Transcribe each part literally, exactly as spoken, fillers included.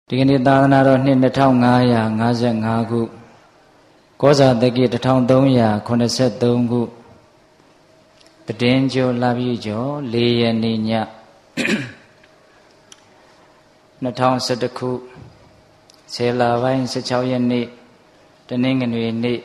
ဒီကနေ့သာသနာတော်နှစ်နှစ်ထောင်ငါးရာငါးสิบห้าခုကောဇာတက္ကီတစ်ထောင်သုံးရာခုနှစ်ဆယ့်သုံးခုတည်င်းကျော်လာပြီကျော်လေးရက်နေ့ညနှစ်ထောင်ဆယ့်တစ်ခုဆယ်လပိုင်းဆယ့်ခြောက်ရက်နေ့တနင်္ဂနွေနေ့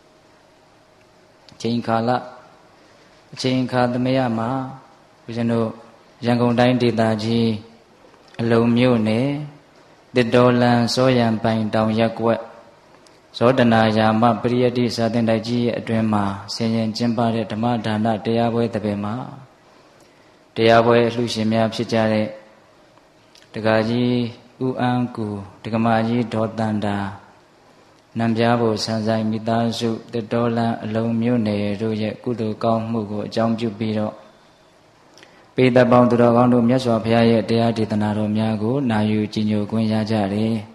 ချိန်ခါလအချိန်ခါသမယမှာဦးဇင်းတို့ရန်ကုန်တိုင်းဒေသကြီးအလုံမြို့နယ်တစ်တော်လန်စောရံပိုင်တောင်ရက်ကွက်ဇောတနာယာမပရိယတိစာသင်တိုက်ကြီးရဲ့အတွင်းမှာဆင်ရင်ကျင်းပတဲ့ဓမ္မဒါနတရားပွဲတစ်ပင်မှာတရားပွဲအလှရှင်များဖြစ်ကြတဲ့ဒကာကြီးဦးအန်းကူဒကမာကြီးဒေါ်တန်တာနံပြားဖို့ဆန်းဆိုင်မိသားစုတစ်တော်လန်အလုံးမြို့နယ်တို့ရဲ့ကုသိုလ်ကောင်းမှုကိုအကြောင်းပြုပြီးတော့ပေတပေါင်းသူတော်ကောင်းတို့မြတ်စွာဘုရားရဲ့တရားဒေသနာတော်များကိုနာယူကြည်ညိုခွင့်ရကြတယ်။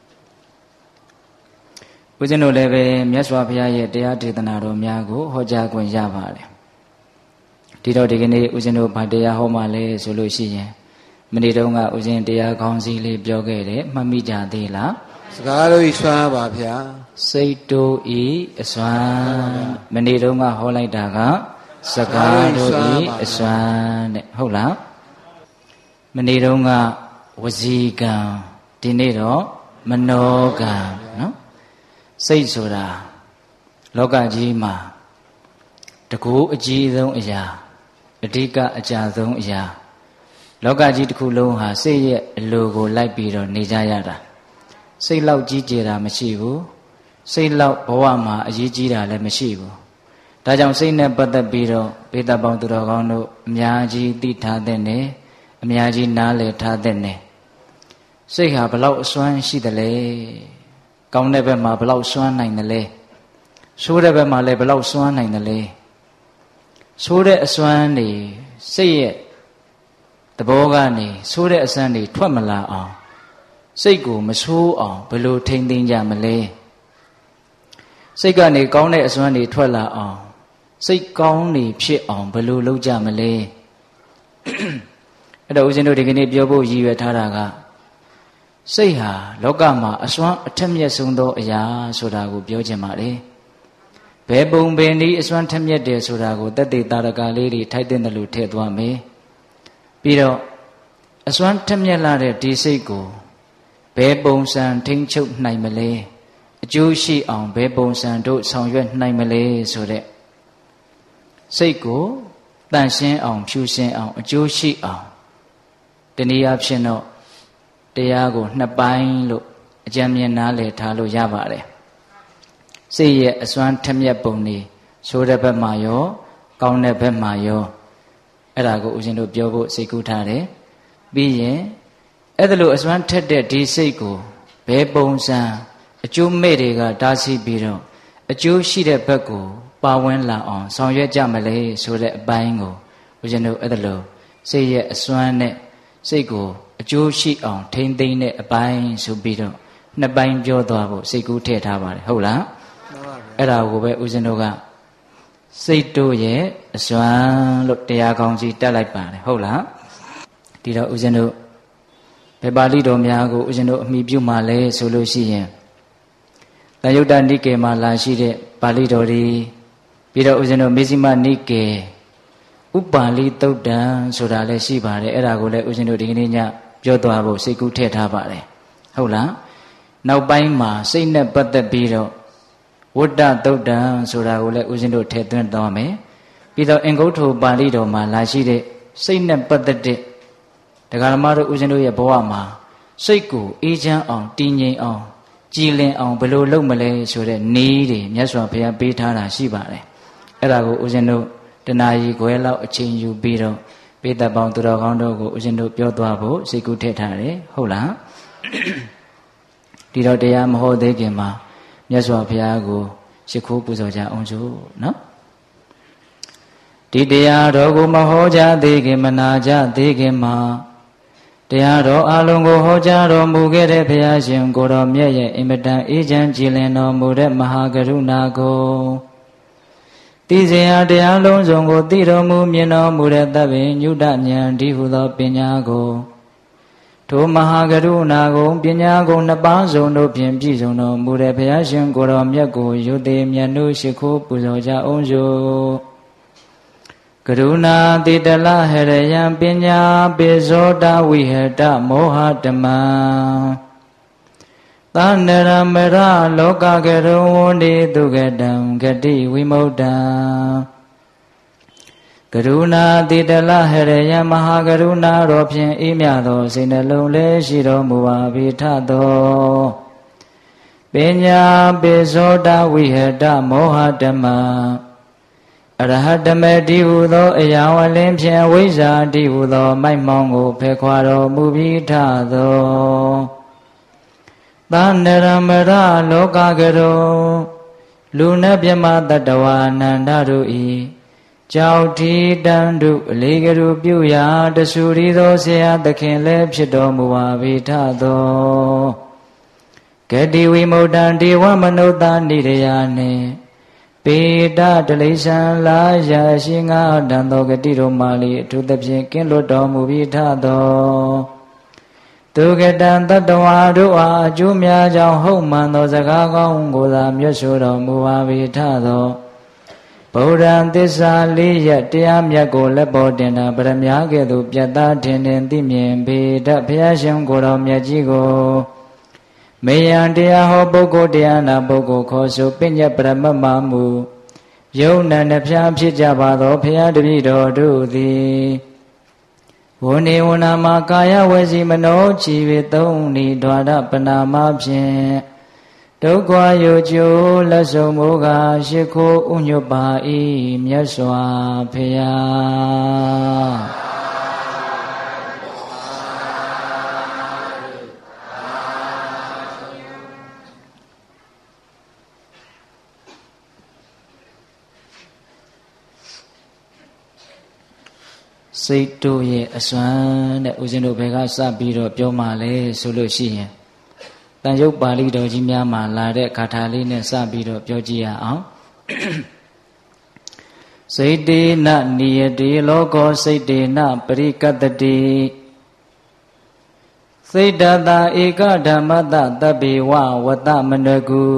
ဦးဇင်းတို့လည်းပဲမြတ်စွာဘုရားရဲ့တရားဒေသနာတော်များကိုဟောကြားခွင့်ရပါတယ်။ဒီတော့ဒီကနေ့ဦးဇင်းတို့ဗာတရားဟောမှလဲဆိုလို့ရှိရင်မနေ့တုန်းကဦးဇင်းတရားကောင်းစီလေးပြောခဲ့တယ်မှတ်မိကြသေးလား။စကားတို့ဤစွမ်းပါဗျာ။စိတ်တို့ဤအစွမ်းမနေ့တုန်းကဟောလိုက်တာကစကားတို့ဤအစွမ်းတဲ့ဟုတ်လားမနေ့တုန်းကဝစီကံဒီနေ့တော့မနောကံနော်စိတ်ဆိုတာလောကကြီးမှာတကူအကြီးဆုံးအရာအဓိကအကြဆုံးအရာလောကကြီးတစ်ခုလုံးဟာစိတ်ရဲ့အလိုကိုလိုက်ပြီးတော့နေကြရတာစိတ်လောက်ကြီးကျယ်တာမရှိဘူးစိတ်လောက်ဘဝမှာအရေးကြီးတာလည်းမရှိဘူးဒါကြောင့်စိတ်နဲ့ပတ်သက်ပြီးတော့ပေတပေါင်းသူတော်ကောင်းတို့အများကြီးသိထားတဲ့နဲ့အများကြီးနားလည်ထားတဲ့နဲ့စိတ်ဟာဘလောက်အစွမ်းရှိတယ်လဲကောင်းတဲ့ဘက်မှာဘလောက်စွမ်းနိုင်တယ်လဲဆိုးတဲ့ဘက်မှာလည်းဘလောက်စွမ်းနိုင်တယ်လဲဆိုးတဲ့အစွမ်းတွေစိတ်ရဲ့သဘောကနေဆိုးတဲ့အစွမ်းတွေထွက်မလာအောင်စိတ်ကိုမဆိုးအောင်ဘယ်လိုထိမ့်သိမ်းကြမလဲစိတ်ကနေကောင်းတဲ့အစွမ်းတွေထွက်လာအောင်စိတ်ကောင်းနေဖြစ်အောင်ဘယ်လိုလုပ်ကြမလဲအဲ့တော့ဦးဇင်းတို့ဒီကနေ့ပြောဖို့ရည်ရွယ်ထားတာကစိတ်ဟာလောကမှာအစွမ်းအထက်မြတ်ဆုံးသောအရာဆိုတာကိုပြောချင်ပါတယ်ဘယ်ပုံပင်ဒီအစွမ်းထက်မြတ်တယ်ဆိုတာကိုတသက်တာရကလေးတွေထိုက်တဲ့လို့ထည့်သွားမယ်ပြီးတော့အစွမ်းထက်မြတ်လာတဲ့ဒီစိတ်ကိုဘယ်ပုံစံထိန်းချုပ်နိုင်မလဲအကျိုးရှိအောင်ဘယ်ပုံစံတို့ဆောင်ရွက်နိုင်မလဲဆိုတဲ့စိတ်ကိုတန့်ရှင်းအောင်ဖြူရှင်းအောင်အကျိုးရှိအောင်တနည်းအားဖြင့်တော့တရားကိုနှစ်ပိုင်းလို့အကြံဉာဏ်နားလည်ထားလို့ရပါတယ်စိတ်ရဲ့အစွမ်းထက်မြက်ပုံတွေဆိုးတဲ့ဘက်မှာရောကောင်းတဲ့ဘက်မှာရောအဲ့ဒါကိုဦးဇင်းတို့ပြောဖို့စိတ်ကူးထားတယ်ပြီးရင်အဲ့ဒါလို့အစွမ်းထက်တဲ့ဒီစိတ်ကိုဘယ်ပုံစံအကျိုးမဲ့တွေကတားဆီးပြီးတော့အကျိုးရှိတဲ့ဘက်ကိုပါဝင်လာအောင်ဆောင်ရွက်ကြမလဲဆိုတဲ့အပိုင်းကိုဦးဇင်းတို့အဲ့ဒါလို့စိတ်ရဲ့အစွမ်းနဲ့စိတ်ကိုအကျိုးရှိအောင်ထိမ့်သိမ့်တဲ့အပိုင်းဆိုပြီးတော့နှစ်ပိုင်းပြောသွားဖို့စိတ်ကူးထည့်ထားပါတယ်ဟုတ်လားအဲ့ဒါကိုပဲဦးဇင်းတို့ကစိတ်တို့ရဲ့အစွမ်းလို့တရားကောင်းကြီးတက်လိုက်ပါတယ်ဟုတ်လားဒီတော့ဦးဇင်းတို့ဘယ်ပါဠိတော်များကိုဦးဇင်းတို့အမိပြုမှလဲဆိုလို့ရှိရင်တန်ယုတ်တနိကေမှာလာရှိတဲ့ပါဠိတော်တွေပြီးတော့ဦးဇင်းတို့မေဇိမနိကေဥပါလိသုတ်တံဆိုတာလည်းရှိပါတယ်အဲ့ဒါကိုလည်းဦးဇင်းတို့ဒီကနေ့ညပြောသွားဖို့စိတ်ကူးထည့်ထားပါတယ်ဟုတ်လားနောက်ပိုင်းမှာစိတ်နဲ့ပတ်သက်ပြီးတော့ဝတ္တသုတ်တံဆိုတာကိုလည်းဦးဇင်းတို့ထည့်သွင်းသွားမယ်ပြီးတော့အင်္ဂုတ္တပါဠိတော်မှာလာရှိတဲ့စိတ်နဲ့ပတ်သက်တဲ့တရားဓမ္မတို့ဦးဇင်းတို့ရဲ့ဘဝမှာစိတ်ကိုအေးချမ်းအောင်တည်ငြိမ်အောင်ကြည်လင်အောင်ဘယ်လိုလုပ်မလဲဆိုတဲ့နည်းတွေမြတ်စွာဘုရားပေးထားတာရှိပါတယ်အဲ့ဒါကိုဦးဇင်းတို့တဏှာကြီးခွဲလောက်အချိန်ယူပြီးတော့ပေတပေါင်းသူတော်ကောင်းတို့ကိုဦးဇင်းတို့ပြောသွားဖို့စိတ်ကူးထည့်ထားတယ်ဟုတ်လားဒီတော့တရားမဟောသေးခင်မှာမြတ်စွာဘုရားကိုရှိခိုးပူဇော်ကြအောင်စို့နော်ဒီတရားတော်ကိုမဟောကြသေးခင်မနာကြသေးခင်မှာတရားတော်အလုံးကိုဟောကြားတော်မူခဲ့တဲ့ဘုရားရှင်ကိုတော်မြတ်ရဲ့အင်မတန်အေးချမ်းကြည်လင်တော်မူတဲ့မဟာကရုဏာကိုသိစေရတရားလုံးစုံကိုသိတော်မူမြင်တော်မူတဲ့သဗ္ဗညုတဉာဏ်ဒီဟုသောပညာကိုထိုမဟာကရုဏာကိုပညာကိုနှစ်ပါးစုံတို့ဖြင့်ပြည့်စုံတော်မူတဲ့ဘုရားရှင်ကိုယ်တော်မြတ်ကိုယုတိမြတ်တို့ရှိခိုးပူဇော်ကြအောင်စို့ကရုဏာတိတလဟရယံပညာပိဇောတဝိဟတမောဟတမံသန္နရမရလောကကရုံဝန္တိတုကတံဂတိဝိမုဒ္ဒံကရုဏာတိတလဟရယံမဟာကရုဏာတော်ဖြင့်အေးမြသောစိတ်နှလုံးလေးရှိတော်မူပါဘိထသောပညာပိဇောတဝိဟတမောဟတမံအရဟတမေတိဟုသောအရာဝလင်းဖြင့်ဝိဇ္ဇာတိဟုသောမိုက်မောင်းကိုဖယ်ခွာတော်မူပြီးထသောသန္နရမရလောကကရုလူနတ်မြမတတဝါနန္ဒတို့ဤကြောက်ထီတန်တုအလေးကရုပြုရာတဆူရီသောဆရာသခင်လည်းဖြစ်တော်မူပါဘိထသောဂတိဝိမုဒ္ဒံဒေဝမနုဿာနိရယနှင့်ပေတတလိษံလာရရှိငါတန်သောဂတိတော်မာလီအထူးသဖြင့်ကင်းလွတ်တော်မူပြီးထသောသူကတံတတဝါတို့အားအကျိုးများကြောင့်ဟုတ်မှန်သောစကားကောင်းကိုသာမြတ်ဆိုတော်မူပါပြီးထသောဗုဒ္ဓံသစ္စာလေးရတရားမြတ်ကိုလက်ပေါ်တင်တာပရမညာကဲ့သို့ပြတ်သားထင်ထင်သိမြင်ပေတတ်ဘုရားရှင်ကိုယ်တော်မြတ်ကြီးကိုမေယံတရားဟောပုဂ္ဂိုလ်တရားနာပုဂ္ဂိုလ်ခေါ်ဆိုပညတ်ပရမတ်မမူယုံနံနှဖျားဖြစ်ကြပါသောဘုရားတပည့်တော်တို့သည်ဝနေဝနာမှာကာယဝစီမနောချီဝေသုံးဤဒွါရပနာမဖြင့်ဒုက္ခယုတ်ကျိုးလက်ဆုံးမိုးကရှိခိုးဥညွတ်ပါ၏မြတ်စွာဘုရားစိတ်တို့ရဲ့အစွမ်းတဲ့ဦးဇင်းတို့ဘယ်ကစပြီးတော့ပြောမှလဲဆိုလို့ရှိရင်တန်ရုပ်ပါဠိတော်ကြီးများမှာလာတဲ့ဂါထာလေးနဲ့စပြီးတော့ပြောကြည့်ရအောင်စိတ်တေနနိယတိလောကောစိတ်တေနပရိကတတိစိတ်တတဧကဓမ္မတတဗ္ဗေဝဝတ္တမနကု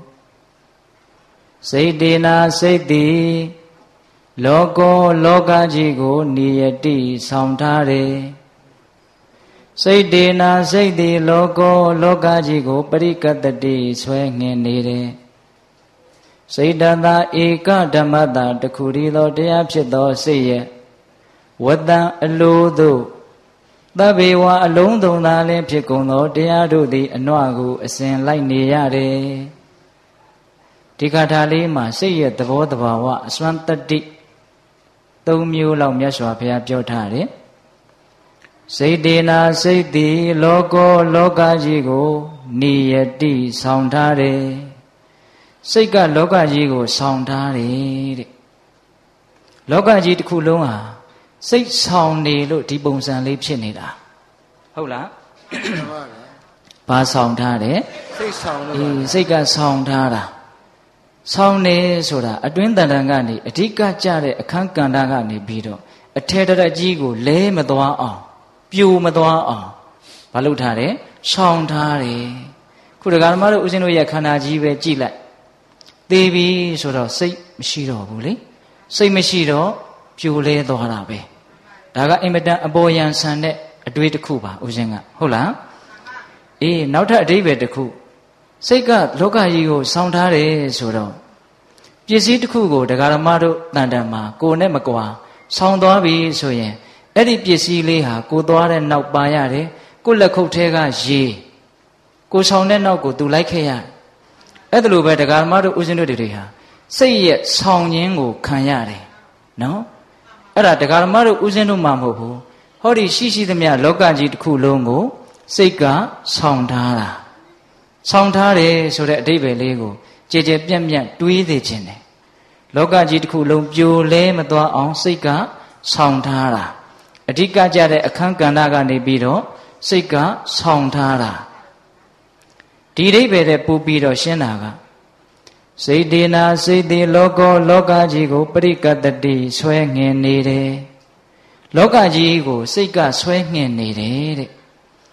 စိတ်တေနစိတ်တိလောကောလောကကြီးကိုနိယတိဆောင်ထားတယ်စိတ်တေနာစိတ်တိလောကောလောကကြီးကိုပရိကတတိဆွဲငင်နေတယ်စိတ်တသာဧကဓမ္မတာတခုတည်းသောတရားဖြစ်သောစိတ်ရဲ့ဝတ္တံအလိုသို့သဗ္ဗေဝအလုံးစုံသာလင်းဖြစ်ကုန်သောတရားတို့သည်အနွကိုအစဉ်လိုက်နေရတယ်ဒီကထာလေးမှာစိတ်ရဲ့သဘောတဘာဝအစွမ်းတတ္တိသုံးမျိုးလောက်မြတ်စွာဘုရားပြောထားတယ်စိတ်တေနာစိတ်တိလောကောလောကကြီးကိုနိယတိဆောင်ထားတယ်စိတ်ကလောကကြီးကိုဆောင်ထားတယ်တဲ့လောကကြီးတစ်ခုလုံးဟာစိတ်ဆောင်နေလို့ဒီပုံစံလေးဖြစ်နေတာဟုတ်လားဘာဆောင်ထားတယ်စိတ်ဆောင်လို့အေးစိတ်ကဆောင်ထားတာဆောင်နေဆိုတာအတွင်းတန်တန်ကနေအဓိကကြတဲ့အခန်းကဏ္ဍကနေပြီးတော့အထေတရကြီးကိုလဲမသွားအောင်ပြိုမသွားအောင်မလုပ်ထားတယ်ဆောင်ထားတယ်ခုဒကာဓမ္မတို့ဦးဇင်းတို့ရဲ့ခန္ဓာကြီးပဲကြည့်လိုက်သေပြီဆိုတော့စိတ်မရှိတော့ဘူးလေစိတ်မရှိတော့ပြိုလဲသွားတာပဲဒါကအင်မတန်အပေါ်ယံဆန်တဲ့အတွေ့တစ်ခုပါဦးဇင်းကဟုတ်လားအေးနောက်ထပ်အဓိပ္ပာယ်တစ်ခုစိတ်ကလောကကြီးကိုစောင့်ထားတယ်ဆိုတော့ပစ္စည်းတစ်ခုကိုဒကာဓမ္မတို့တန်တန်မှာကိုယ်နဲ့မကွာစောင့်သွားပြီဆိုရင်အဲ့ဒီပစ္စည်းလေးဟာကိုသွားတဲ့နောက်ပါရတယ်ကိုလက်ခုပ်ထဲကရေကိုဆောင်တဲ့နောက်ကိုသူလိုက်ခဲ့ရတယ်အဲ့ဒါလိုပဲဒကာဓမ္မတို့ဦးဇင်းတို့တွေဟာစိတ်ရဲ့ဆောင်ခြင်းကိုခံရတယ်နော်အဲ့ဒါဒကာဓမ္မတို့ဦးဇင်းတို့မှမဟုတ်ဘူးဟောဒီရှိရှိသမျှလောကကြီးတစ်ခုလုံးကိုစိတ်ကဆောင်ထားတာဆောင်ထားတယ်ဆိုတဲ့အဓိပ္ပာယ်လေးကိုကြည်ကြည်ပြန့်ပြန့်တွေးသိခြင်းတယ်လောကကြီးတစ်ခုလုံးပြိုလဲမသွားအောင်စိတ်ကဆောင်ထားတာအဓိကကြတဲ့အခန်းကဏ္ဍကနေပြီးတော့စိတ်ကဆောင်ထားတာဒီအဓိပ္ပာယ်နဲ့ပို့ပြီးတော့ရှင်းတာကစိတ်တေနာစိတ်တိလောကောလောကကြီးကိုပရိကတတိဆွဲငင်နေတယ်လောကကြီးကိုစိတ်ကဆွဲငင်နေတယ်တဲ့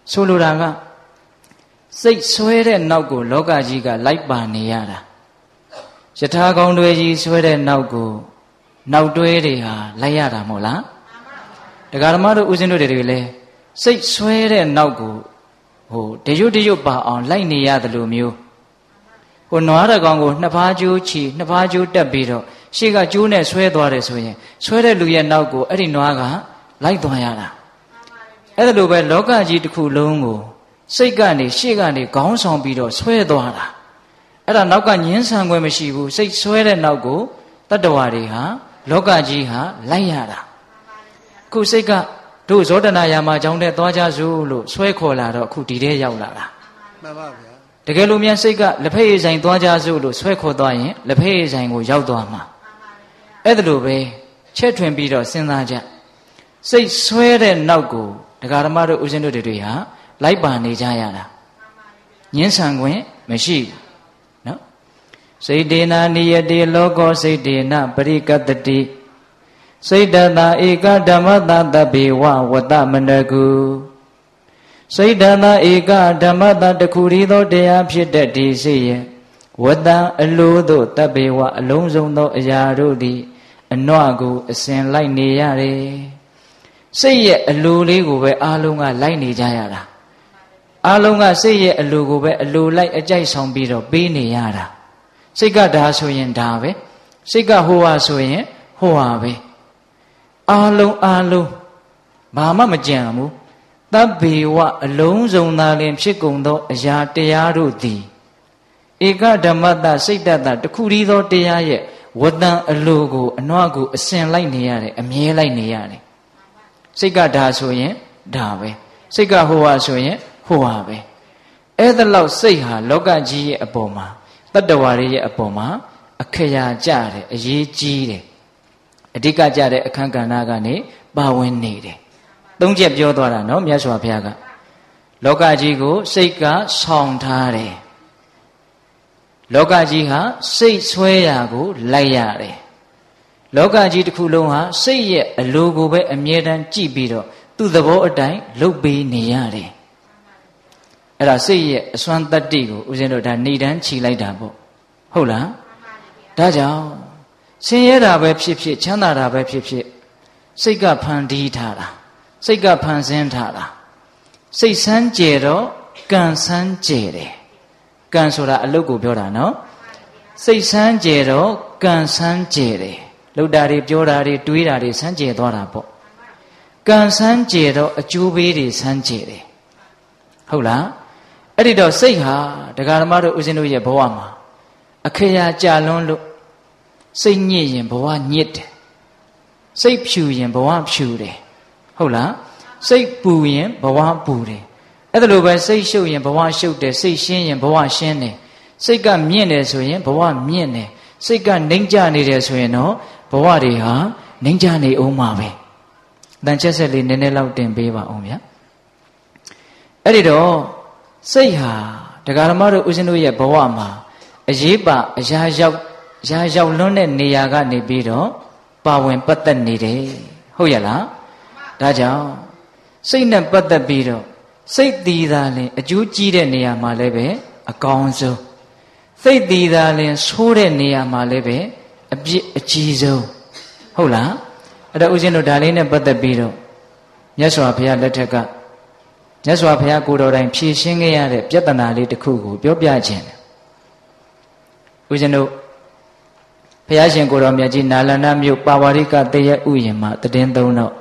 ဆိုလိုတာကစိတ်ဆွဲတဲ့နောက်ကိုလောကကြီးကလိုက်ပါနေရတာယထာကောင်းတွေကြီးဆွဲတဲ့နောက်ကိုနောက်တွဲတွေဟာလိုက်ရတာမဟုတ်လားတရားဓမ္မတို့ဦးဇင်းတို့တွေလည်းစိတ်ဆွဲတဲ့နောက်ကိုဟိုတရွတ်တရွတ်ပါအောင်လိုက်နေရတယ်လို့မျိုးဟိုနွားတကောင်ကိုနှစ်ဖားကျိုးချီနှစ်ဖားကျိုးတက်ပြီးတော့ရှေ့ကကျိုးနဲ့ဆွဲသွားတယ်ဆိုရင်ဆွဲတဲ့လူရဲ့နောက်ကိုအဲ့ဒီနွားကလိုက်သွားရတာအဲ့ဒါလိုပဲလောကကြီးတစ်ခုလုံးကိုစိတ်ကနေရှေ့ကနေခေါင်းဆောင်ပြီးတော့ဆွဲသွားတာအဲ့ဒါနောက်ကညှင်းဆန်ခွင့်မရှိဘူးစိတ်ဆွဲတဲ့နောက်ကိုတတ္တဝါတွေဟာလောကကြီးဟာလိုက်ရတာခုစိတ်ကတို့ဇောတနာယာမကြောင့်တဲ့သွားကြစို့လို့ဆွဲခေါ်လာတော့အခုဒီထဲရောက်လာတာမှန်ပါဗျာတကယ်လို့မြန်စိတ်ကလက်ဖက်ရည်ဆိုင်သွားကြစို့လို့ဆွဲခေါ်သွားရင်လက်ဖက်ရည်ဆိုင်ကိုရောက်သွားမှာအဲ့ဒါလိုပဲချက်ထွင်ပြီးတော့စဉ်းစားကြစိတ်ဆွဲတဲ့နောက်ကိုတရားဓမ္မတို့ဦးဇင်းတို့တွေဟာလိုက်ပါနေကြရတာညှင်းဆန်ခွင့်မရှိဘူးနော်စိတ်တေနာနိယတိလောကောစိတ်တေနပရိကတတိစိတ်တတာဧကဓမ္မတတဘေဝဝတ္တမနကုစိတ်တတာဧကဓမ္မတတခုရီသောတရားဖြစ်တဲ့ဒီစိတ်ရဲ့ဝတ္တအလိုသို့တဘေဝအလုံးစုံသောအရာတို့သည်အနွကိုအစဉ်လိုက်နေရတယ်စိတ်ရဲ့အလိုလေးကိုပဲအားလုံးကလိုက်နေကြရတာအားလုံးကစိတ်ရဲ့အလိုကိုပဲအလိုလိုက်အကြိုက်ဆောင်ပြီးတော့ပေးနေရတာစိတ်ကဒါဆိုရင်ဒါပဲစိတ်ကဟိုဟာဆိုရင်ဟိုဟာပဲအားလုံးအားလုံးဘာမှမကြံဘူးတဗ္ဗေဝအလုံးစုံသာလင်ဖြစ်ကုန်သောအရာတရားတို့သည်ဧကဓမ္မတစိတ်တတတခုရီသောတရားရဲ့ဝတ္တံအလိုကိုအနွားကိုအစဉ်လိုက်နေရတယ်အမြဲလိုက်နေရတယ်စိတ်ကဒါဆိုရင်ဒါပဲစိတ်ကဟိုဟာဆိုရင်ဟိုဟာပဲအဲ့ဒါလောက်စိတ်ဟာလောကကြီးရဲ့အပေါ်မှာတတ္တဝါတွေရဲ့အပေါ်မှာအခရာကြတယ်အရေးကြီးတယ်အဓိကကြတဲ့အခန်းကဏ္ဍကနေပါဝင်နေတယ်သုံးချက်ပြောသွားတာနော်မြတ်စွာဘုရားကလောကကြီးကိုစိတ်ကဆောင်ထားတယ်လောကကြီးဟာစိတ်ဆွဲရာကိုလိုက်ရတယ်လောကကြီးတစ်ခုလုံးဟာစိတ်ရဲ့အလိုကိုပဲအမြဲတမ်းကြည့်ပြီးတော့သူ့သဘောအတိုင်းလုပ်ပေးနေရတယ်အဲ့ဒါစိတ်ရဲ့အစွမ်းတတ္တိကိုဦးဇင်းတို့ဒါနေတန်းခြိလိုက်တာပေါ့ဟုတ်လားဒါကြောင့်ဆင်းရဲတာပဲဖြစ်ဖြစ်ချမ်းသာတာပဲဖြစ်ဖြစ်စိတ်ကဖန်တီးထားတာစိတ်ကဖန်ဆင်းထားတာစိတ်ဆန်းကျဲတော့ကံဆန်းကျဲတယ်ကံဆိုတာအလုတ်ကိုပြောတာနော်စိတ်ဆန်းကျဲတော့ကံဆန်းကျဲတယ်လှုပ်တာတွေပြောတာတွေတွေးတာတွေဆန်းကျဲသွားတာပေါ့ကံဆန်းကျဲတော့အကျိုးပေးတွေဆန်းကျဲတယ်ဟုတ်လားအဲ့ဒီတော့စိတ်ဟာတရားဓမ္မတို့ဦးဇင်းတို့ရဲ့ဘဝမှာအခရာကြာလွန်းလို့စိတ်ညစ်ရင်ဘဝညစ်တယ်စိတ်ဖြူရင်ဘဝဖြူတယ်ဟုတ်လားစိတ်ပူရင်ဘဝပူတယ်အဲ့ဒါလိုပဲစိတ်ရှုပ်ရင်ဘဝရှုပ်တယ်စိတ်ရှင်းရင်ဘဝရှင်းတယ်စိတ်ကမြင့်တယ်ဆိုရင်ဘဝမြင့်တယ်စိတ်ကနှိမ့်ကြနေတယ်ဆိုရင်တော့ဘဝတွေဟာနှိမ့်ကြနေအောင်မှာပဲတန်ချက်ဆက်လေးနည်းနည်းလောက်တင်ပေးပါအောင်ဗျာအဲ့ဒီတော့စိတ်ဟာတရားဓမ္မတို့ဦးဇင်းတို့ရဲ့ဘဝမှာအရေးပါအရာရောက်အရာရောက်လွန်းတဲ့နေရာကနေပြီးတော့ပါဝင်ပတ်သက်နေတယ်ဟုတ်ရဲ့လားဒါကြောင့်စိတ်နဲ့ပတ်သက်ပြီးတော့စိတ်တည်တာလင်အကျိုးကြီးတဲ့နေရာမှာလည်းပဲအကောင်းဆုံးစိတ်တည်တာလင်ဆိုးတဲ့နေရာမှာလည်းပဲအပြစ်အကြီးဆုံးဟုတ်လားအဲ့တော့ဦးဇင်းတို့ဒါလေးနဲ့ပတ်သက်ပြီးတော့မြတ်စွာဘုရားလက်ထက်ကမြတ်စွာဘုရားကိုယ်တော်တိုင်ဖြေရှင်းခဲ့ရတဲ့ပြဿနာလေးတစ်ခုကိုပြောပြခြင်းတယ်ဦးဇင်းတို့ဘုရားရှင်ကိုယ်တော်မြတ်ကြီးနာလန္ဒမြို့ပါဝါရိကတရဥယျာဉ်မှာတည်င်းသုံးတော့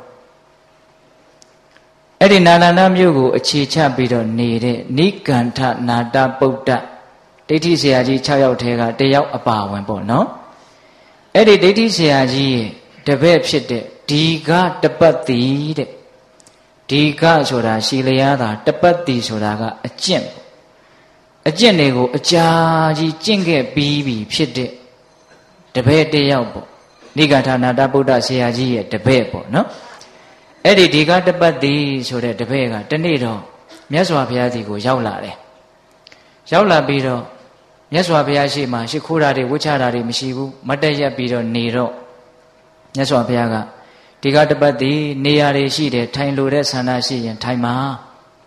အဲ့ဒီနာလန္ဒမြို့ကိုအခြေချပြီးတော့နေတဲ့နိကန္ထနာတပုဒ္ဒဒိဋ္ဌိဆရာကြီး၆ယောက်ထဲကတယောက်အပါဝင်ပေါ့နော်အဲ့ဒီဒိဋ္ဌိဆရာကြီးရဲ့တပည့်ဖြစ်တဲ့ဒီကတပတ်တိတဲ့ဒီကဆိုတာရှီလျားတာတပတ်တိဆိုတာကအကျင့်အကျင့်တွေကိုအကြာကြီးကျင့်ခဲ့ပြီးပြီဖြစ်တဲ့တပည့်တယောက်ပေါ့နိကန္ထနာတပုဒ္ဒဆရာကြီးရဲ့တပည့်ပေါ့နော်အဲ့ဒီဒီကတပတ်တိဆိုတဲ့တပည့်ကတနေ့တော့မြတ်စွာဘုရားစီကိုရောက်လာတယ်ရောက်လာပြီးတော့မြတ်စွာဘုရားရှိမှရှိခိုးတာတွေဝှချတာတွေမရှိဘူးမတ်တက်ရက်ပြီးတော့နေတော့မြတ်စွာဘုရားကဒီကတပတ်တိနေရာတွေရှိတယ်ထိုင်လို့တဲ့ဆန္ဒရှိရင်ထိုင်ပါ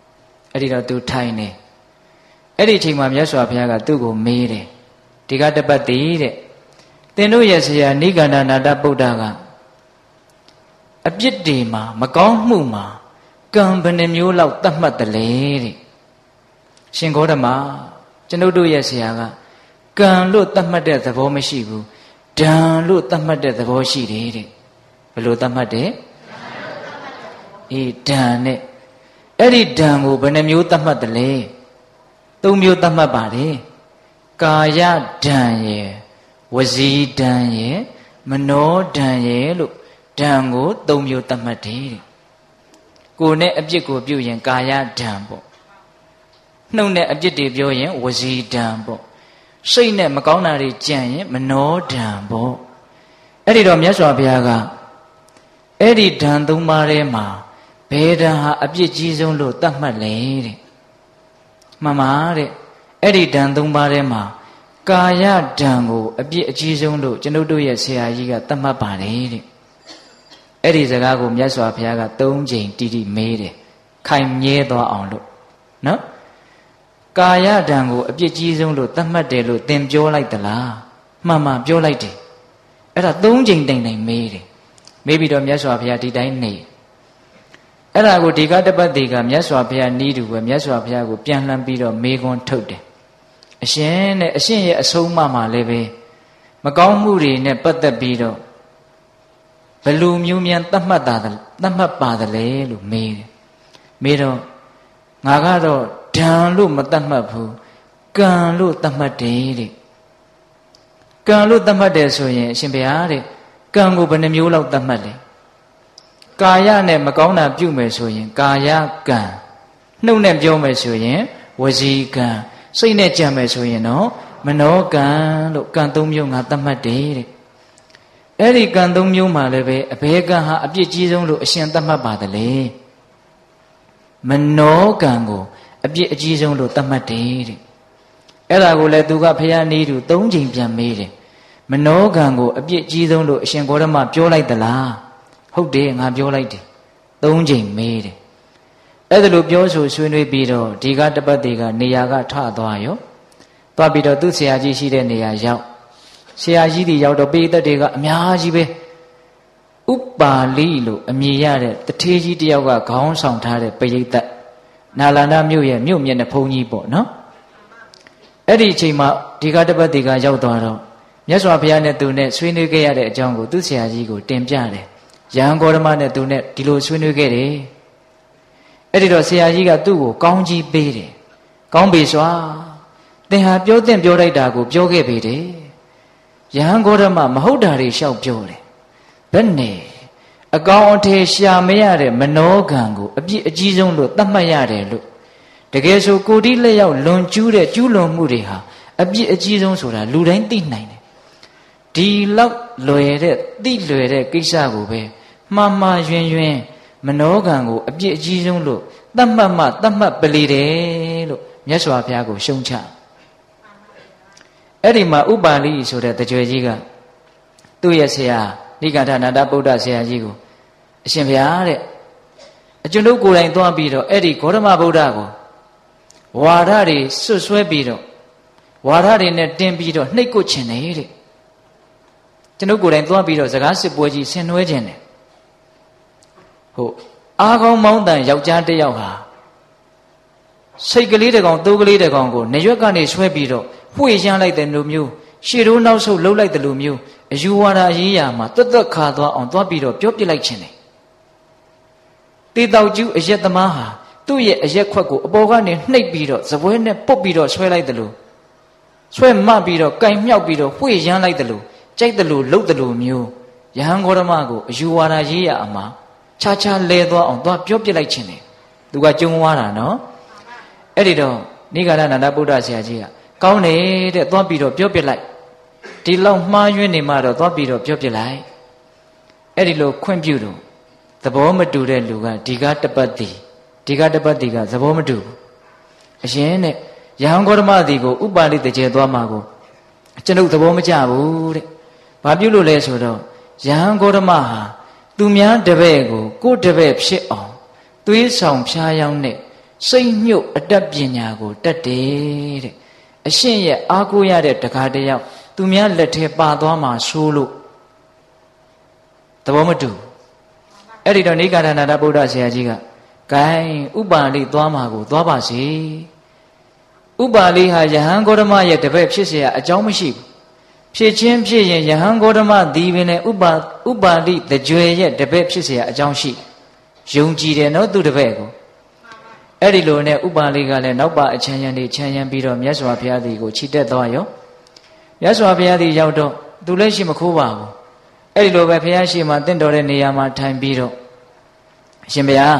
အဲ့ဒီတော့သူထိုင်နေအဲ့ဒီအချိန်မှာမြတ်စွာဘုရားကသူ့ကိုမေးတယ်ဒီကတပတ်တည်းတဲ့သင်တို့ရဲ့ဆရာနိဂန္ဓနာတဗုဒ္ဓကအပြစ်တွေမှာမကောင်းမှုမှာကံဘယ်နှမျိုးလောက်သတ်မှတ်တယ်လေတဲ့ရှင်ဂေါတမကျွန်ုပ်တို့ရဲ့ဆရာကကံလို့သတ်မှတ်တဲ့သဘောမရှိဘူးဒံလို့သတ်မှတ်တဲ့သဘောရှိတယ်တဲ့ဘယ်လိုသတ်မှတ်တယ်အေးဒံနဲ့အဲ့ဒီဒံကိုဘယ်နှမျိုးသတ်မှတ်တယ်လဲသုံးမျိုးသတ်မှတ်ပါတယ်ကာယဒံရဲ့ဝစီဒံရဲ့မနောဒံရဲ့လို့ဒံကိုသုံးမျိုးသတ်မှတ်တယ်တဲ့ကိုယ်နဲ့အပြစ်ကိုပြုရင်ကာယဒံပေါ့နှုတ်နဲ့အပြစ်တွေပြောရင်ဝစီဒံပေါ့စိတ်နဲ့မကောင်းတာတွေကြံရင်မနောဒံပေါ့အဲ့ဒီတော့မြတ်စွာဘုရားကအဲ့ဒီဒံသုံးပါးထဲမှာဘယ်ဒံဟာအပြစ်ကြီးဆုံးလို့သတ်မှတ်လဲတဲ့မှန်ပါတဲ့အဲ့ဒီဒံသုံးပါးထဲမှာကာယဒံကိုအပြစ်အကြီးဆုံးလို့ကျွန်ုပ်တို့ရဲ့ဆရာကြီးကသတ်မှတ်ပါတယ်တဲ့အဲ့ဒီစကားကိုမြတ်စွာဘုရားကသုံးချိန်တိတိမေးတယ်ခိုင်မြဲသွားအောင်လို့နော်ကာယဒံကိုအပြစ်ကြီးဆုံးလို့သတ်မှတ်တယ်လို့သင်ပြောလိုက်သလားမှန်မှန်ပြောလိုက်တယ်အဲ့ဒါသုံးချိန်တိုင်တိုင်မေးတယ်မေးပြီးတော့မြတ်စွာဘုရားဒီတိုင်းနေအဲ့ဒါကိုဒီကတပတ်တိကမြတ်စွာဘုရားနီးတူပဲမြတ်စွာဘုရားကိုပြန်လှမ်းပြီးတော့မေးခွန်းထုတ်တယ်အရှင်နဲ့အရှင်ရဲ့အဆုံးအမမှာလည်းပဲမကောင်းမှုတွေနဲ့ပတ်သက်ပြီးတော့ဘယ်လိုမျိုးမြန်သတ်မှတ်တာသတ်မှတ်ပါတယ်လဲလို့မေးတယ်မေးတော့ငါကတော့ဒံလို့မသတ်မှတ်ဘူးကံလို့သတ်မှတ်တယ်တဲ့ကံလို့သတ်မှတ်တယ်ဆိုရင်အရှင်ဘုရားတဲ့ကံကိုဘယ်နှမျိုးလောက်သတ်မှတ်လဲကာယနဲ့မကောင်းတာပြုမယ်ဆိုရင်ကာယကံနှုတ်နဲ့ပြောမယ်ဆိုရင်ဝစီကံစိတ်နဲ့ကြံမယ်ဆိုရင်တော့မနောကံလို့ကံသုံးမျိုးငါသတ်မှတ်တယ်တဲ့အဲ့ဒီကံသုံးမျိုးမှာလည်းပဲအဘယ်ကံဟာအပြစ်ကြီးဆုံးလို့အရှင်သတ်မှတ်ပါတယ်လေမနောကံကိုအပြစ်အကြီးဆုံးလို့သတ်မှတ်တယ်တဲ့အဲ့ဒါကိုလည်းသူကဖျားနေသူသုံးချိန်ပြန်မေးတယ်မနောကံကိုအပြစ်ကြီးဆုံးလို့အရှင်ဂေါတမပြောလိုက်သလားဟုတ်တယ်ငါပြောလိုက်တယ်သုံးချိန်မေးတယ်အဲ့ဒါလိုပြောဆိုဆွေးနွေးပြီးတော့ဒီကတပတ်တေကနေရာကထသွားရောသွားပြီးတော့သူ့ဆရာကြီးရှိတဲ့နေရာရောက်ဆရာကြီးတွေရောက်တော့ပိဋကတ်တွေကအများကြီးပဲဥပါလိလို့အမည်ရတဲ့တထေးကြီးတယောက်ကခေါင်းဆောင်ထားတဲ့ပိဋကတ်နာလန္ဒမြို့ရဲ့မြို့မြင့်တဲ့ဘုန်းကြီးပေါ့နော်အဲ့ဒီအချိန်မှာဒီကတပတ်တေကရောက်သွားတော့မြတ်စွာဘုရားနဲ့သူနဲ့ဆွေးနွေးခဲ့ရတဲ့အကြောင်းကိုသူ့ဆရာကြီးကိုတင်ပြတယ်ယဟန်ဂေါတမနဲ့သူနဲ့ဒီလိုဆွေးနွေးခဲ့တယ်အဲ့ဒီတော့ဆရာကြီးကသူ့ကိုကောင်းကြီးပေးတယ်ကောင်းပြီစွာသင်ဟာပြောသင့်ပြောလိုက်တာကိုပြောခဲ့ပေတယ်ယဟန်ဂေါတမမဟုတ်တာတွေလျှောက်ပြောတယ်ဘယ်နဲ့အကောင်အထည်ရှာမရတဲ့မနောကံကိုအပြစ်အကြီးဆုံးလို့သတ်မှတ်ရတယ်လို့တကယ်ဆိုကိုယ်ဒီလက်ရောက်လွန်ကျူးတဲ့ကျူးလွန်မှုတွေဟာအပြစ်အကြီးဆုံးဆိုတာလူတိုင်းသိနိုင်တယ်ဒီလောက်လွယ်တဲ့သိလွယ်တဲ့ကိစ္စကိုပဲမှားမှားယွင်းယွင်းမနောကံကိုအပြစ်အကြီးဆုံးလို့သတ်မှတ်မှသတ်မှတ်ပလေတယ်လို့မြတ်စွာဘုရားကိုရှုံချအဲ့ဒီမှာဥပါလိဆိုတဲ့တကြွယ်ကြီးကသူ့ရဲ့ဆရာနိဂန္ဓနာတဗုဒ္ဓဆရာကြီးကိုအရှင်ဘုရားတဲ့အကျွန်ုပ်ကိုယ်တိုင်သွားပြီးတော့အဲ့ဒီဂေါတမဗုဒ္ဓကိုဝါဒတွေဆွတ်ဆွဲပြီးတော့ဝါဒတွေနဲ့တင်ပြီးတော့နှိပ်ကွချင်တယ်တဲ့ကျွန်ုပ်ကိုယ်တိုင်သွားပြီးတော့စကားစစ်ပွဲကြီးဆင်နွှဲခြင်းတယ်ဟုတ်အားကောင်းမောင်းတန်ယောက်ျားတစ်ယောက်ဟာစိတ်ကလေးတစ်ကောင်သိုးကလေးတစ်ကောင်ကိုနေရွက်ကနေဆွဲပြီးတော့ဖွေရမ်းလိုက်တဲ့လူမျိုးရှေ့တို့နောက်ဆုတ်လှုပ်လိုက်တဲ့လူမျိုးအယူဝါဒရေးရာမှာတွတ်တွတ်ခါသွားအောင်သွားပြီးတော့ပြောပြလိုက်ခြင်းတယ်တေတောက်ကျူးအရက်သမားဟာသူ့ရဲ့အရက်ခွက်ကိုအပေါ်ကနေနှိပ်ပြီးတော့ဇပွဲနဲ့ပုတ်ပြီးတော့ဆွဲလိုက်တယ်လို့ဆွဲမပြီးတော့ကင်မြောက်ပြီးတော့ဖွေရမ်းလိုက်တယ်လို့ကြိုက်တယ်လို့လှုပ်တယ်လို့မျိုးယဟန်ဂေါတမကိုအယူဝါဒရေးရာအမှာခြားခြားလဲသွားအောင်သွားပြောပြလိုက်ခြင်းတယ်သူကကြုံသွားတာနော်အဲ့ဒီတော့နိဂန္ဓနာတဗုဒ္ဓဆရာကြီးကကောင်းတယ်တဲ့သွားပြီးတော့ပြောပြလိုက်ဒီလောက်မှားယွင်းနေမှတော့သွားပြီးတော့ပြောပြလိုက်အဲ့ဒီလိုခွင့်ပြုတော့သဘောမတူတဲ့လူကဒီကတပတ်တိဒီကတပတ်တိကသဘောမတူဘူးအရှင်နဲ့ယဟန်ဂေါတမတိကိုဥပါလိတကျေသွားမှာကိုကျွန်ုပ်သဘောမကျဘူးတဲ့ဘာပြုလို့လဲဆိုတော့ယဟန်ဂေါတမဟာသူများတပည့်ကိုကိုယ်တပည့်ဖြစ်အောင်သွေးဆောင်ဖျားယောင်းနဲ့စိတ်ညှို့အတတ်ပညာကိုတတ်တယ်တဲ့အရှင်ရဲ့အားကိုးရတဲ့တခါတယောက်သူများလက်ထဲပါသွားမှဆိုးလို့သဘောမတူအဲ့ဒီတော့နိဂန္ဓနာတဗုဒ္ဓဆရာကြီးကဂိုင်းဥပါလိသွားမှာကိုသွားပါစေဥပါလိဟာယဟန်ဂေါတမရဲ့တပည့်ဖြစ်เสียအကြောင်းမရှိဘူးဖြစ်ချင်းဖြစ်ရင်ယဟန်ဂေါတမဒီပင်နဲ့ဥပါဥပါလိတကြွယ်ရဲ့တပည့်ဖြစ်เสียအကြောင်းရှိယုံကြည်တယ်နော်သူတပည့်ကိုအဲ့ဒီလိုနဲ့ဥပါလိကလည်းနောက်ပါအချမ်းရံနေချမ်းရံပြီးတော့မြတ်စွာဘုရားသည်ကိုချီတက်သွားရောမြတ်စွာဘုရားသည်ရောက်တော့သူလည်းရှိမခိုးပါဘူးအဲ့ဒီလိုပဲဘုရားရှိမှတင့်တော်တဲ့နေရာမှာထိုင်ပြီးတော့အရှင်ဘုရား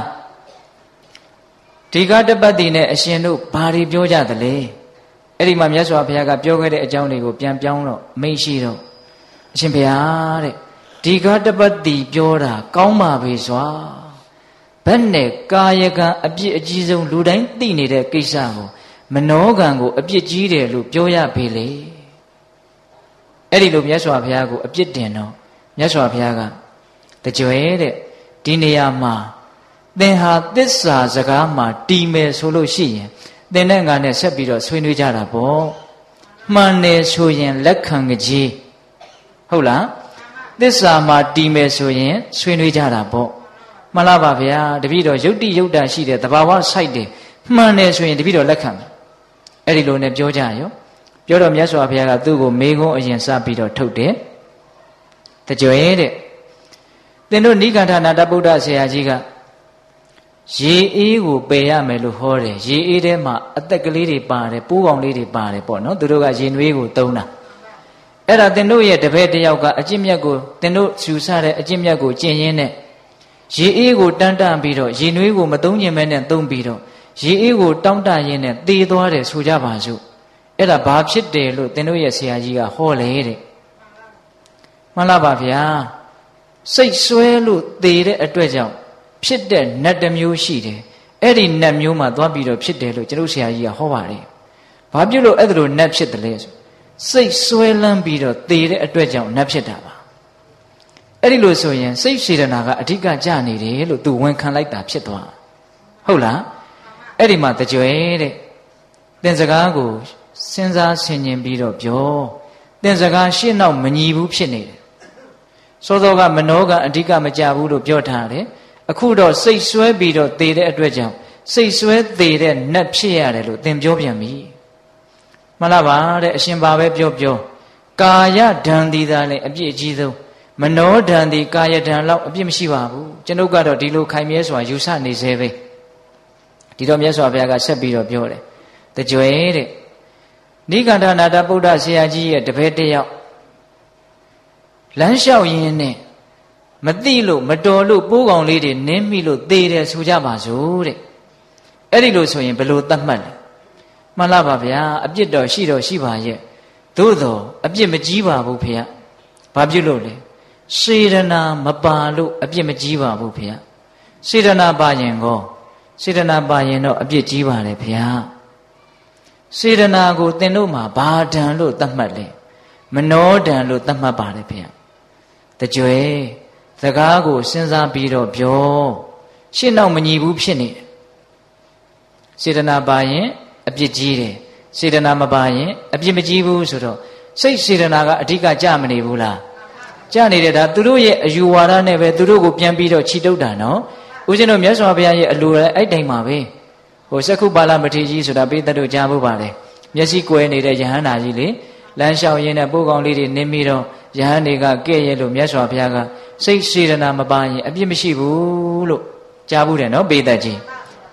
ဒီကတပတ်တည်နဲ့အရှင်တို့ဘာတွေပြောကြသလဲအဲ့ဒီမှာမြတ်စွာဘုရားကပြောခဲ့တဲ့အကြောင်းတွေကိုပြန်ပြောင်းတော့မိန့်ရှိတော့အရှင်ဘုရားတဲ့ဒီကတပတ်တည်ပြောတာကောင်းပါပြီစွာဘယ်နဲ့ကာယကံအပြစ်အကြီးဆုံးလူတိုင်းသိနေတဲ့ကိစ္စကိုမနောကံကိုအပြစ်ကြီးတယ်လို့ပြောရပေလေအဲ့ဒီလိုမြတ်စွာဘုရားကိုအပြစ်တင်တော့မြတ်စွာဘုရားကတကြွယ်တဲ့ဒီနေရာမှာသင်ဟာသစ္စာစကားမှာတီမယ်ဆိုလို့ရှိရင်သင်နဲ့ငါနဲ့ဆက်ပြီးတော့ဆွေးနွေးကြတာပေါ့မှန်တယ်ဆိုရင်လက်ခံကြည်ဟုတ်လားသစ္စာမှာတီမယ်ဆိုရင်ဆွေးနွေးကြတာပေါ့မှန်လားပါဗျာတပည့်တော်ယုတ်တိယုတ်တာရှိတယ်သဘာဝစိုက်တယ်မှန်တယ်ဆိုရင်တပည့်တော်လက်ခံအဲ့ဒီလိုနဲ့ပြောကြရောပြောတော့မြတ်စွာဘုရားကသူ့ကိုမေခွန်းအရင်စပြီးတော့ထုတ်တယ်တကြွယ်တဲ့သင်တို့နိဂန္ဓနာတဗုဒ္ဓဆရာကြီးကရေအေးကိုပယ်ရမယ်လို့ဟောတယ်ရေအေးထဲမှာအသက်ကလေးတွေပါတယ်ပိုးကောင်လေးတွေပါတယ်ပေါ့နော်သူတို့ကရေနွေးကိုသုံးတာအဲ့ဒါသင်တို့ရဲ့တပည့်တယောက်ကအကျင့်မြတ်ကိုသင်တို့ယူဆတဲ့အကျင့်မြတ်ကိုကျင့်ရင်းနဲ့ရေအေးကိုတန်းတန်းပြီးတော့ရေနွေးကိုမသုံးခြင်းပဲနဲ့သုံးပြီးတော့ရေအေးကိုတောင်းတရင်းနဲ့သေသွားတယ်ဆိုကြပါစို့အဲ့ဒါဘာဖြစ်တယ်လို့သင်တို့ရဲ့ဆရာကြီးကဟောလေတဲ့မှန်လားပါဗျာစိတ်ဆွဲလို့သေတဲ့အတွက်ကြောင့်ဖြစ်တဲ့နတ်တစ်မျိုးရှိတယ်အဲ့ဒီနတ်မျိုးမှာသွားပြီးတော့ဖြစ်တယ်လို့ကျွန်တော်ဆရာကြီးကဟောပါတယ်ဘာဖြစ်လို့အဲ့ဒါလိုနတ်ဖြစ်တယ်လဲဆိုစိတ်ဆွဲလန်းပြီးတော့သေတဲ့အတွက်ကြောင့်နတ်ဖြစ်တာပါအဲ့ဒီလိုဆိုရင်စိတ်စေတနာကအဓိကကြနေတယ်လို့သူဝန်ခံလိုက်တာဖြစ်သွားဟုတ်လားအဲ့ဒီမှာတကြွယ်တဲ့သင်စကားကိုစဉ်းစားဆင်ခြင်ပြီးတော့ပြောသင်စကားရှင်းတော့မညီဘူးဖြစ်နေတယ်စောစောကမနောကအဓိကမကြဘူးလို့ပြောထားတယ်အခုတော့စိတ်ဆွဲပြီးတော့သေတဲ့အတွက်ကြောင့်စိတ်ဆွဲသေတဲ့နတ်ဖြစ်ရတယ်လို့သင်ပြောပြန်ပြီမှန်လားပါတဲ့အရှင်ဘာပဲပြောပြောကာယဒဏ်ဒီသာလည်းအပြည့်အကြီးဆုံးမနောဒဏ်ဒီကာယဒဏ်လောက်အပြည့်မရှိပါဘူးကျွန်ုပ်ကတော့ဒီလိုခိုင်မြဲစွာယူဆနေစေပဲဒီတော့မြတ်စွာဘုရားကဆက်ပြီးတော့ပြောတယ်တကြွယ်တဲ့နိဂန္ဓနာတဗုဒ္ဓဆရာကြီးရဲ့တပည့်တယောက်လမ်းလျှောက်ရင်းနဲ့မသိလို့မတော်လို့ပိုးကောင်လေးတွေနင်းမိလို့သေတယ်ဆိုကြပါစို့တဲ့အဲ့ဒီလိုဆိုရင်ဘယ်လိုသတ်မှတ်လဲမှန်လားပါဗျာအပြစ်တော်ရှိတော်ရှိပါရဲ့သို့တော်အပြစ်မကြီးပါဘူးဖေ။ဘာဖြစ်လို့လဲစေတနာမပါလို့အပြစ်မကြီးပါဘူးဖေ။စေတနာပါရင်ကောစေတနာပါရင်တော့အပြစ်ကြီးပါလေဖေ။စေတနာကိုသင်တို့မှာဘာဒဏ်လို့သတ်မှတ်လဲမနောဒဏ်လို့သတ်မှတ်ပါတယ်ဖေ။တကြွယ်စကားကိုစဉ်းစားပြီးတော့ပြောရှင်းတော့မညီဘူးဖြစ်နေတယ်စေတနာပါရင်အပြစ်ကြီးတယ်စေတနာမပါရင်အပြစ်မကြီးဘူးဆိုတော့စိတ်စေတနာကအဓိကကြမနေဘူးလားကြနေတယ်ဒါသူတို့ရဲ့အယူဝါဒနဲ့ပဲသူတို့ကိုပြန်ပြီးတော့ခြိတုပ်တာနော်ဦးဇင်းတို့မြတ်စွာဘုရားရဲ့အလိုလည်းအဲ့တိုင်းပါပဲဟိုစက္ခုပါဠမထေရကြီးဆိုတာပိဿတို့ကြားဖို့ပါလေမျက်စိကွယ်နေတဲ့ယဟန္တာကြီးလေလမ်းလျှောက်ရင်းနဲ့ပိုးကောင်လေးတွေနင်းပြီးတော့ယဟန်တွေကကဲ့ရဲ့လို့မြတ်စွာဘုရားကစိတ်စေတနာမပါရင်အပြစ်မရှိဘူးလို့ကြားဘူးတယ်နော်ပိဿကြီး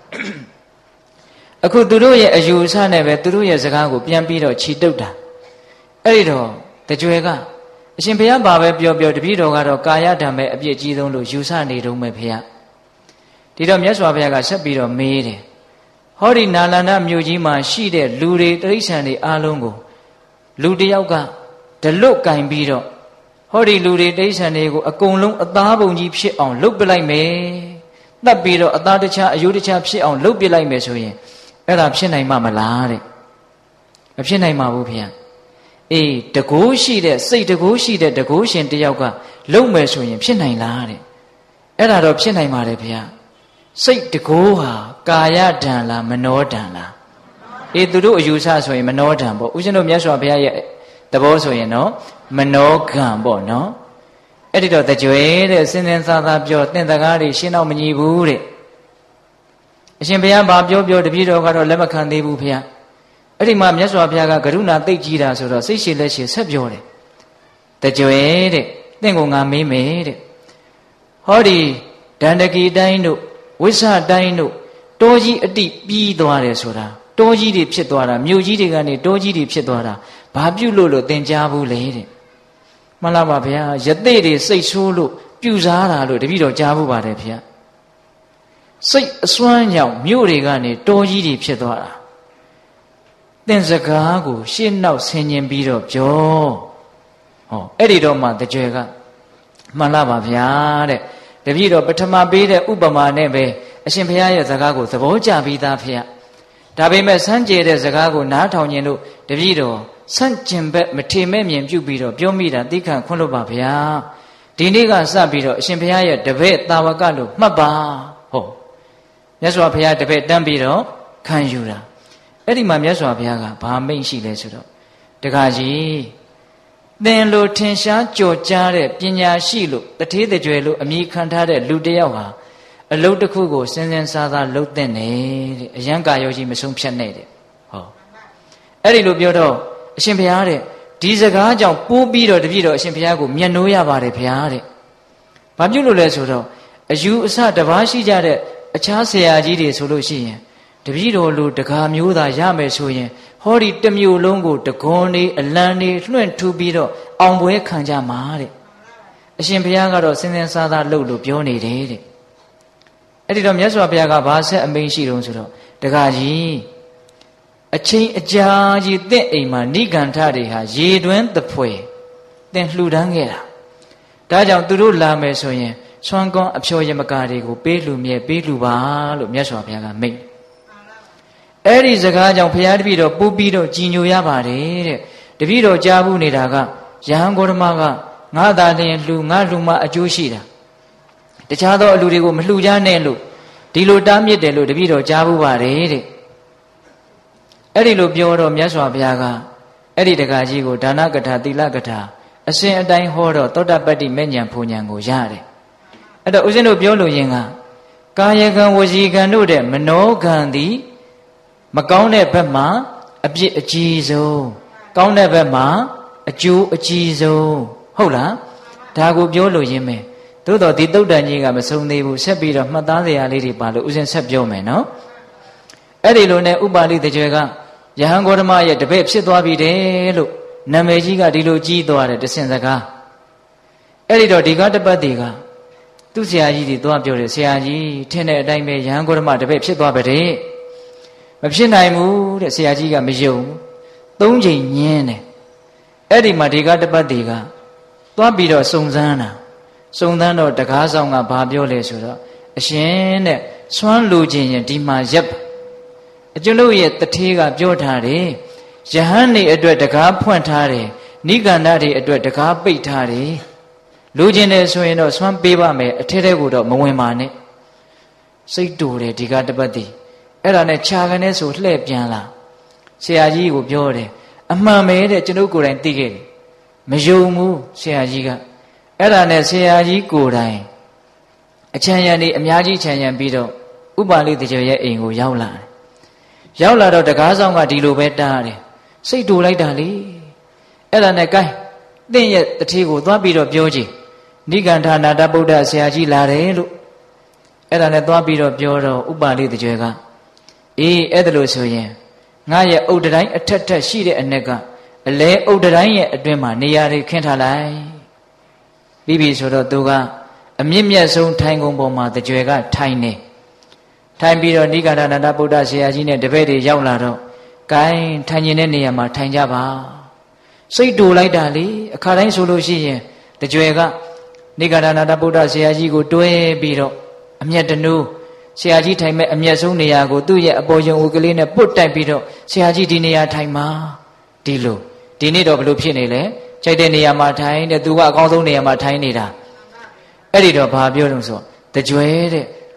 အခုသူတို့ရဲ့အယူအဆနဲ့ပဲသူတို့ရဲ့စကားကိုပြန်ပြီးတော့ခြိတုပ်တာအဲ့ဒီတော့တကြွယ်ကအရှင်ဘုရားဘာပဲပြောပြောတပည့်တော်ကတော့ကာယဓမ္မရဲ့အပြစ်ကြီးဆုံးလို့ယူဆနေတုံးပဲဘုရားဒီတော့မြတ်စွာဘုရားကဆက်ပြီးတော့မေးတယ်ဟောဒီနာလန္ဒမြို့ကြီးမှာရှိတဲ့လူတွေတိရစ္ဆာန်တွေအားလုံးကိုလူတယောက်ကဒလွတ်ကင်ပြီးတော့ဟောဒီလူတွေတိရစ္ဆာန်တွေကိုအကုန်လုံးအသားပုံကြီးဖြစ်အောင်လုပ်ပလိုက်မယ်တတ်ပြီးတော့အသားတခြားအယုတခြားဖြစ်အောင်လုပ်ပလိုက်မယ်ဆိုရင်အဲ့ဒါဖြစ်နိုင်မှာမလားတဲ့မဖြစ်နိုင်ပါဘူးဖေ။အေးတကိုးရှိတဲ့စိတ်တကိုးရှိတဲ့တကိုးရှင်တယောက်ကလုံမယ်ဆိုရင်ဖြစ်နိုင်လားတဲ့အဲ့ဒါတော့ဖြစ်နိုင်ပါတယ်ဖေ။စိတ်တကိုးဟာကာယဓာန်လားမနောဓာန်လားအေးသူတို့အယူဆဆိုရင်မနောဓာန်ပေါ့ဦးဇင်းတို့မြတ်စွာဘုရားရဲ့သဘောဆိုရင်နော်မနောကံပေါ့နော်အဲ့ဒီတော့တကြွယ်တဲ့စင်စင်သာသာပြောတင့်တကားတွေရှင်းတော့မညီဘူးတဲ့အရှင်ဘုရားဘာပြောပြောတပည့်တော်ကတော့လက်မခံသေးဘူးဘုရားအဲ့ဒီမှာမြတ်စွာဘုရားကကရုဏာသိပ်ကြီးတာဆိုတော့စိတ်ရှည်လက်ရှည်ဆက်ပြောတယ်တကြွယ်တဲ့တင့်ကိုငါမေးမယ်တဲ့ဟောဒီဒန္တကီတိုင်းတို့ဝိဆတိုင်းတို့တောကြီးအတိပြီးသွားတယ်ဆိုတာတောကြီးတွေဖြစ်သွားတာမြို့ကြီးတွေကနေတောကြီးတွေဖြစ်သွားတာဘာပြုလို့လို့သင်ကြားဘူးလေတဲ့မှန်လားပါဗျာယသိတွေစိတ်ဆိုးလို့ပြူစားတာလို့တပည့်တော်ကြားဘူးပါတယ်ဗျာစိတ်အစွမ်းကြောင့်မြို့တွေကနေတောကြီးတွေဖြစ်သွားတာသင်စကားကိုရှင်းနောက်ဆင်ញင်ပြီးတော့ပြောဟောအဲ့ဒီတော့မှတကြွယ်ကမှန်လားပါဗျာတဲ့တပည့်တော်ပထမပေးတဲ့ဥပမာနဲ့ပဲအရှင်ဘုရားရဲ့စကားကိုသဘောကျပြီးသားဖေ။ဒါပေမဲ့စမ်းကြဲတဲ့စကားကိုနားထောင်ခြင်းလို့တပည့်တော်စန့်ကျင်ဘက်မထေမဲ့မြင်ပြုပြီးတော့ပြောမိတာသိခံခွင့်လို့ပါဗျာ။ဒီနေ့ကစပြီးတော့အရှင်ဘုရားရဲ့တပည့်တာဝကလို့မှတ်ပါ။ဟုတ်။မြတ်စွာဘုရားတပည့်တန်းပြီးတော့ခံယူတာ။အဲ့ဒီမှာမြတ်စွာဘုရားကဘာမိန့်ရှိလဲဆိုတော့တခါကြီးသင်လိုထင်ရှားကြော်ကြားတဲ့ပညာရှိလို့တထေးတကြွယ်လို့အမိခံထားတဲ့လူတစ်ယောက်ဟာအလုတ်တစ်ခုကိုစဉ်စဉ်စားစားလှုပ်တဲ့တဲ့အယံကာယောကြီးမဆုံးဖြတ်နဲ့တဲ့ဟောအဲ့ဒီလိုပြောတော့အရှင်ဘုရားတဲ့ဒီစကားကြောင့်ပိုးပြီးတော့တပြည့်တော့အရှင်ဘုရားကိုမျက်နှိုးရပါတယ်ဘုရားတဲ့ဘာပြုလို့လဲဆိုတော့အယူအဆတပါးရှိကြတဲ့အခြားဆရာကြီးတွေဆိုလို့ရှိရင်တပည့်တော်လိုတကားမျိုးသာရမယ်ဆိုရင်ဟောဒီတစ်မျိုးလုံးကိုတကွန်နေအလံနေလွှင့်ထူပြီးတော့အောင်ပွဲခံကြမှာတဲ့အရှင်ဘုရားကတော့စဉ်စဉ်စားစားလှုပ်လို့ပြောနေတယ်တဲ့အဲ့ဒီတော့မြတ်စွာဘုရားကဘာဆက်အမိန့်ရှိတုံးဆိုတော့တကားကြီးအချင်းအကြာကြီးတင့်အိမ်မှာဏိကန္ထတွေဟာရေတွင်းသဖွယ်တင်လှူဒန်းခဲ့တာဒါကြောင့်သူတို့လာမယ်ဆိုရင်ဆွမ်းကွန်းအဖျော်ရမကာတွေကိုပေးလှူမြဲပေးလှူပါလို့မြတ်စွာဘုရားကမိန့်အဲ့ဒီစကားကြောင့်ဘုရားတပည့်တော်ပူပြီးတော့ကြည်ညိုရပါတယ်တဲ့တပည့်တော်ကြားဘူးနေတာကယဟန်ဂေါတမကငါသာလျင်လှူငါလှူမှအကျိုးရှိတာတခြားသောအလူတွေကိုမလှူကြနဲ့လို့ဒီလိုတားမြစ်တယ်လို့တပည့်တော်ကြားဘူးပါတယ်တဲ့အဲ့ဒီလိုပြောတော့မြတ်စွာဘုရားကအဲ့ဒီတကားကြီးကိုဒါနကထာသီလကထာအစဉ်အတိုင်းဟောတော့သောတပတ္တိမေညာဖူညာကိုရတယ်အဲ့တော့ဦးဇင်းတို့ပြောလို့ရင်ကကာယကံဝစီကံတို့တဲ့မနောကံသည်မကောင်းတဲ့ဘက်မှာအပြစ်အကြီးဆုံးကောင်းတဲ့ဘက်မှာအကျိုးအကြီးဆုံးဟုတ်လားဒါကိုပြောလို့ရင်းမယ်သို့တော်ဒီတုတ်တန်ကြီးကမဆုံးသေးဘူးဆက်ပြီးတော့မှတ်သားစရာလေးတွေပါလို့ဦးဇင်းဆက်ပြောမယ်နော်အဲ့ဒီလိုနဲ့ဥပါလိတကြွယ်ကယဟန်ဂေါတမရဲ့တပည့်ဖြစ်သွားပြီတဲ့လို့နာမည်ကြီးကဒီလိုကြီးသွားတယ်တဆင်စကားအဲ့ဒီတော့ဒီကတပတ်တွေကသူ့ဆရာကြီးတွေသွားပြောတယ်ဆရာကြီးထင်တဲ့အတိုင်းပဲယဟန်ဂေါတမတပည့်ဖြစ်သွားပါတဲ့မဖြစ်နိုင်ဘူးတဲ့ဆရာကြီးကမယုံသုံးချိန်ညင်းတယ်အဲ့ဒီမှာဒီကတပတ်တွေကသွားပြီးတော့စုံစမ်းတာစုံစမ်းတော့တကားဆောင်ကဘာပြောလဲဆိုတော့အရှင်တဲ့ဆွမ်းလူခြင်းရင်ဒီမှာရပ်အကျွန်ုပ်ရဲ့တထေးကပြောထားတယ်ယဟန်နေအတွက်တကားဖွင့်ထားတယ်နိကန္ဒတွေအတွက်တကားပိတ်ထားတယ်လူခြင်းတယ်ဆိုရင်တော့ဆွမ်းပေးပါမယ်အထဲထဲကိုတော့မဝင်ပါနဲ့စိတ်တူတယ်ဒီကတပတ်တည်းအဲ့ဒါနဲ့ခြာကနေဆိုလှည့်ပြန်လာဆရာကြီးကိုပြောတယ်အမှန်ပဲတဲ့ကျွန်ုပ်ကိုယ်တိုင်သိခဲ့တယ်မယုံဘူးဆရာကြီးကအဲ့ဒါနဲ့ဆရာကြီးကိုယ်တိုင်အချမ်းရံနေအများကြီးချမ်းရံပြီးတော့ဥပါလိတကြွယ်ရဲ့အိမ်ကိုရောက်လာတယ်ရောက်လာတော့တကားဆောင်ကဒီလိုပဲတားတယ်စိတ်တူလိုက်တာလေအဲ့ဒါနဲ့ကိုင်းတင့်ရဲ့တထေးကိုသွားပြီးတော့ပြောကြည့်နိကန္ဌနာတဗုဒ္ဓဆရာကြီးလာတယ်လို့အဲ့ဒါနဲ့သွားပြီးတော့ပြောတော့ဥပါလိတကြွယ်ကအေးအဲ့ဒါလို့ဆိုရင်ငါရဲ့အုတ်တိုင်းအထက်ထက်ရှိတဲ့အ ਨੇ ကအလဲအုတ်တိုင်းရဲ့အတွင်းမှာနေရာတွေခင်းထားလိုက်ပြီးပြီဆိုတော့သူကအမြင့်မြတ်ဆုံးထိုင်ကုန်ပေါ်မှာတကြွယ်ကထိုင်နေထိုင်ပြီးတော့နိဂန္ဓနာတဗုဒ္ဓဆရာကြီးနဲ့တပည့်တွေရောက်လာတော့ဂိုင်းထိုင်နေတဲ့နေရာမှာထိုင်ကြပါစိတ်တူလိုက်တာလေအခါတိုင်းဆိုလို့ရှိရင်တကြွယ်ကနိဂန္ဓနာတဗုဒ္ဓဆရာကြီးကိုတွဲပြီးတော့အမျက်တနူးဆရာကြီးထိုင်မဲ့အမျက်ဆုံးနေရာကိုသူ့ရဲ့အပေါ်ယုံဦးကလေးနဲ့ပုတ်တိုက်ပြီးတော့ဆရာကြီးဒီနေရာထိုင်မှာဒီလိုဒီနေ့တော့ဘလို့ဖြစ်နေလဲကြိုက်တဲ့နေရာမှာထိုင်တဲ့သူကအကောင်းဆုံးနေရာမှာထိုင်နေတာအဲ့ဒီတော့ဘာပြောလို့ဆိုတကြွယ်တဲ့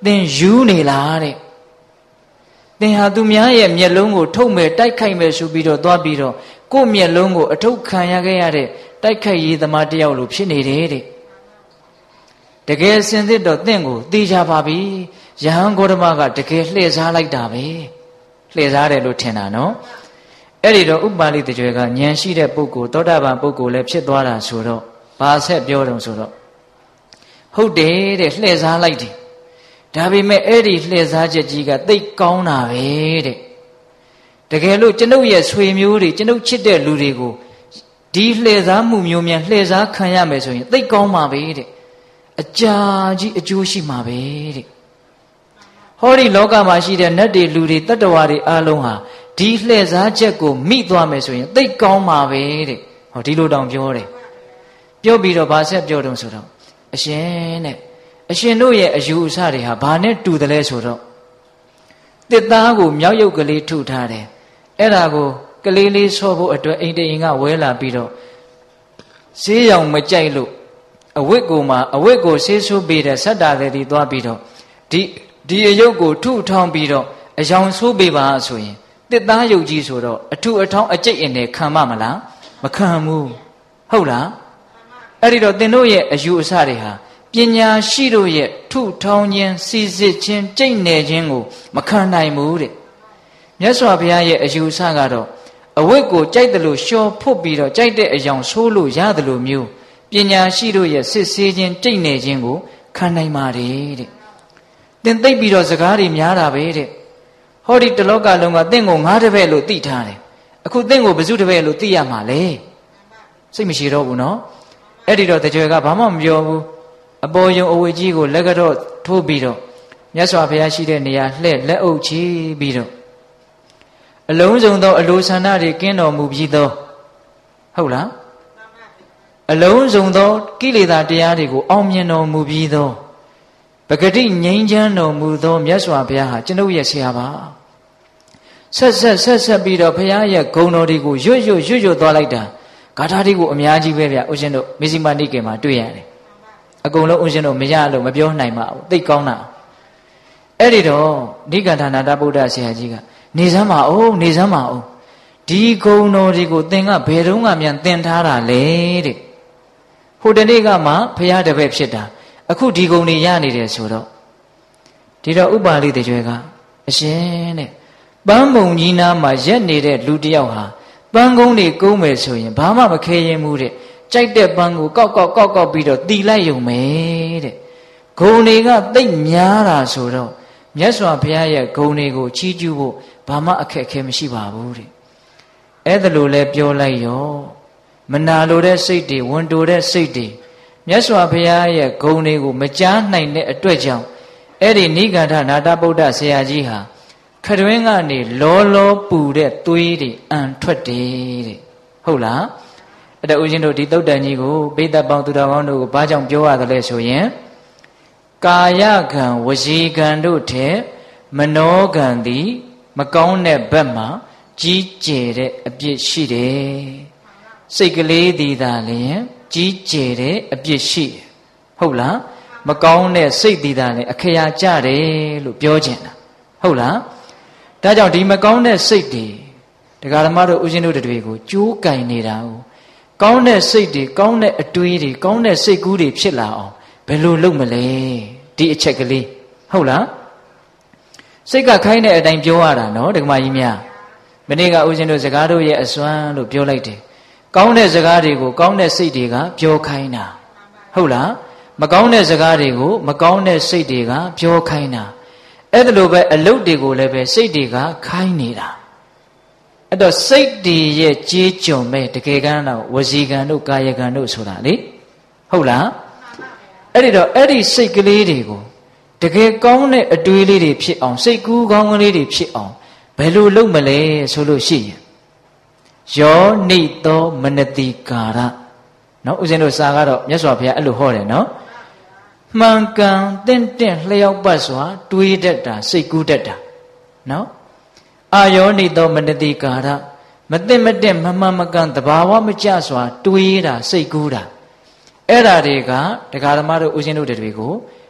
သင်ယူနေလားတဲ့သင်ဟာသူများရဲ့မျက်လုံးကိုထုတ်မယ်တိုက်ခိုက်မယ်ဆိုပြီးတော့သွားပြီးတော့ကိုယ့်မျက်လုံးကိုအထုတ်ခံရခဲ့ရတဲ့တိုက်ခိုက်ရေးသမားတယောက်လိုဖြစ်နေတယ်တဲ့တကယ်စင်စစ်တော့သင်ကိုသိကြပါပြီယဟန်ဂေါတမကတကယ်လှည့်စားလိုက်တာပဲလှည့်စားတယ်လို့ထင်တာနော်အဲ့ဒီတော့ဥပ္ပါလိတကြွယ်ကဉာဏ်ရှိတဲ့ပုဂ္ဂိုလ်သောတာပန်ပုဂ္ဂိုလ်လည်းဖြစ်သွားတာဆိုတော့ဘာဆက်ပြောတုံဆိုတော့ဟုတ်တယ်တဲ့လှည့်စားလိုက်တယ်ဒါပေမဲ့အဲ့ဒီလှည့်စားချက်ကြီးကသိကောင်းတာပဲတဲ့တကယ်လို့ကျွန်ုပ်ရဲ့ဆွေမျိုးတွေကျွန်ုပ်ချစ်တဲ့လူတွေကိုဒီလှည့်စားမှုမျိုးများလှည့်စားခံရမယ်ဆိုရင်သိကောင်းပါပဲတဲ့အကြာကြီးအကျိုးရှိမှာပဲတဲ့ဟောဒီလောကမှာရှိတဲ့နတ်တွေလူတွေတတ္တဝါတွေအလုံးဟာဒီလှည့်စားချက်ကိုမိသွားမယ်ဆိုရင်သိကောင်းပါပဲတဲ့ဟောဒီလိုတောင်ပြောတယ်ပြောပြီးတော့ဗာဆက်ပြောတုံဆိုတော့အရှင်တဲ့အရှင်တို့ရဲ့အယူအဆတွေဟာဘာနဲ့တူတယ်လဲဆိုတော့တစ်သားကိုမြောက်ရုပ်ကလေးထုထားတယ်အဲ့ဒါကိုကလေးလေးဆော့ဖို့အတွက်အိမ်တအိမ်ကဝဲလာပြီးတော့ဈေးရောင်မကြိုက်လို့အဝတ်ကိုမှအဝတ်ကိုဆေးဆိုးပေးတဲ့ဆက်တာလေးတွေသွားပြီးတော့ဒီဒီအယုတ်ကိုထုထောင်းပြီးတော့အယောင်ဆိုးပေးပါဆိုရင်တစ်သားယုတ်ကြီးဆိုတော့အထုအထောင်းအကျိတ်အင်နဲ့ခံမမလားမခံဘူးဟုတ်လားအဲ့ဒီတော့သင်တို့ရဲ့အယူအဆတွေဟာပညာရှိတို့ရဲ့ထုထောင်းခြင်းစီစစ်ခြင်းကြိတ်နယ်ခြင်းကိုမခံနိုင်ဘူးတဲ့မြတ်စွာဘုရားရဲ့အယူအဆကတော့အဝတ်ကိုကြိုက်တယ်လို့လျှော်ဖုတ်ပြီးတော့ကြိုက်တဲ့အယောင်ဆိုးလို့ရတယ်လို့မျိုးပညာရှိတို့ရဲ့စစ်ဆေးခြင်းကြိတ်နယ်ခြင်းကိုခံနိုင်ပါတယ်တဲ့သင်သိပ်ပြီးတော့စကားတွေများတာပဲတဲ့ဟောဒီတလောကလုံးကသင်ကိုငါးတပည့်လို့သိထားတယ်အခုသင်ကိုဘယ်သူတပည့်လို့သိရမှာလဲစိတ်မရှိတော့ဘူးနော်အဲ့ဒီတော့တကြွယ်ကဘာမှမပြောဘူးအပေါ်ယုံအဝေကြီးကိုလက်ကတော့ထိုးပြီးတော့မြတ်စွာဘုရားရှိတဲ့နေရာလှဲ့လက်အုပ်ချီပြီးတော့အလုံးစုံသောအလိုဆန္ဒတွေကင်းတော်မူပြီးသောဟုတ်လားအလုံးစုံသောကိလေသာတရားတွေကိုအောင်မြင်တော်မူပြီးသောပဂတိငြိမ်းချမ်းတော်မူသောမြတ်စွာဘုရားဟာကျွန်ုပ်ရဲ့ဆရာပါဆက်ဆက်ဆက်ဆက်ပြီးတော့ဘုရားရဲ့ဂုဏ်တော်တွေကိုရွတ်ရွတ်ရွတ်ရွတ်သွားလိုက်တာဂါထာတွေကိုအများကြီးပဲဗျဦးဇင်းတို့မေဇိမနိကေမှာတွေ့ရတယ်အကုန်လုံးဦးဇင်းတို့မရလို့မပြောနိုင်ပါဘူးသိကောင်းတာအဲ့ဒီတော့နိဂန္ဓနာတဗုဒ္ဓဆရာကြီးကနေစမ်းပါအောင်နေစမ်းပါအောင်ဒီဂုဏ်တော်တွေကိုသင်ကဘယ်တော့မှမြန်သင်ထားတာလေတဲ့ဟိုတနေ့ကမှဘုရားတပည့်ဖြစ်တာအခုဒီဂုဏ်တွေရနေတယ်ဆိုတော့ဒီတော့ဥပါလိတကြွယ်ကအရှင်တဲ့ပန်းမုံကြီးနားမှာရက်နေတဲ့လူတယောက်ဟာပန်းကုန်းတွေကုန်းမယ်ဆိုရင်ဘာမှမခဲရင်ဘူးတဲ့ကြိုက်တဲ့ပန်းကိုကောက်ကောက်ကောက်ကောက်ပြီးတော့တီလိုက်ရုံပဲတဲ့ဂုဏ်တွေကသိပ်များတာဆိုတော့မြတ်စွာဘုရားရဲ့ဂုဏ်တွေကိုချီးကျူးဖို့ဘာမှအခက်အခဲမရှိပါဘူးတဲ့အဲ့ဒါလိုလဲပြောလိုက်ရောမနာလိုတဲ့စိတ်တွေဝန်တိုတဲ့စိတ်တွေမြတ်စွာဘုရားရဲ့ဂုဏ်တွေကိုမကြားနိုင်တဲ့အတွက်ကြောင့်အဲ့ဒီနိဂန္ဓနာတဗုဒ္ဓဆရာကြီးဟာခတွင်းကနေလောလောပူတဲ့သွေးတွေအံထွက်တယ်တဲ့ဟုတ်လားအဲ့ဒါဦးဇင်းတို့ဒီသုတ်တန်ကြီးကိုပိဋကပေါင်းသူတော်ကောင်းတို့ကိုဘာကြောင့်ပြောရတယ်လဲဆိုရင်ကာယကံဝစီကံတို့ထဲမနောကံသည်မကောင်းတဲ့ဘက်မှာကြီးကျယ်တဲ့အပြစ်ရှိတယ်စိတ်ကလေးသည်သာလျှင်ကြီးကျယ်တဲ့အပြစ်ရှိတယ်ဟုတ်လားမကောင်းတဲ့စိတ်သည်သာလျှင်အခရာကျတယ်လို့ပြောချင်တာဟုတ်လားဒါကြောင့်ဒီမကောင်းတဲ့စိတ်တွေဒကာဓမ္မတို့ဦးဇင်းတို့တွေကိုကြိုးကင်နေတာ哦ကောင်းတဲ့စိတ်တွေကောင်းတဲ့အတွေးတွေကောင်းတဲ့စိတ်ကူးတွေဖြစ်လာအောင်ဘယ်လိုလုပ်မလဲဒီအချက်ကလေးဟုတ်လားစိတ်ကခိုင်းတဲ့အတိုင်းပြောရတာနော်ဒကမကြီးများမနေ့ကဦးဇင်းတို့စကားတို့ရဲ့အစွမ်းလို့ပြောလိုက်တယ်ကောင်းတဲ့စကားတွေကိုကောင်းတဲ့စိတ်တွေကပြောခိုင်းတာဟုတ်လားမကောင်းတဲ့စကားတွေကိုမကောင်းတဲ့စိတ်တွေကပြောခိုင်းတာအဲ့ဒါလိုပဲအလုပ်တွေကိုလည်းပဲစိတ်တွေကခိုင်းနေတာအဲ့တော့စိတ်တွေရဲ့ကြေးကြုံမဲ့တကယ်ကန်းတော့ဝစီကံတို့ကာယကံတို့ဆိုတာလေဟုတ်လားအဲ့ဒီတော့အဲ့ဒီစိတ်ကလေးတွေကိုတကယ်ကောင်းတဲ့အတွေးလေးတွေဖြစ်အောင်စိတ်ကူးကောင်းကလေးတွေဖြစ်အောင်ဘယ်လိုလုပ်မလဲဆိုလို့ရှိရင်ယောနိသောမနတိကာရနော်ဦးဇင်းတို့စာကတော့မြတ်စွာဘုရားအဲ့လိုဟောတယ်နော်မှန်ကန်တင့်တင့်လျှောက်ပတ်စွာတွေးတတ်တာစိတ်ကူးတတ်တာနော်အာယောနိသောမနတိကာရမသိမတင့်မမှန်မကန်တဘာဝမကျစွာတွေးတာစိတ်ကူးတာအဲ့ဓာတွေကဒကာဓမ္မတို့ဦးဇင်းတို့တွေကို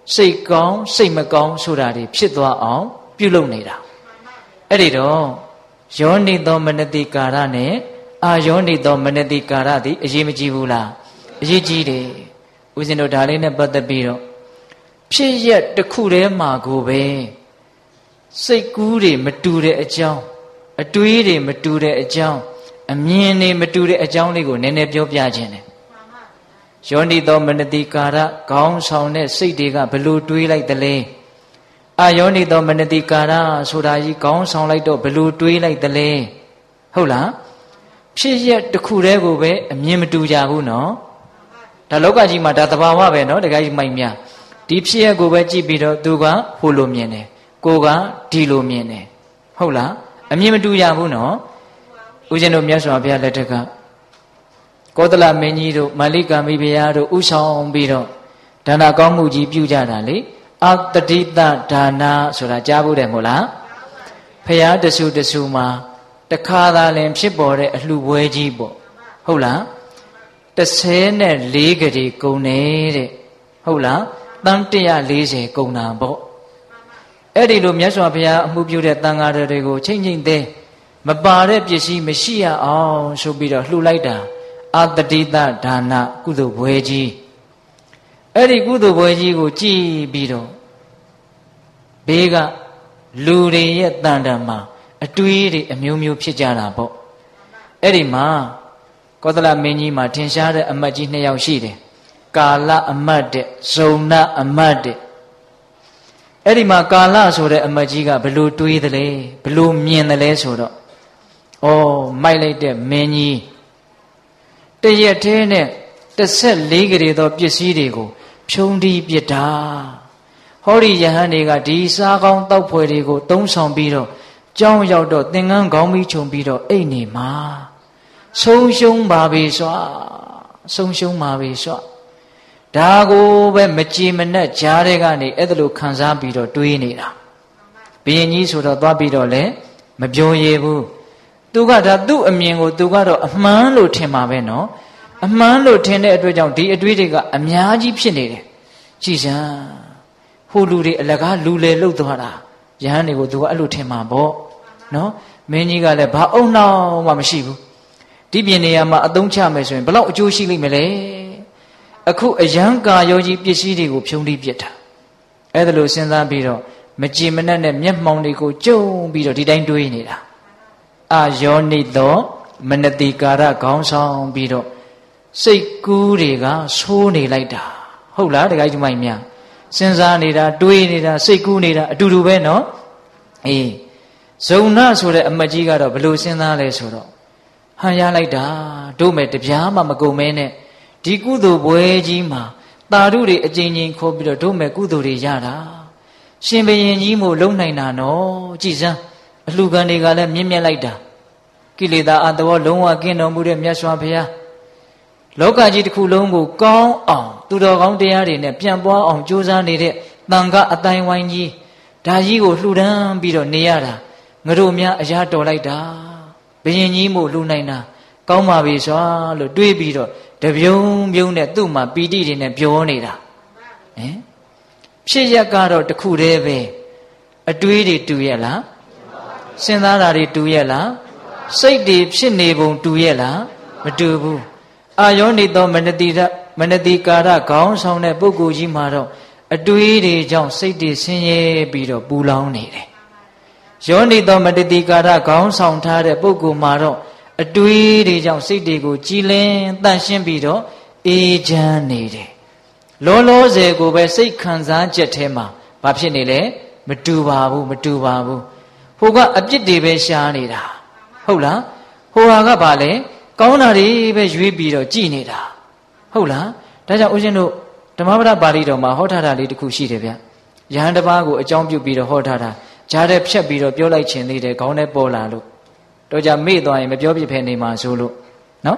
စိတ်ကောင်းစိတ်မကောင်းဆိုတာတွေဖြစ်သွားအောင်ပြုလုပ်နေတာအဲ့ဒီတော့ယောနိသောမနတိကာရနဲ့အာယောနိသောမနတိကာရသည်အရေးမကြီးဘူးလားအရေးကြီးတယ်ဦးဇင်းတို့ဒါလေးနဲ့ပတ်သက်ပြီးတော့ဖြစ်ရက်တစ်ခုတည်းမှာကိုပဲစိတ်ကူးတွေမတူတဲ့အကြောင်းအတွေးတွေမတူတဲ့အကြောင်းအမြင်တွေမတူတဲ့အကြောင်းလေးကိုနည်းနည်းပြောပြခြင်းတယ်ယောနိသောမနတိကာရခေါင်းဆောင်တဲ့စိတ်တွေကဘလို့တွေးလိုက်သလဲအာယောနိသောမနတိကာရဆိုတာကြီးခေါင်းဆောင်လိုက်တော့ဘလို့တွေးလိုက်သလဲဟုတ်လားဖြစ်ရက်တစ်ခုတည်းကိုပဲအမြင်မတူကြဘူးနော်ဒါလောကကြီးမှာဒါသဘာဝပဲနော်တခါကြီးမိုက်များဒီဖြစ်ရက်ကိုပဲကြည့်ပြီးတော့သူကဟိုလိုမြင်တယ်ကိုကဒီလိုမြင်တယ်ဟုတ်လားအမြင်မတူကြဘူးနော်ဦးဇင်းတို့မြတ်စွာဘုရားလက်ထက်ကကောသလမင်းကြီးတို့မာလိကာမိဘုရားတို့ဥဆောင်ပြီးတော့ဒါနကောင်းမှုကြီးပြုကြတာလေအတတိတဒါနဆိုတာကြားဘူးတယ်မို့လားဘုရားတဆူတဆူမှာတခါသာလင်ဖြစ်ပေါ်တဲ့အလှပွဲကြီးပေါ့ဟုတ်လားတစ်ဆယ်နဲ့လေးကလေးကုန်နေတဲ့ဟုတ်လားတန်တစ်ရာလေးဆယ်ကုန်တာပေါ့အဲ့ဒီလိုမြတ်စွာဘုရားအမှုပြုတဲ့တန်ဃာတော်တွေကိုချိန်ချိန်သေးမပါတဲ့ပစ္စည်းမရှိရအောင်ဆိုပြီးတော့လှူလိုက်တာအတတိတဒါနကုသိုလ်ဘွယ်ကြီးအဲ့ဒီကုသိုလ်ဘွယ်ကြီးကိုကြည်ပြီးတော့ဘေးကလူတွေရဲ့တန်တမှာအတွေးတွေအမျိုးမျိုးဖြစ်ကြတာပေါ့အဲ့ဒီမှာကောသလမင်းကြီးမှာထင်ရှားတဲ့အမတ်ကြီးနှစ်ယောက်ရှိတယ်ကာလအမတ်တဲ့ဇုံနအမတ်တဲ့အဲ့ဒီမှာကာလဆိုတဲ့အမတ်ကြီးကဘလို့တွေးသလဲဘလို့မြင်သလဲဆိုတော့ဩမိုက်လိုက်တဲ့မင်းကြီးတရက်သေးနဲ့တစ်ဆက်လေးကလေးသောပစ္စည်းတွေကိုဖြုံးတီးပစ်တာဟောဒီယဟန်တွေကဒီစားကောင်းတောက်ဖွယ်တွေကိုသုံးဆောင်ပြီးတော့ကြောင်းရောက်တော့သင်္ကန်းခေါင်းပြီးခြုံပြီးတော့အိတ်နေမှာဆုံးရှုံးပါပြီစွာဆုံးရှုံးပါပြီစွာဒါကိုပဲမကြည်မနဲ့ကြားတဲ့ကနေအဲ့ဒါလိုခံစားပြီးတော့တွေးနေတာဘုရင်ကြီးဆိုတော့သွားပြီးတော့လဲမပြောရဘူးသူကဒါသူ့အမြင်ကိုသူကတော့အမှန်လို့ထင်မှာပဲနော်အမှန်လို့ထင်တဲ့အတွက်ကြောင့်ဒီအတွေးတွေကအများကြီးဖြစ်နေတယ်ကြည်စမ်းဟိုလူတွေအလကားလူလေလှုပ်သွားတာယဟန်တွေကိုသူကအဲ့လိုထင်မှာပေါ့နော်မင်းကြီးကလည်းဘာအုံနှောင်းမှမရှိဘူးဒီပြင်နေရာမှာအသုံးချမယ်ဆိုရင်ဘယ်လောက်အကျိုးရှိလိမ့်မလဲအခုအယံကာယောကြီးပစ္စည်းတွေကိုဖြုံးတိပစ်တာအဲ့ဒါလို့စဉ်းစားပြီးတော့မကြည်မနှက်နဲ့မျက်မှောင်တွေကိုကျုံပြီးတော့ဒီတိုင်းတွေးနေတာအာယောနိသောမနတိကာရခေါင်းဆောင်ပြီးတော့စိတ်ကူးတွေကဆိုးနေလိုက်တာဟုတ်လားတခါကြီးမိုင်များစဉ်းစားနေတာတွေးနေတာစိတ်ကူးနေတာအတူတူပဲနော်အေးဇုံနဆိုတဲ့အမတ်ကြီးကတော့ဘလို့စဉ်းစားလဲဆိုတော့ဟန်ရလိုက်တာတို့မဲ့တပြားမှမကုန်မဲနဲ့ဒီကုသိုလ်ပွဲကြီးမှာတာဓုတွေအကျဉ်းချင်းခေါ်ပြီးတော့တို့မဲ့ကုသိုလ်တွေရတာရှင်ဘုရင်ကြီးမို့လုံနိုင်တာနော်ကြည်စမ်းအလှခံတွေကလည်းမြင့်မြတ်လိုက်တာကိလေသာအတဘောလုံးဝကင်းတော်မူတဲ့မြတ်စွာဘုရားလောကကြီးတစ်ခုလုံးကိုကောင်းအောင်သူတော်ကောင်းတရားတွေနဲ့ပြန်ပွားအောင်ကြိုးစားနေတဲ့တန်ခါအတိုင်းဝိုင်းကြီးဒါကြီးကိုလှူဒန်းပြီးတော့နေရတာငါတို့များအရာတော်လိုက်တာဘုရင်ကြီးမို့လှူနိုင်တာကောင်းပါပြီစွာလို့တွေးပြီးတော့တပြုံးပြုံးနဲ့သူ့မှာပီတိတွေနဲ့ပြောနေတာဟင်ဖြစ်ရက်ကတော့တခုတည်းပဲအတွေးတွေတူရဲ့လားစဉ်းစားတာတွေတူရဲ့လားစိတ်တွေဖြစ်နေပုံတူရဲ့လားမတူဘူးအာယောနိသောမနတိရမနတိကာရခေါင်းဆောင်တဲ့ပုဂ္ဂိုလ်ကြီးမှာတော့အတွေးတွေကြောင့်စိတ်တွေဆင်းရဲပြီးတော့ပူလောင်နေတယ်ယောနိသောမနတိကာရခေါင်းဆောင်ထားတဲ့ပုဂ္ဂိုလ်မှာတော့အတွေးတွေကြောင့်စိတ်တွေကိုကြည်လင်တန့်ရှင်းပြီးတော့အေးချမ်းနေတယ်လောလောဆယ်ကိုပဲစိတ်ခံစားချက်ထဲမှာဘာဖြစ်နေလဲမတူပါဘူးမတူပါဘူးဟိုကအပြစ်တွေပဲရှားနေတာဟုတ်လားဟိုဟာကဘာလဲကောင်းတာတွေပဲရွေးပြီးတော့ကြည်နေတာဟုတ်လားဒါကြောင့်ဦးဇင်းတို့ဓမ္မပဒပါဠိတော်မှာဟောထားတာလေးတစ်ခုရှိတယ်ဗျယဟန်တစ်ပါးကိုအကြောင်းပြုပြီးတော့ဟောထားတာဂျားတဲ့ဖြတ်ပြီးတော့ပြောလိုက်ခြင်းသေးတယ်ခေါင်းထဲပေါ်လာလို့တော့ကြမေ့သွားရင်မပြောပြဖဲနေမှာဆိုလို့နော်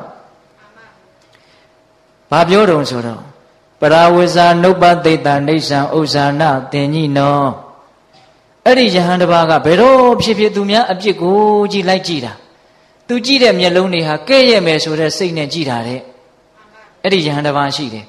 ဘာပြောတုံဆိုတော့ပရာဝိဇာနုပ္ပသိတ္တနေဆံဥဇာနာတင်ကြီးနောအဲ့ဒီယဟန်တစ်ပါးကဘယ်တော့ဖြစ်ဖြစ်သူများအပြစ်ကိုကြည့်လိုက်ကြည့်တာသူကြည့်တဲ့မျက်လုံးတွေဟာကဲ့ရဲ့မယ်ဆိုတဲ့စိတ်နဲ့ကြည့်တာတဲ့အဲ့ဒီယဟန်တစ်ပါးရှိတယ်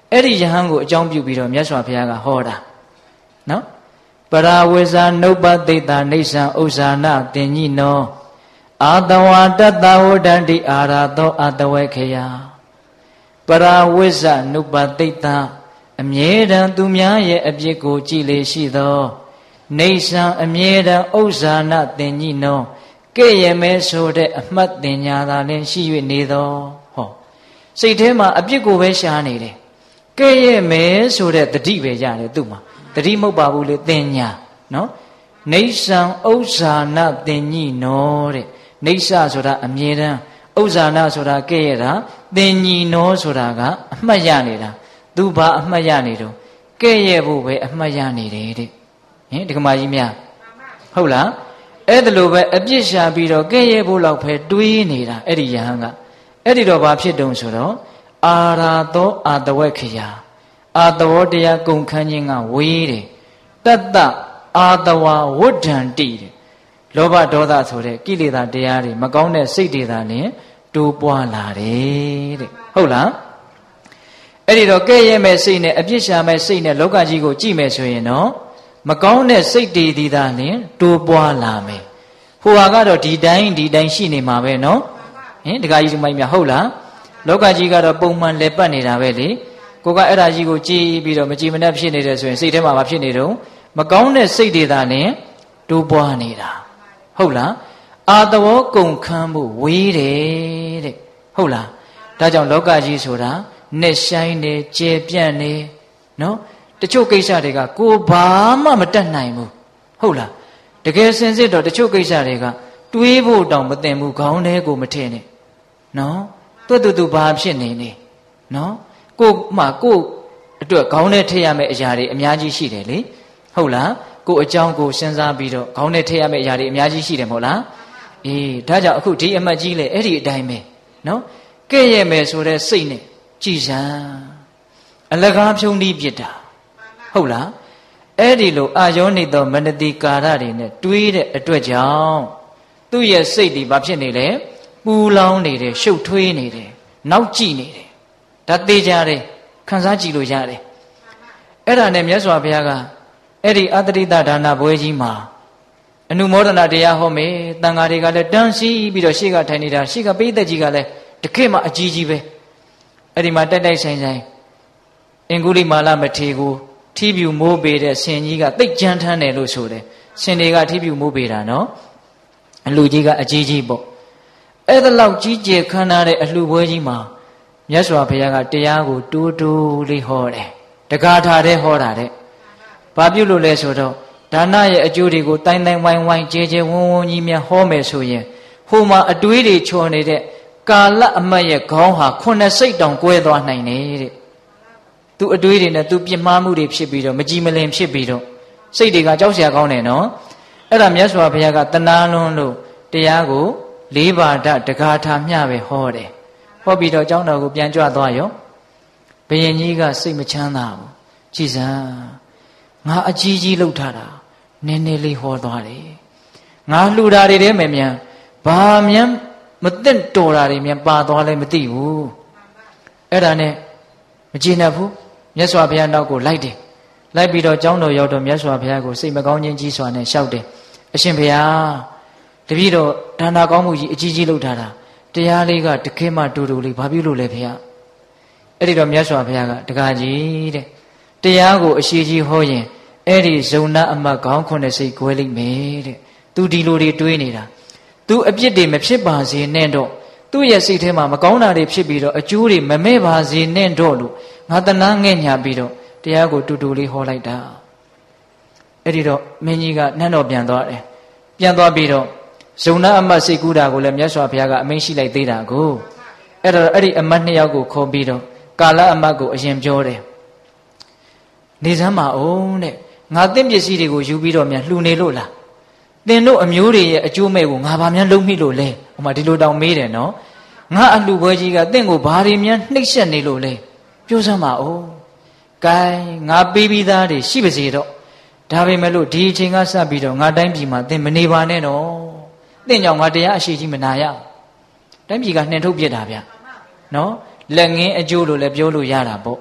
အဲ့ဒီယဟန်ကိုအကြောင်းပြုပြီးတော့မြတ်စွာဘုရားကဟောတာနော်ပရာဝေဇာနုပ္ပသိတာနေဆံဥစ္စာနတင်ညိနောအာတဝါတတဝဒန္တိအာရသောအတဝေခေယပရာဝိဇ္ဇနုပ္ပသိတာအမြဲတမ်းသူများရဲ့အပြစ်ကိုကြည်လေရှိသောနေဆံအမြဲတမ်းဥစ္စာနတင်ညိနောကဲ့ရဲ့မဲဆိုတဲ့အမှတ်တင်ညာသာလင်းရှိ၍နေသောဟောစိတ်ထဲမှာအပြစ်ကိုပဲရှားနေတယ်ကဲ့ရဲ့မဲဆိုတဲ့တတိပဲရတယ်သူ့မှာတတိမဟုတ်ပါဘူးလေတင်ညာနော်နေဆံဥစ္စာနတင်ညိနောတဲ့နေဆဆိုတာအမြဲတမ်းဥစ္စာနဆိုတာကဲ့ရဲ့တာတင်ညိနောဆိုတာကအမှတ်ရနေတာသူဘာအမှတ်ရနေတော့ကဲ့ရဲ့ဖို့ပဲအမှတ်ရနေတယ်တဲ့ဟင်ဒကမာကြီးများဟုတ်လားအဲ့ဒါလိုပဲအပြစ်ရှာပြီးတော့ကဲ့ရဲ့ဖို့လောက်ပဲတွေးနေတာအဲ့ဒီယဟန်ကအဲ့ဒီတော့ဘာဖြစ်တုံဆိုတော့အာရာသောအာတဝက်ခရာအာတဝတရားကုန်ခန်းခြင်းကဝေးတယ်တတ္တအာတဝဝဋ္ဌံတိတဲ့လောဘဒေါသဆိုတဲ့ကိလေသာတရားတွေမကောင်းတဲ့စိတ်တွေသာလင်တိုးပွားလာတယ်တဲ့ဟုတ်လားအဲ့ဒီတော့ကဲ့ရဲ့မဲ့စိတ်နဲ့အပြစ်ရှာမဲ့စိတ်နဲ့လောကကြီးကိုကြည့်မယ်ဆိုရင်တော့မကောင်းတဲ့စိတ်တွေဒီသာလင်တိုးပွားလာမယ်ဟိုဟာကတော့ဒီတိုင်းဒီတိုင်းရှိနေမှာပဲနော်ဟင်တခါကြီးဒီမိုင်းများဟုတ်လားလောကကြီးကတော့ပုံမှန်လဲပတ်နေတာပဲလေကိုကအဲ့ဒါကြီးကိုကြည်ပြီးတော့မကြည်မနှက်ဖြစ်နေတယ်ဆိုရင်စိတ်ထဲမှာမဖြစ်နေတော့မကောင်းတဲ့စိတ်တွေသာလင်တိုးပွားနေတာဟုတ်လားအာတဝကုန်ခန်းမှုဝေးတယ်တဲ့ဟုတ်လားဒါကြောင့်လောကကြီးဆိုတာနဲ့ဆိုင်နေကျေပြန့်နေနော်တချို့ကိစ္စတွေကကိုဘာမှမတတ်နိုင်ဘူးဟုတ်လားတကယ်စင်စစ်တော့တချို့ကိစ္စတွေကတွေးဖို့တောင်မသင်ဘူးခေါင်းထဲကိုမထည့်နဲ့နော်တွတ်တူတူဘာဖြစ်နေနေနော်ကိုမှကိုအတွက်ခေါင်းထဲထည့်ရမယ့်အရာတွေအများကြီးရှိတယ်လေဟုတ်လားကိုအကြောင်းကိုစဉ်းစားပြီးတော့ခေါင်းထဲထည့်ရမယ့်အရာတွေအများကြီးရှိတယ်မဟုတ်လားအေးဒါကြောင့်အခုဒီအမတ်ကြီးလေအဲ့ဒီအတိုင်းပဲနော်ကဲ့ရဲ့မယ်ဆိုတဲ့စိတ်နဲ့ကြည်စမ်းအလကားဖြုံးပြီးပြစ်တာဟုတ်လားအဲ့ဒီလိုအာယောနိသောမနတိကာရတွေနဲ့တွေးတဲ့အတွက်ကြောင့်သူ့ရဲ့စိတ်ဒီဘာဖြစ်နေလဲပူလောင်နေတယ်ရှုပ်ထွေးနေတယ်နောက်ကြည့်နေတယ်ဒါသေးကြတယ်ခံစားကြည့်လို့ရတယ်အဲ့ဒါနဲ့မြတ်စွာဘုရားကအဲ့ဒီအတ္တိတဒါနဘွဲကြီးမှာအနုမောဒနာတရားဟောမယ်တန်ဃာတွေကလည်းတန်းစီပြီးတော့ရှေ့ကထိုင်နေတာရှေ့ကပိဋကကြီးကလည်းတခေတ်မှအကြီးကြီးပဲအဲ့ဒီမှာတိုက်တိုက်ဆိုင်ဆိုင်အင်္ဂုလိမာလမထေကိုထီးပြူမိုးပေတဲ့ဆင်ကြီးကတိတ်ကြမ်းထမ်းတယ်လို့ဆိုတယ်ဆင်တွေကထီးပြူမိုးပေတာနော်အလှကြီးကအကြီးကြီးပေါ့အဲ့ဒါလောက်ကြီးကျယ်ခမ်းနားတဲ့အလှပွဲကြီးမှာမြတ်စွာဘုရားကတရားကိုတိုးတိုးလေးဟောတယ်တကားထားတဲ့ဟောတာတဲ့ဘာပြုလို့လဲဆိုတော့ဒါနရဲ့အကျိုးတွေကိုတိုင်းတိုင်းဝိုင်းဝိုင်းကြဲကြဲဝန်းဝန်းကြီးများဟောမယ်ဆိုရင်ဟိုမှာအတွေးတွေချော်နေတဲ့ကာလအမတ်ရဲ့ခေါင်းဟာခုနှစ်စိတ်တောင်ကွဲသွားနိုင်တယ်တဲ့သူအတွေးတွေနဲ့သူပြစ်မှားမှုတွေဖြစ်ပြီးတော့မကြည်မလင်ဖြစ်ပြီးတော့စိတ်တွေကကြောက်စရာကောင်းတယ်နော်အဲ့ဒါမြတ်စွာဘုရားကတနာလွန်းလို့တရားကိုလေးပါးတကားထားမျှပဲဟောတယ်ဟောပြီးတော့ကျောင်းတော်ကိုပြန်ကြွသွားရောဘုရင်ကြီးကစိတ်မချမ်းသာဘူးကြည်စမ်းငါအကြီးကြီးလှုပ်ထားတာနည်းနည်းလေးဟောသွားတယ်ငါလှူတာတွေတည်းမယ်မြန်ဘာမြန်မသိတော်တာတွေမြန်ပါသွားလဲမသိဘူးအဲ့ဒါနဲ့မကျေနပ်ဘူးမြတ်စွာဘုရားနောက်ကိုလိုက်တယ်လိုက်ပြီးတော့ကျောင်းတော်ရောက်တော့မြတ်စွာဘုရားကိုစိတ်မကောင်းခြင်းကြီးစွာနဲ့လျှောက်တယ်အရှင်ဘုရားတပည့်တော်ဒါနာကောင်းမှုကြီးအကြီးကြီးလှုပ်ထားတာတရားလေးကတခဲမှတူတူလေးဘာပြုလို့လဲဘုရားအဲ့ဒီတော့မြတ်စွာဘုရားကတကားကြီးတဲ့တရားကိုအရှိကြီးဟောရင်အဲ့ဒီဇုံနာအမတ်ခေါင်းခုနှစ်စိတ်ကွဲလိမ့်မယ်တဲ့သူဒီလိုတွေတွေးနေတာသူအပြစ်တွေမဖြစ်ပါစေနဲ့တော့သူ့ရဲ့စိတ်ထဲမှာမကောင်းတာတွေဖြစ်ပြီးတော့အကျိုးတွေမမဲ့ပါစေနဲ့တော့လို့ငါတနာငဲ့ညာပြီးတော့တရားကိုတူတူလေးဟောလိုက်တာအဲ့ဒီတော့မင်းကြီးကနန်းတော်ပြန်သွားတယ်ပြန်သွားပြီးတော့ဇုံနာအမတ်စိတ်ကူးတာကိုလည်းမြတ်စွာဘုရားကအမိန့်ရှိလိုက်သေးတာကိုအဲ့တော့အဲ့ဒီအမတ်နှစ်ယောက်ကိုခေါ်ပြီးတော့ကာလအမတ်ကိုအရင်ပြောတယ်နေစမ်းပါအောင်တဲ့ငါသင်ပစ္စည်းတွေကိုယူပြီးတော့မြန်လှူနေလို့လားသင်တို့အမျိုးတွေရဲ့အကျိုးမဲ့ကိုငါဘာမြန်လုံးမိလို့လဲဟိုမှာဒီလိုတောင်မေးတယ်နော်ငါအလှပွဲကြီးကသင်ကိုဘာတွေမြန်နှိပ်စက်နေလို့လဲပြောစမ်းပါဦးကဲငါပေးပြီးသားတွေရှိပါစေတော့ဒါပေမဲ့လို့ဒီအချိန်ကစပြီးတော့ငါတိုင်းပြည်မှာသင်မနေပါနဲ့တော့သင်ကြောင့်ငါတရားအရှိကြီးမနာရတိုင်းပြည်ကနှင်ထုတ်ပြစ်တာဗျနော်လက်ငင်းအကျိုးလို့လည်းပြောလို့ရတာပေါ့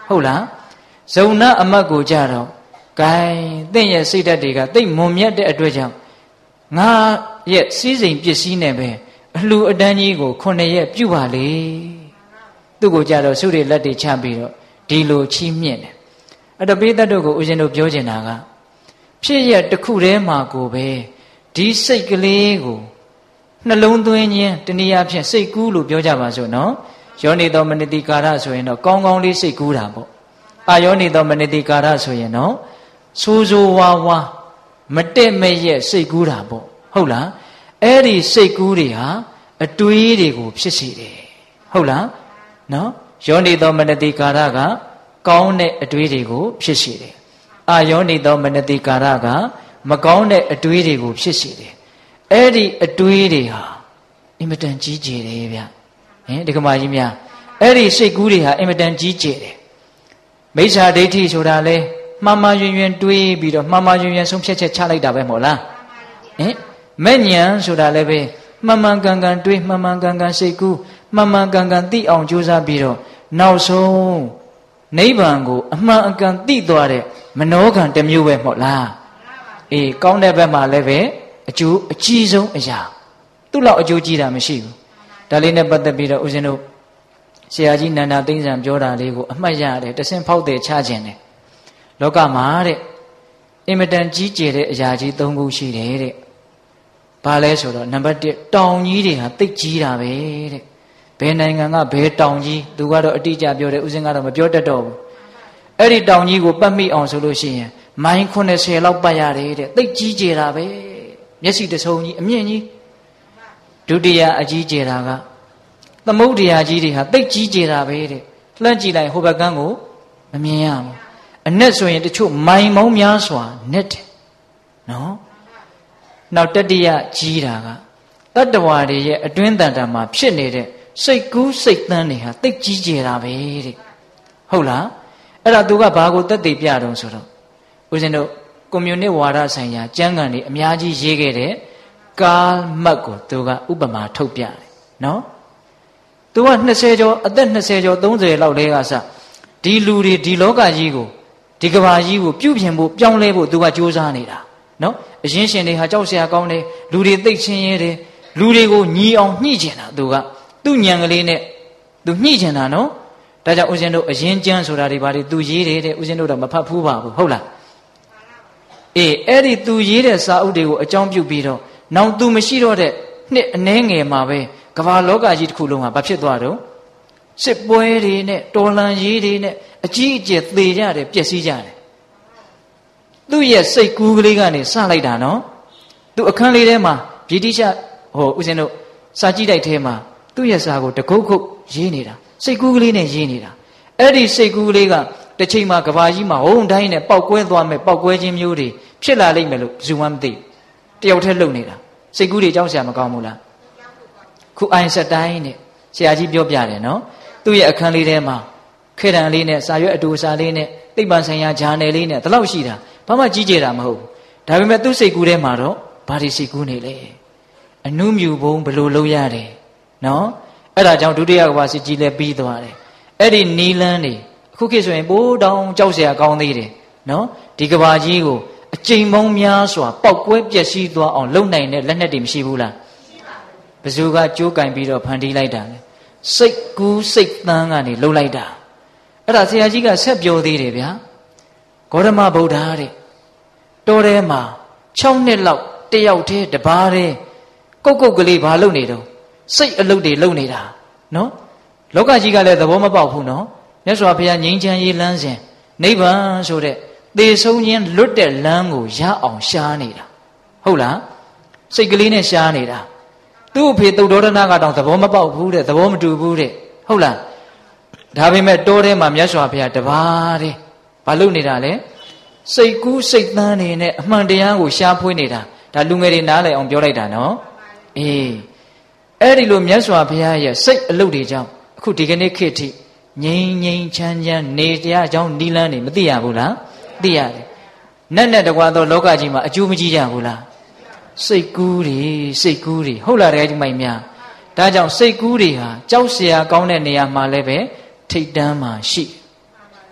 ဟုတ်လားဇုံနာအမတ်ကိုကြတော့ဂိုင်းတင့်ရဲ့စိတ်ဓာတ်တွေကတိတ်မွန်မြတ်တဲ့အတွက်ကြောင့်ငါရဲ့စည်းစိမ်ပစ္စည်းနဲ့ပဲအလှအတန်းကြီးကိုခုနှစ်ရက်ပြုပါလေသူ့ကိုကြတော့ဆုတွေလက်တွေချပြီးတော့ဒီလိုချီးမြှင့်တယ်အဲ့တော့ပိဿတ်တို့ကိုဦးဇင်းတို့ပြောချင်တာကဖြစ်ရတစ်ခုတည်းမှာကိုပဲဒီစိတ်ကလေးကိုနှလုံးသွင်းခြင်းတနည်းအားဖြင့်စိတ်ကူးလို့ပြောကြပါစို့နော်ယောနေသောမနတိကာရဆိုရင်တော့ကောင်းကောင်းလေးစိတ်ကူးတာပေါ့အာယောနေသောမနတိကာရဆိုရင်တော့ဆိုးဆိုးဝါးဝါမတက်မရက်စိတ်ကူးတာပေါ့ဟုတ်လားအဲ့ဒီစိတ်ကူးတွေဟာအတွေးတွေကိုဖြစ်စေတယ်ဟုတ်လားနော်ယောနေသောမနတိကာရကကောင်းတဲ့အတွေးတွေကိုဖြစ်စေတယ်အာယောနေသောမနတိကာရကမကောင်းတဲ့အတွေးတွေကိုဖြစ်စေတယ်အဲ့ဒီအတွေးတွေဟာအင်မတန်ကြီးကျယ်တယ်ဗျဟင်ဒီကမာကြီးများအဲ့ဒီစိတ်ကူးတွေဟာအင်မတန်ကြီးကျယ်တယ်မိစ္ဆာဒိဋ္ဌိဆိုတာလဲမှားမှားယွင်ယွင်တွေးပြီးတော့မှားမှားယွင်ယွင်ဆုံးဖြတ်ချက်ချလိုက်တာပဲမဟုတ်လားဟင်မဲ့ဉဏ်ဆိုတာလည်းပဲမှန်မှန်ကန်ကန်တွေးမှန်မှန်ကန်ကန်စိတ်ကူးမှန်မှန်ကန်ကန်သိအောင်ကြိုးစားပြီးတော့နောက်ဆုံးနိဗ္ဗာန်ကိုအမှန်အကန်သိသွားတဲ့မနောကံတစ်မျိုးပဲမဟုတ်လားအေးကောင်းတဲ့ဘက်မှာလည်းပဲအကျိုးအကြီးဆုံးအရာသူ့လောက်အကျိုးကြီးတာမရှိဘူးဒါလေးနဲ့ပတ်သက်ပြီးတော့ဦးဇင်းတို့ဆရာကြီးနန္ဒသိန်းစံပြောတာလေးကိုအမှတ်ရတယ်တဆင့်ဖောက်တယ်ချခြင်းတယ်လောကမှာတဲ့အင်မတန်ကြီးကျယ်တဲ့အရာကြီး၃ခုရှိတယ်တဲ့ဘာလဲဆိုတော့နံပါတ်တစ်တောင်ကြီးတွေဟာသိပ်ကြီးတာပဲတဲ့ဘယ်နိုင်ငံကဘယ်တောင်ကြီးသူကတော့အတိအကျပြောတယ်ဦးဇင်းကတော့မပြောတတ်တော့ဘူးအဲ့ဒီတောင်ကြီးကိုပတ်မိအောင်ဆိုလို့ရှိရင်မိုင်ခုနှစ်ဆယ်လောက်ပတ်ရတယ်တဲ့သိပ်ကြီးကျယ်တာပဲမျက်စိတစ်စုံကြီးအမြင့်ကြီးဒုတိယအကြီးကျယ်တာကသမုဒ္ဒရာကြီးတွေဟာသိပ်ကြီးကျယ်တာပဲတဲ့လှမ်းကြည့်လိုက်ဟိုဘက်ကန်းကိုမမြင်ရဘူးအနက်ဆိုရင်တချို့မိုင်မောင်းများစွာနက်တယ်နော်နောက်တတိယကြီးတာကတတ္တဝါတွေရဲ့အတွင်းတန်တာမှာဖြစ်နေတဲ့စိတ်ကူးစိတ်သန်းတွေဟာသိပ်ကြီးကျယ်တာပဲတဲ့ဟုတ်လားအဲ့ဒါသူကဘာကိုသက်သေပြတော့ဆိုတော့ဦးဇင်းတို့ကွန်မြူနစ်ဝါဒဆိုင်ရာကျမ်းဂန်တွေအများကြီးရေးခဲ့တဲ့ကားမတ်ကိုသူကဥပမာထုတ်ပြတယ်နော်သူကနှစ်ဆယ်ကျော်အသက်နှစ်ဆယ်ကျော်သုံးဆယ်လောက်လဲကစဒီလူတွေဒီလောကကြီးကိုဒီကဘာကြီးကိုပြုပြင်ဖို့ပြောင်းလဲဖို့သူကကြိုးစားနေတာနော်အရင်ရှင်တွေဟာကြောက်စရာကောင်းတယ်လူတွေသိပ်ချင်းရဲတယ်လူတွေကိုညီအောင်ညှိကျင်တာသူကသူ့ညံကလေးနဲ့သူညှိကျင်တာနော်ဒါကြောင့်ဦးဇင်းတို့အရင်ကျမ်းဆိုတာတွေဘာတွေသူရေးတယ်တဲ့ဦးဇင်းတို့တော့မဖတ်ဖူးပါဘူးဟုတ်လားအေးအဲ့ဒီသူရေးတဲ့စာအုပ်တွေကိုအကြောင်းပြုပြီးတော့နောက်သူမရှိတော့တဲ့နှစ်အနှဲငယ်မှာပဲကမ္ဘာလောကကြီးတစ်ခုလုံးကဘာဖြစ်သွားတော့စစ်ပွဲတွေနဲ့တော်လှန်ရေးတွေနဲ့အကြီးအကျယ်သေကြတယ်ပျက်စီးကြတယ်သူ့ရဲ့စိတ်ကူးကလေးကနေစလိုက်တာနော်သူအခန်းလေးထဲမှာဗြိတိရှဟိုဦးဇင်းတို့စာကြည့်တိုက်ထဲမှာသူ့ရဲ့စာကိုတကုတ်ခုတ်ရေးနေတာစိတ်ကူးကလေးနဲ့ရေးနေတာအဲ့ဒီစိတ်ကူးကလေးကတစ်ချိန်မှာကဘာကြီးမှာဟုံတိုင်းနဲ့ပောက်ကွဲသွားမယ်ပောက်ကွဲခြင်းမျိုးတွေဖြစ်လာလိမ့်မယ်လို့ဘယ်သူမှမသိတယောက်တည်းလုံနေတာစိတ်ကူးတွေကြောက်စရာမကောင်းဘူးလားခုအိုင်စတိုင်းနဲ့ဆရာကြီးပြောပြတယ်နော်သူ့ရဲ့အခန်းလေးထဲမှာခေတံလေးနဲ့စာရွက်အတူစာလေးနဲ့သိပ္ပံဆိုင်ရာဂျာနယ်လေးနဲ့ဒီလောက်ရှိတာဘာမှကြီးကျယ်တာမဟုတ်ဘူးဒါပေမဲ့သူ့စိတ်ကူးထဲမှာတော့ဘာတွေစိတ်ကူးနေလဲအနုမြူဘုံဘလို့လုပ်ရတယ်နော်အဲ့ဒါကြောင့်ဒုတိယကမ္ဘာစစ်ကြီးလည်းပြီးသွားတယ်အဲ့ဒီနီလန်းတွေအခုခေတ်ဆိုရင်ပိုးတောင်ကြောက်စရာကောင်းသေးတယ်နော်ဒီကမ္ဘာကြီးကိုအကျိန်ပေါင်းများစွာပောက်ကွဲပျက်စီးသွားအောင်လုပ်နိုင်တဲ့လက်နက်တွေမရှိဘူးလားဘယ်သူကကြိုးကင်ပြီးတော့ဖန်တီးလိုက်တာလဲစိတ်ကူးစိတ်သန်းကနေလှုပ်လိုက်တာအဲ့ဒါဆရာကြီးကဆက်ပြောသေးတယ်ဗျာဂေါတမဗုဒ္ဓတဲ့တောထဲမှာ၆နှစ်လောက်တယောက်တည်းတပါးတည်းကုတ်ကုတ်ကလေးဘာလုပ်နေတော့စိတ်အလုပ်တွေလုပ်နေတာနော်လောကကြီးကလည်းသဘောမပေါက်ဘူးနော်မြတ်စွာဘုရားငြိမ်းချမ်းရေးလမ်းစဉ်နိဗ္ဗာန်ဆိုတဲ့သေဆုံးခြင်းလွတ်တဲ့လမ်းကိုရအောင်ရှားနေတာဟုတ်လားစိတ်ကလေးနဲ့ရှားနေတာသူ့အဖေသုတ္တရဏကတောင်သဘောမပေါက်ဘူးတဲ့သဘောမတူဘူးတဲ့ဟုတ်လားဒါပေမဲ့တောထဲမှာမြတ်စွာဘုရားတပါးတည်းဘာလုပ်နေတာလဲစိတ်ကူးစိတ်သန်းနေနဲ့အမှန်တရားကိုရှားဖွေးနေတာဒါလူငယ်တွေနားလည်အောင်ပြောလိုက်တာနော်အေးအဲ့ဒီလိုမြတ်စွာဘုရားရဲ့စိတ်အလုပ်တွေကြောင့်အခုဒီကနေ့ခေတ်ထိငြိမ်ငြိမ်ချမ်းချမ်းနေတရားကြောင့်နီလန်းနေမသိရဘူးလားသိရတယ်နက်နဲ့တကွာတော့လောကကြီးမှာအကျိုးမကြီးကြဘူးလားစိတ်ကူးတွေစိတ်ကူးတွေဟုတ်လားတဲ့ဒီမိုင်များဒါကြောင့်စိတ်ကူးတွေဟာကြောက်စရာကောင်းတဲ့နေရာမှာလည်းပဲထိတ်တန်းမှာရှိ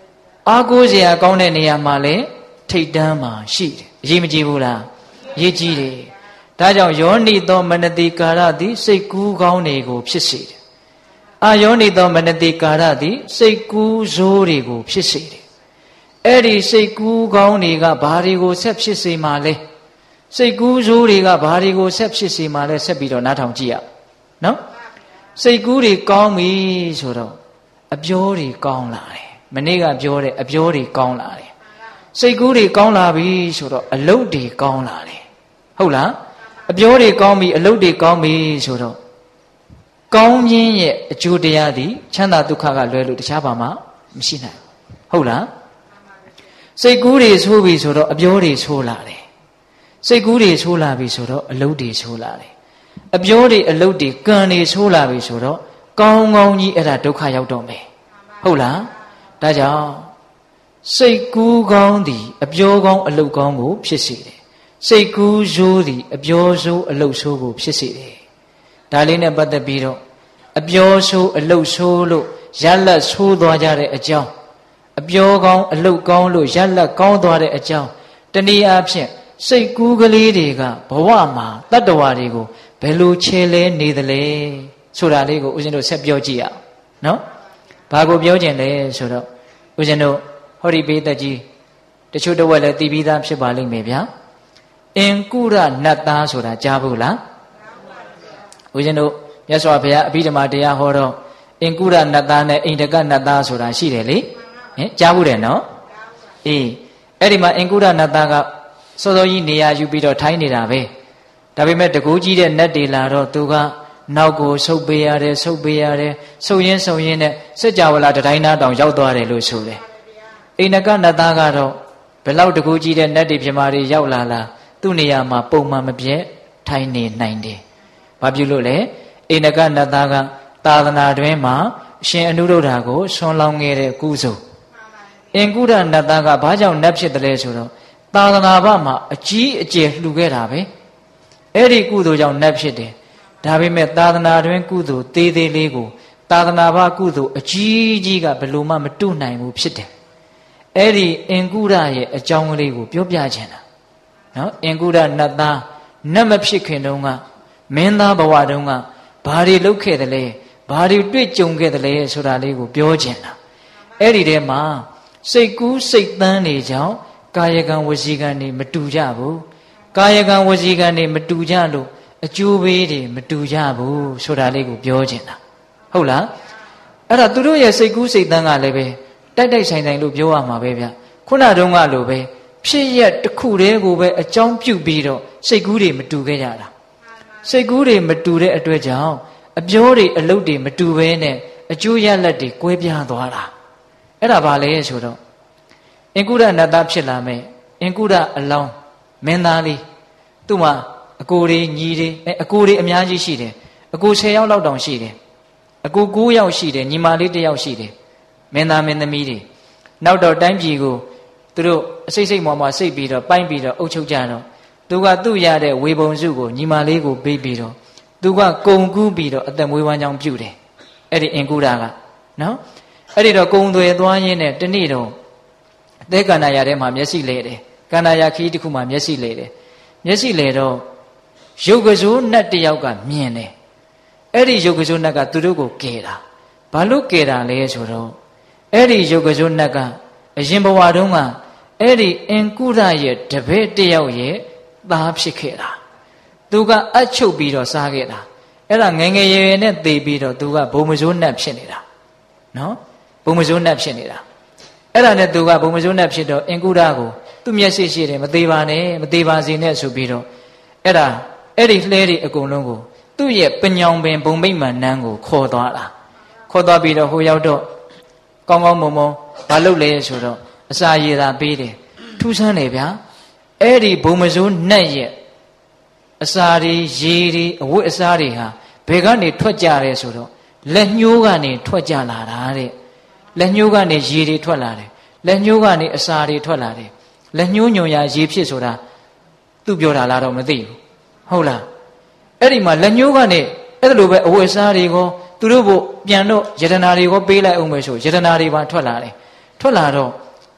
အားကိုးစရာကောင်းတဲ့နေရာမှာလည်းထိတ်တန်းမှာရှိတယ်အရေးမကြီးဘူးလားအရေးကြီးတယ်ဒါကြောင့်ယောနိသောမနတိကာရသည်စိတ်ကူးကောင်းတွေကိုဖြစ်စေတယ်အာယောနိသောမနတိကာရသည်စိတ်ကူးဇိုးတွေကိုဖြစ်စေတယ်အဲ့ဒီစိတ်ကူးကောင်းတွေကဘာတွေကိုဆက်ဖြစ်စေမှာလဲစိတ်ကူးဇိုးတွေကဘာတွေကိုဆက်ဖြစ်စေမှာလဲဆက်ပြီးတော့နားထောင်ကြည့်ရနော်စိတ်ကူးတွေကောင်းပြီဆိုတော့အပြောတွေကောင်းလာတယ်မနေ့ကပြောတဲ့အပြောတွေကောင်းလာတယ်စိတ်ကူးတွေကောင်းလာပြီဆိုတော့အလုပ်တွေကောင်းလာတယ်ဟုတ်လားအပြောတွေကောင်းပြီအလုပ်တွေကောင်းပြီဆိုတော့ကောင်းခြင်းရဲ့အကျိုးတရားသည်ချမ်းသာဒုက္ခကလွဲလို့တခြားဘာမှမရှိနိုင်ဟုတ်လားစိတ်ကူးတွေဆိုးပြီဆိုတော့အပြောတွေဆိုးလာတယ်စိတ်ကူးတွေဆိုးလာပြီဆိုတော့အလုပ်တွေဆိုးလာတယ်အပြောတွေအလုပ်တွေကံတွေဆိုးလာပြီဆိုတော့ကောင်းကောင်းကြီးအဲ့ဒါဒုက္ခရောက်တော့မယ်ဟုတ်လားဒါကြောင့်စိတ်ကူးကောင်းသည်အပြောကောင်းအလုပ်ကောင်းကိုဖြစ်စေတယ်စိတ်ကူးဆိုးသည်အပြောဆိုးအလုပ်ဆိုးကိုဖြစ်စေတယ်ဒါလေးနဲ့ပတ်သက်ပြီးတော့အပြောဆိုးအလုပ်ဆိုးလို့ရလက်ဆိုးသွားကြတဲ့အကြောင်းအပြောကောင်းအလုပ်ကောင်းလို့ရလက်ကောင်းသွားတဲ့အကြောင်းတနည်းအားဖြင့်စိတ်ကူးကလေးတွေကဘဝမှာတတ္တဝါတွေကိုဘယ်လိုခြေလဲနေသလဲဆိုတာလေးကိုဦးဇင်းတို့ဆက်ပြောကြည့်ရအောင်နော်ဘာကိုပြောခြင်းလဲဆိုတော့ဦးဇင်းတို့ဟောဒီပေးသက်ကြီးတချို့တော့လည်းသိပြီးသားဖြစ်ပါလိမ့်မယ်ဗျာအင်ကုရနတ်သားဆိုတာကြားဘူးလားဦးဇင်းတို့မြတ်စွာဘုရားအဘိဓမ္မာတရားဟောတော့အင်ကုရနတ်သားနဲ့အိန္ဒကနတ်သားဆိုတာရှိတယ်လေဟင်ကြားဘူးတယ်နော်အေးအဲ့ဒီမှာအင်ကုရနတ်သားကစောစောကြီးနေရာယူပြီးတော့ထိုင်းနေတာပဲဒါပေမဲ့တကူကြီးတဲ့နတ်တွေလာတော့သူကနောက်ကိုဆုပ်ပေးရတယ်ဆုပ်ပေးရတယ်ဆုပ်ရင်းဆုပ်ရင်းနဲ့စัจ java လာတတိုင်းသားတောင်ရောက်သွားတယ်လို့ဆိုတယ်အိန္ဒကနတ်သားကတော့ဘယ်လောက်တကူကြီးတဲ့နတ်တွေပြမာတွေရောက်လာလားသူ့နေရာမှာပုံမှန်မပြတ်ထိုင်းနေနိုင်တယ်ဘာဖြစ်လို့လဲအိန္ဒကနတ်သားကသာသနာတွင်မှာအရှင်အနုရုဒ္ဓကိုဆွန်လောင်းခဲ့တဲ့ကုစုအင်ကုရနတ်သားကဘာကြောင့်နတ်ဖြစ်တယ်လဲဆိုတော့သာသနာ့ဘမှာအကြီးအကျယ်လှူခဲ့တာပဲအဲ့ဒီကုသိုလ်ကြောင့်နတ်ဖြစ်တယ်ဒါပေမဲ့သာသနာတွင်ကုသိုလ်သေးသေးလေးကိုသာသနာ့ဘကုသိုလ်အကြီးကြီးကဘယ်လိုမှမတုနိုင်ဘူးဖြစ်တယ်အဲ့ဒီအင်ကုရရဲ့အကြောင်းကလေးကိုပြောပြချင်တာနော်အင်ကုရနတ်သားနတ်မဖြစ်ခင်တုန်းကမင်းသားဘဝတုန်းကဘာတွေလုပ်ခဲ့တယ်လဲဘာတွေတွေ့ကြုံခဲ့တယ်လဲဆိုတာလေးကိုပြောချင်တာအဲ့ဒီထဲမှာစိတ်ကူးစိတ်သန်းနေကြောင်းကာယကံဝစီကံတွေမတူကြဘူးကာယကံဝစီကံတွေမတူကြလို့အကျိုးပေးတွေမတူကြဘူးဆိုတာလေးကိုပြောချင်တာဟုတ်လားအဲ့ဒါသူတို့ရဲ့စိတ်ကူးစိတ်သန်းကလည်းပဲတိုက်တိုက်ဆိုင်ဆိုင်လို့ပြောရမှာပဲဗျခုနတုန်းကလိုပဲဖြစ်ရက်တစ်ခုတည်းကိုပဲအကြောင်းပြုပြီးတော့စိတ်ကူးတွေမတူခဲ့ကြတာစိတ်ကူးတွေမတူတဲ့အတွက်ကြောင့်အပြောတွေအလုပ်တွေမတူဘဲနဲ့အကျိုးရလဒ်တွေကွဲပြားသွားတာအဲ့ဒါဘာလဲဆိုတော့အင်ကုရနတ်သားဖြစ်လာမယ်အင်ကုရအလောင်းမင်းသားလေးသူ့မှာအကိုတွေညီတွေအဲအကိုတွေအများကြီးရှိတယ်အကိုဆယ်ယောက်လောက်တောင်ရှိတယ်အကို၉ယောက်ရှိတယ်ညီမလေးတစ်ယောက်ရှိတယ်မင်းသားမင်းသမီးတွေနောက်တော့တိုင်းပြည်ကိုသူတို့အစိတ်စိတ်မော်မော်စိတ်ပြီးတော့ပိုင်းပြီးတော့အုပ်ချုပ်ကြတော့သူကသူ့ရတဲ့ဝေပုံစုကိုညီမလေးကိုပေးပြီးတော့သူကကုံကူးပြီးတော့အသက်မွေးဝမ်းကြောင်းပြုတယ်အဲ့ဒီအင်ကုရကနော်အဲ့ဒီတော့ကုံသွယ်သွားရင်းနဲ့တနေ့တော့အသေးကန္နာရထဲမှာမျက်စိလဲတယ်ကန္နာရခီးတစ်ခုမှာမျက်စိလဲတယ်မျက်စိလဲတော့ရုပ်ကစိုးနတ်တယောက်ကမြင်တယ်အဲ့ဒီရုပ်ကစိုးနတ်ကသူတို့ကိုကယ်တာဘာလို့ကယ်တာလဲဆိုတော့အဲ့ဒီရုပ်ကစိုးနတ်ကအရင်ဘဝတုန်းကအဲ့ဒီအင်ကုရရဲ့တပည့်တယောက်ရဲ့သားဖြစ်ခဲ့တာသူကအချုပ်ပြီးတော့စားခဲ့တာအဲ့ဒါငယ်ငယ်ရွယ်ရွယ်နဲ့သေပြီးတော့သူကဘုံမစိုးနတ်ဖြစ်နေတာနော်ဘုံမစိုးနတ်ဖြစ်နေတာအဲ့ဒါနဲ့သူကဘုံမစိုးနတ်ဖြစ်တော့အင်ကုရကိုသူ့မျက်စိရှိတယ်မသေးပါနဲ့မသေးပါစေနဲ့ဆိုပြီးတော့အဲ့ဒါအဲ့ဒီလှဲတွေအကုန်လုံးကိုသူ့ရဲ့ပညောင်ပင်ဘုံမိတ်မှန်နန်းကိုခေါ်သွားတာခေါ်သွားပြီးတော့ဟိုရောက်တော့ကောင်းကောင်းမွန်မွန်မလုပ်လဲဆိုတော့အစာရည်သာပေးတယ်ထူးဆန်းတယ်ဗျာအဲ့ဒီဘုံမစိုးနတ်ရဲ့အစာတွေရေတွေအဝတ်အစားတွေဟာဘယ်ကနေထွက်ကြရဲဆိုတော့လက်ညှိုးကနေထွက်ကြလာတာတဲ့လက်ညှိုးကနေရေတွေထွက်လာတယ်လက်ညှိုးကနေအစာတွေထွက်လာတယ်လက်ညှိုးညွန်ရရေဖြစ်ဆိုတာသူပြောတာလားတော့မသိဘူးဟုတ်လားအဲ့ဒီမှာလက်ညှိုးကနေအဲ့ဒါလိုပဲအဝတ်အစားတွေကိုသူတို့ဘုပြန်တော့ယတနာတွေကိုပေးလိုက်အောင်မယ်ဆိုယတနာတွေပါထွက်လာတယ်ထွက်လာတော့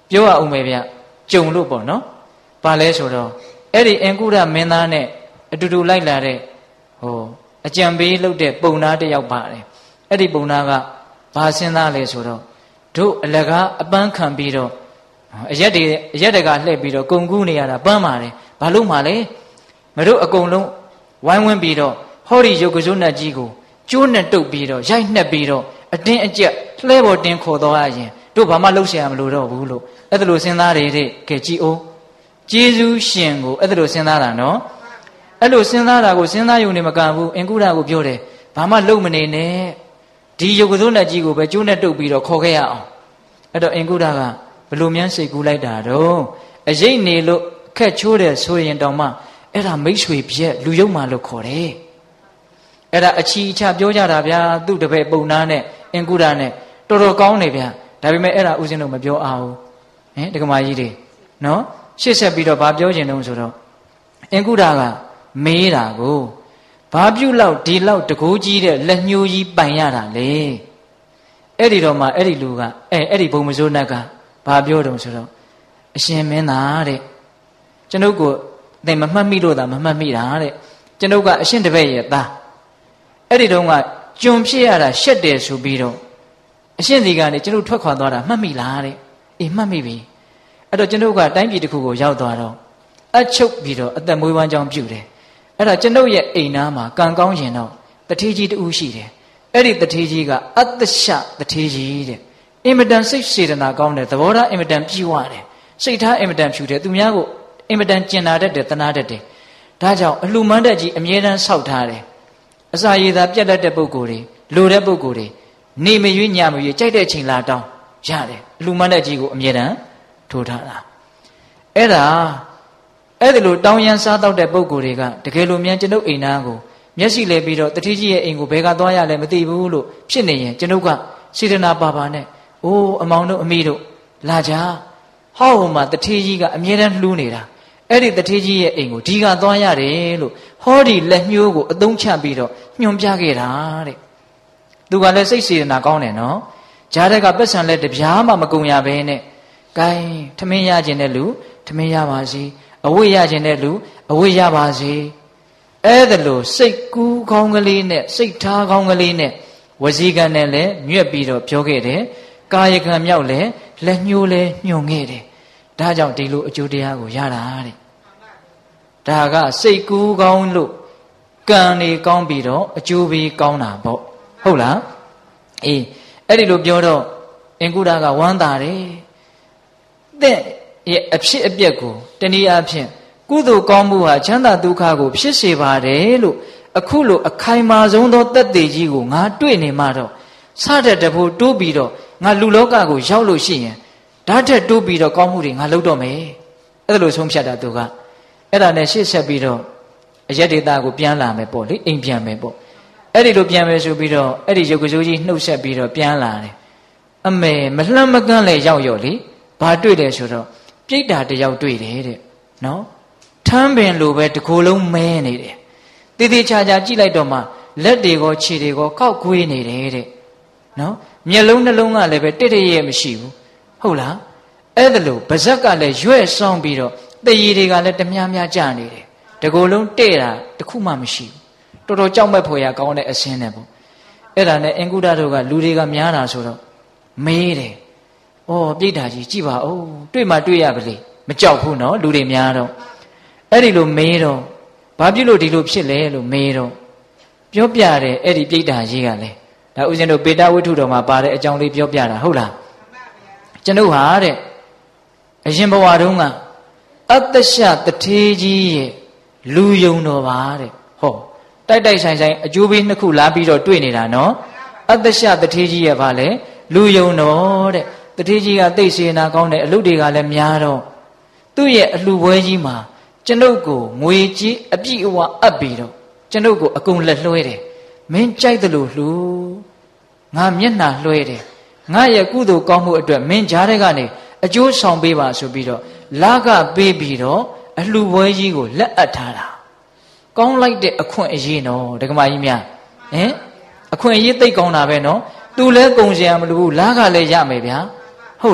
ပြောရအောင်ပဲဗျကြုံလို့ပေါ့နော်ဘာလဲဆိုတော့အဲ့ဒီအင်ကုရမင်းသားနဲ့အတူတူလိုက်လာတဲ့ဟိုအကြံပေးလုပ်တဲ့ပုံသားတစ်ယောက်ပါတယ်အဲ့ဒီပုံသားကဘာစဉ်းစားလဲဆိုတော့တို့အလကားအပန်းခံပြီးတော့အရက်တွေအရက်တကလှည့်ပြီးတော့ကုံကူးနေရတာပန်းပါတယ်ဘာလို့မှလဲမတို့အကုန်လုံးဝိုင်းဝန်းပြီးတော့ဟောဒီရုပ်ကစိုးနဲ့ကြီးကိုကျိုးနဲ့တုပ်ပြီးတော့ရိုက်နှက်ပြီးတော့အတင်းအကျပ်လှဲပေါ်တင်ခေါ်သွားရင်တို့ဘာမှလုပ်เสียရမလို့တော့ဘူးလို့အဲ့ဒါလိုစဉ်းစားတယ်တဲ့ကဲကြည်အိုးကျေးဇူးရှင်ကိုအဲ့ဒါလိုစဉ်းစားတာနော်အဲ့လိုစဉ်းစားတာကိုစဉ်းစားယုံနေမကဘူးအင်ကုရကိုပြောတယ်ဘာမှလုပ်မနေနဲ့ဒီရုပ်ကစိုးနဲ့ကြီးကိုပဲကျိုးနဲ့တုပ်ပြီးတော့ခေါ်ခဲ့ရအောင်အဲ့တော့အင်ကုရကဘလို့မြန်းစိတ်ကူးလိုက်တာတော့အရေးနေလို့ခက်ချိုးတယ်ဆိုရင်တောင်မှအဲ့ဒါမိတ်ဆွေပြက်လူယုံမှလို့ခေါ်တယ်အဲ့ဒါအချီအချပြောကြတာဗျာသူ့တပည့်ပုံနာနဲ့အင်ကုရနဲ့တော်တော်ကောင်းနေဗျာဒါပေမဲ့အဲ့ဒါဥစဉ်တော့မပြောအောင်ဟင်ဒကမာကြီးတွေနော်ရှေ့ဆက်ပြီးတော့ဗာပြောခြင်းတုံးဆိုတော့အင်ကုရကမေးတာကိုဘာပြုလောက်ဒီလောက်တကူကြီးတဲ့လက်ညှိုးကြီးပိုင်ရတာလေအဲ့ဒီတော့မှအဲ့ဒီလူကအဲအဲ့ဒီဘုံမစိုးနတ်ကဘာပြောတုံးဆိုတော့အရှင်မင်းသားတဲ့ကျွန်ုပ်ကိုသင်မမှတ်မိလို့သာမမှတ်မိတာတဲ့ကျွန်ုပ်ကအရှင်တပည့်ရဲ့သားအဲ့ဒီတုန်းကကျွန်ဖြစ်ရတာရှက်တယ်ဆိုပြီးတော့အရှင်ဒီကနေကျွန်ုပ်ထွက်ခွာသွားတာမှတ်မိလားတဲ့အေးမှတ်မိပြီအဲ့တော့ကျွန်ုပ်ကတိုင်းပြည်တစ်ခုကိုရောက်သွားတော့အချုပ်ပြီးတော့အသက်မွေးဝမ်းကြောင်းပြုတယ်အဲ့ဒါကျွန်ုပ်ရဲ့အိမ်သားမှာကံကောင်းရင်တော့တထေးကြီးတူရှိတယ်အဲ့ဒီတထေးကြီးကအတ္တရှတထေးကြီးတဲ့အင်မတန်စိတ်စေတနာကောင်းတယ်သဘောထားအင်မတန်ပြည့်ဝတယ်စိတ်ထားအင်မတန်ဖြူတယ်သူများကိုအင်မတန်ကျင်နာတတ်တယ်တနာတတ်တယ်ဒါကြောင့်အလှမန်းတက်ကြီးအမြဲတမ်းဆောက်ထားတယ်အစာရည်သာပြတ်တတ်တဲ့ပုဂ္ဂိုလ်တွေလိုတဲ့ပုဂ္ဂိုလ်တွေနေမရွေးညမရွေးကြိုက်တဲ့ချိန်လာတောင်းရတယ်အလှမန်းတက်ကြီးကိုအမြဲတမ်းထိုးထားတာအဲ့ဒါအဲ့ဒါလိုတောင်းရန်စားတော့တဲ့ပုဂ္ဂိုလ်တွေကတကယ်လို့မြန်ကျွန်ုပ်အိမ်သားကိုမျက်စိလဲပြီးတော့တတိကြီးရဲ့အိမ်ကိုဘယ်ကသွားရလဲမသိဘူးလို့ဖြစ်နေရင်ကျွန်ုပ်ကစေတနာပါပါနဲ့အိုးအမောင်တို့အမိတို့လာကြဟောဟိုမှာတတိကြီးကအမြဲတမ်းလှူးနေတာအဲ့ဒီတထေးကြီးရဲ့အိမ်ကိုဒီကသွားရတယ်လို့ဟောဒီလက်ညှိုးကိုအသုံးချပြီးတော့ညွှန်ပြခဲ့တာတဲ့သူကလည်းစိတ်စေတနာကောင်းတယ်နော်ဂျားတဲ့ကပတ်စံလက်တပြားမှမကုန်ရဘဲနဲ့ဂိုင်းထမင်းရခြင်းတဲ့လူထမင်းရပါစေအဝိရခြင်းတဲ့လူအဝိရပါစေအဲ့ဒါလို့စိတ်ကူးကောင်းကလေးနဲ့စိတ်ထားကောင်းကလေးနဲ့ဝစီကံနဲ့လည်းမြွက်ပြီးတော့ပြောခဲ့တယ်ကာယကံမြောက်လည်းလက်ညှိုးလည်းညွှန်ခဲ့တယ်ဒါကြောင့်ဒီလိုအကျိုးတရားကိုရတာတဲ့ဒါကစိတ်ကူးကောင်းလို့ကံနေကောင်းပြီးတော့အကျိုးပေးကောင်းတာပေါ့ဟုတ်လားအေးအဲ့ဒီလိုပြောတော့အင်ကုရကဝမ်းသာတယ်တဲ့ရဲ့အဖြစ်အပျက်ကိုတနည်းအားဖြင့်ကုသိုလ်ကောင်းမှုဟာချမ်းသာဒုက္ခကိုဖြစ်စေပါတယ်လို့အခုလိုအခိုင်မာဆုံးသောတသက်ကြီးကိုငါတွေ့နေမှတော့စတဲ့တဖို့တိုးပြီးတော့ငါလူလောကကိုရောက်လို့ရှိရင်ဓာတ်ထက်တိုးပြီးတော့ကောင်းမှုတွေငါလုပ်တော့မယ်အဲ့ဒါလိုဆုံးဖြတ်တာသူကအဲ့ဒါနဲ့ရှေ့ဆက်ပြီးတော့အရက်ဒေတာကိုပြန်လာမယ်ပေါ့လေအိမ်ပြန်မယ်ပေါ့အဲ့ဒီလိုပြန်မယ်ဆိုပြီးတော့အဲ့ဒီရုပ်ကစိုးကြီးနှုတ်ဆက်ပြီးတော့ပြန်လာတယ်အမေမလှမ်းမကန့်လဲရောက်ရော့လေဘာတွေ့တယ်ဆိုတော့ပြိတ္တာတယောက်တွေ့တယ်တဲ့နော်ထမ်းပင်လိုပဲတကိုယ်လုံးမဲနေတယ်တည်တည်ချာချာကြည့်လိုက်တော့မှလက်တွေကောခြေတွေကောကောက်ကွေးနေတယ်တဲ့နော်မျက်လုံးနှလုံးကလည်းပဲတိတိရဲ့မရှိဘူးဟုတ်လားအဲ့ဒါလို့ဗဇက်ကလည်းရွဲ့ဆောင်ပြီးတော့တည်ရည်တွေကလည်းတများများကြနေတယ်တကိုယ်လုံးတဲ့တာတခုမှမရှိဘူးတော်တော်ကြောက်မဲ့ဖွယ်ရကောင်းတဲ့အစင်းနဲ့ပေါ့အဲ့ဒါနဲ့အင်ကုဒတို့ကလူတွေကများတာဆိုတော့မေးတယ်ဩပြိတ္တာကြီးကြည့်ပါဦးတွေ့မှတွေ့ရပါလေမကြောက်ဘူးနော်လူတွေများတော့အဲ့ဒီလိုမေးတော့ဘာဖြစ်လို့ဒီလိုဖြစ်လဲလို့မေးတော့ပြောပြတယ်အဲ့ဒီပြိတ္တာကြီးကလည်းဒါဥစဉ်တို့ပေတဝိထုတော်မှာပါတဲ့အကြောင်းလေးပြောပြတာဟုတ်လားကျွန်ုပ်ဟာတဲ့အရင်ဘဝတုန်းကအတ္တရှတထေးကြီးရဲ့လူယုံတော်ပါတဲ့ဟောတိုက်တိုက်ဆိုင်ဆိုင်အကျိုးပေးနှစ်ခုလာပြီးတော့တွေ့နေတာနော်အတ္တရှတထေးကြီးရဲ့ဗာလေလူယုံတော်တဲ့တထေးကြီးကသိစေနာကောင်းတယ်အလုပ်တွေကလည်းများတော့သူ့ရဲ့အလှပွဲကြီးမှာကျွန်ုပ်ကိုငွေကြီးအပြည့်အဝအပ်ပြီးတော့ကျွန်ုပ်ကိုအကုန်လက်လွှဲတယ်မင်းကြိုက်တယ်လို့လှူငါမျက်နှာလွှဲတယ်ငါရဲ့ကုသိုလ်ကောင်းမှုအတွက်မင်းကြားတဲ့ကနေအကျိုးဆောင်ပေးပါဆိုပြီးတော့လာကပေးပြီးတော့အလှပွဲကြီးကိုလက်အပ်ထားတာကောင်းလိုက်တဲ့အခွင့်အရေးနော်ဒကမာကြီးများဟင်အခွင့်အရေးသိကောင်းတာပဲနော်သူလည်းကုန်စရာမလိုဘူးလာကလည်းရမယ်ဗျာဟုတ်လား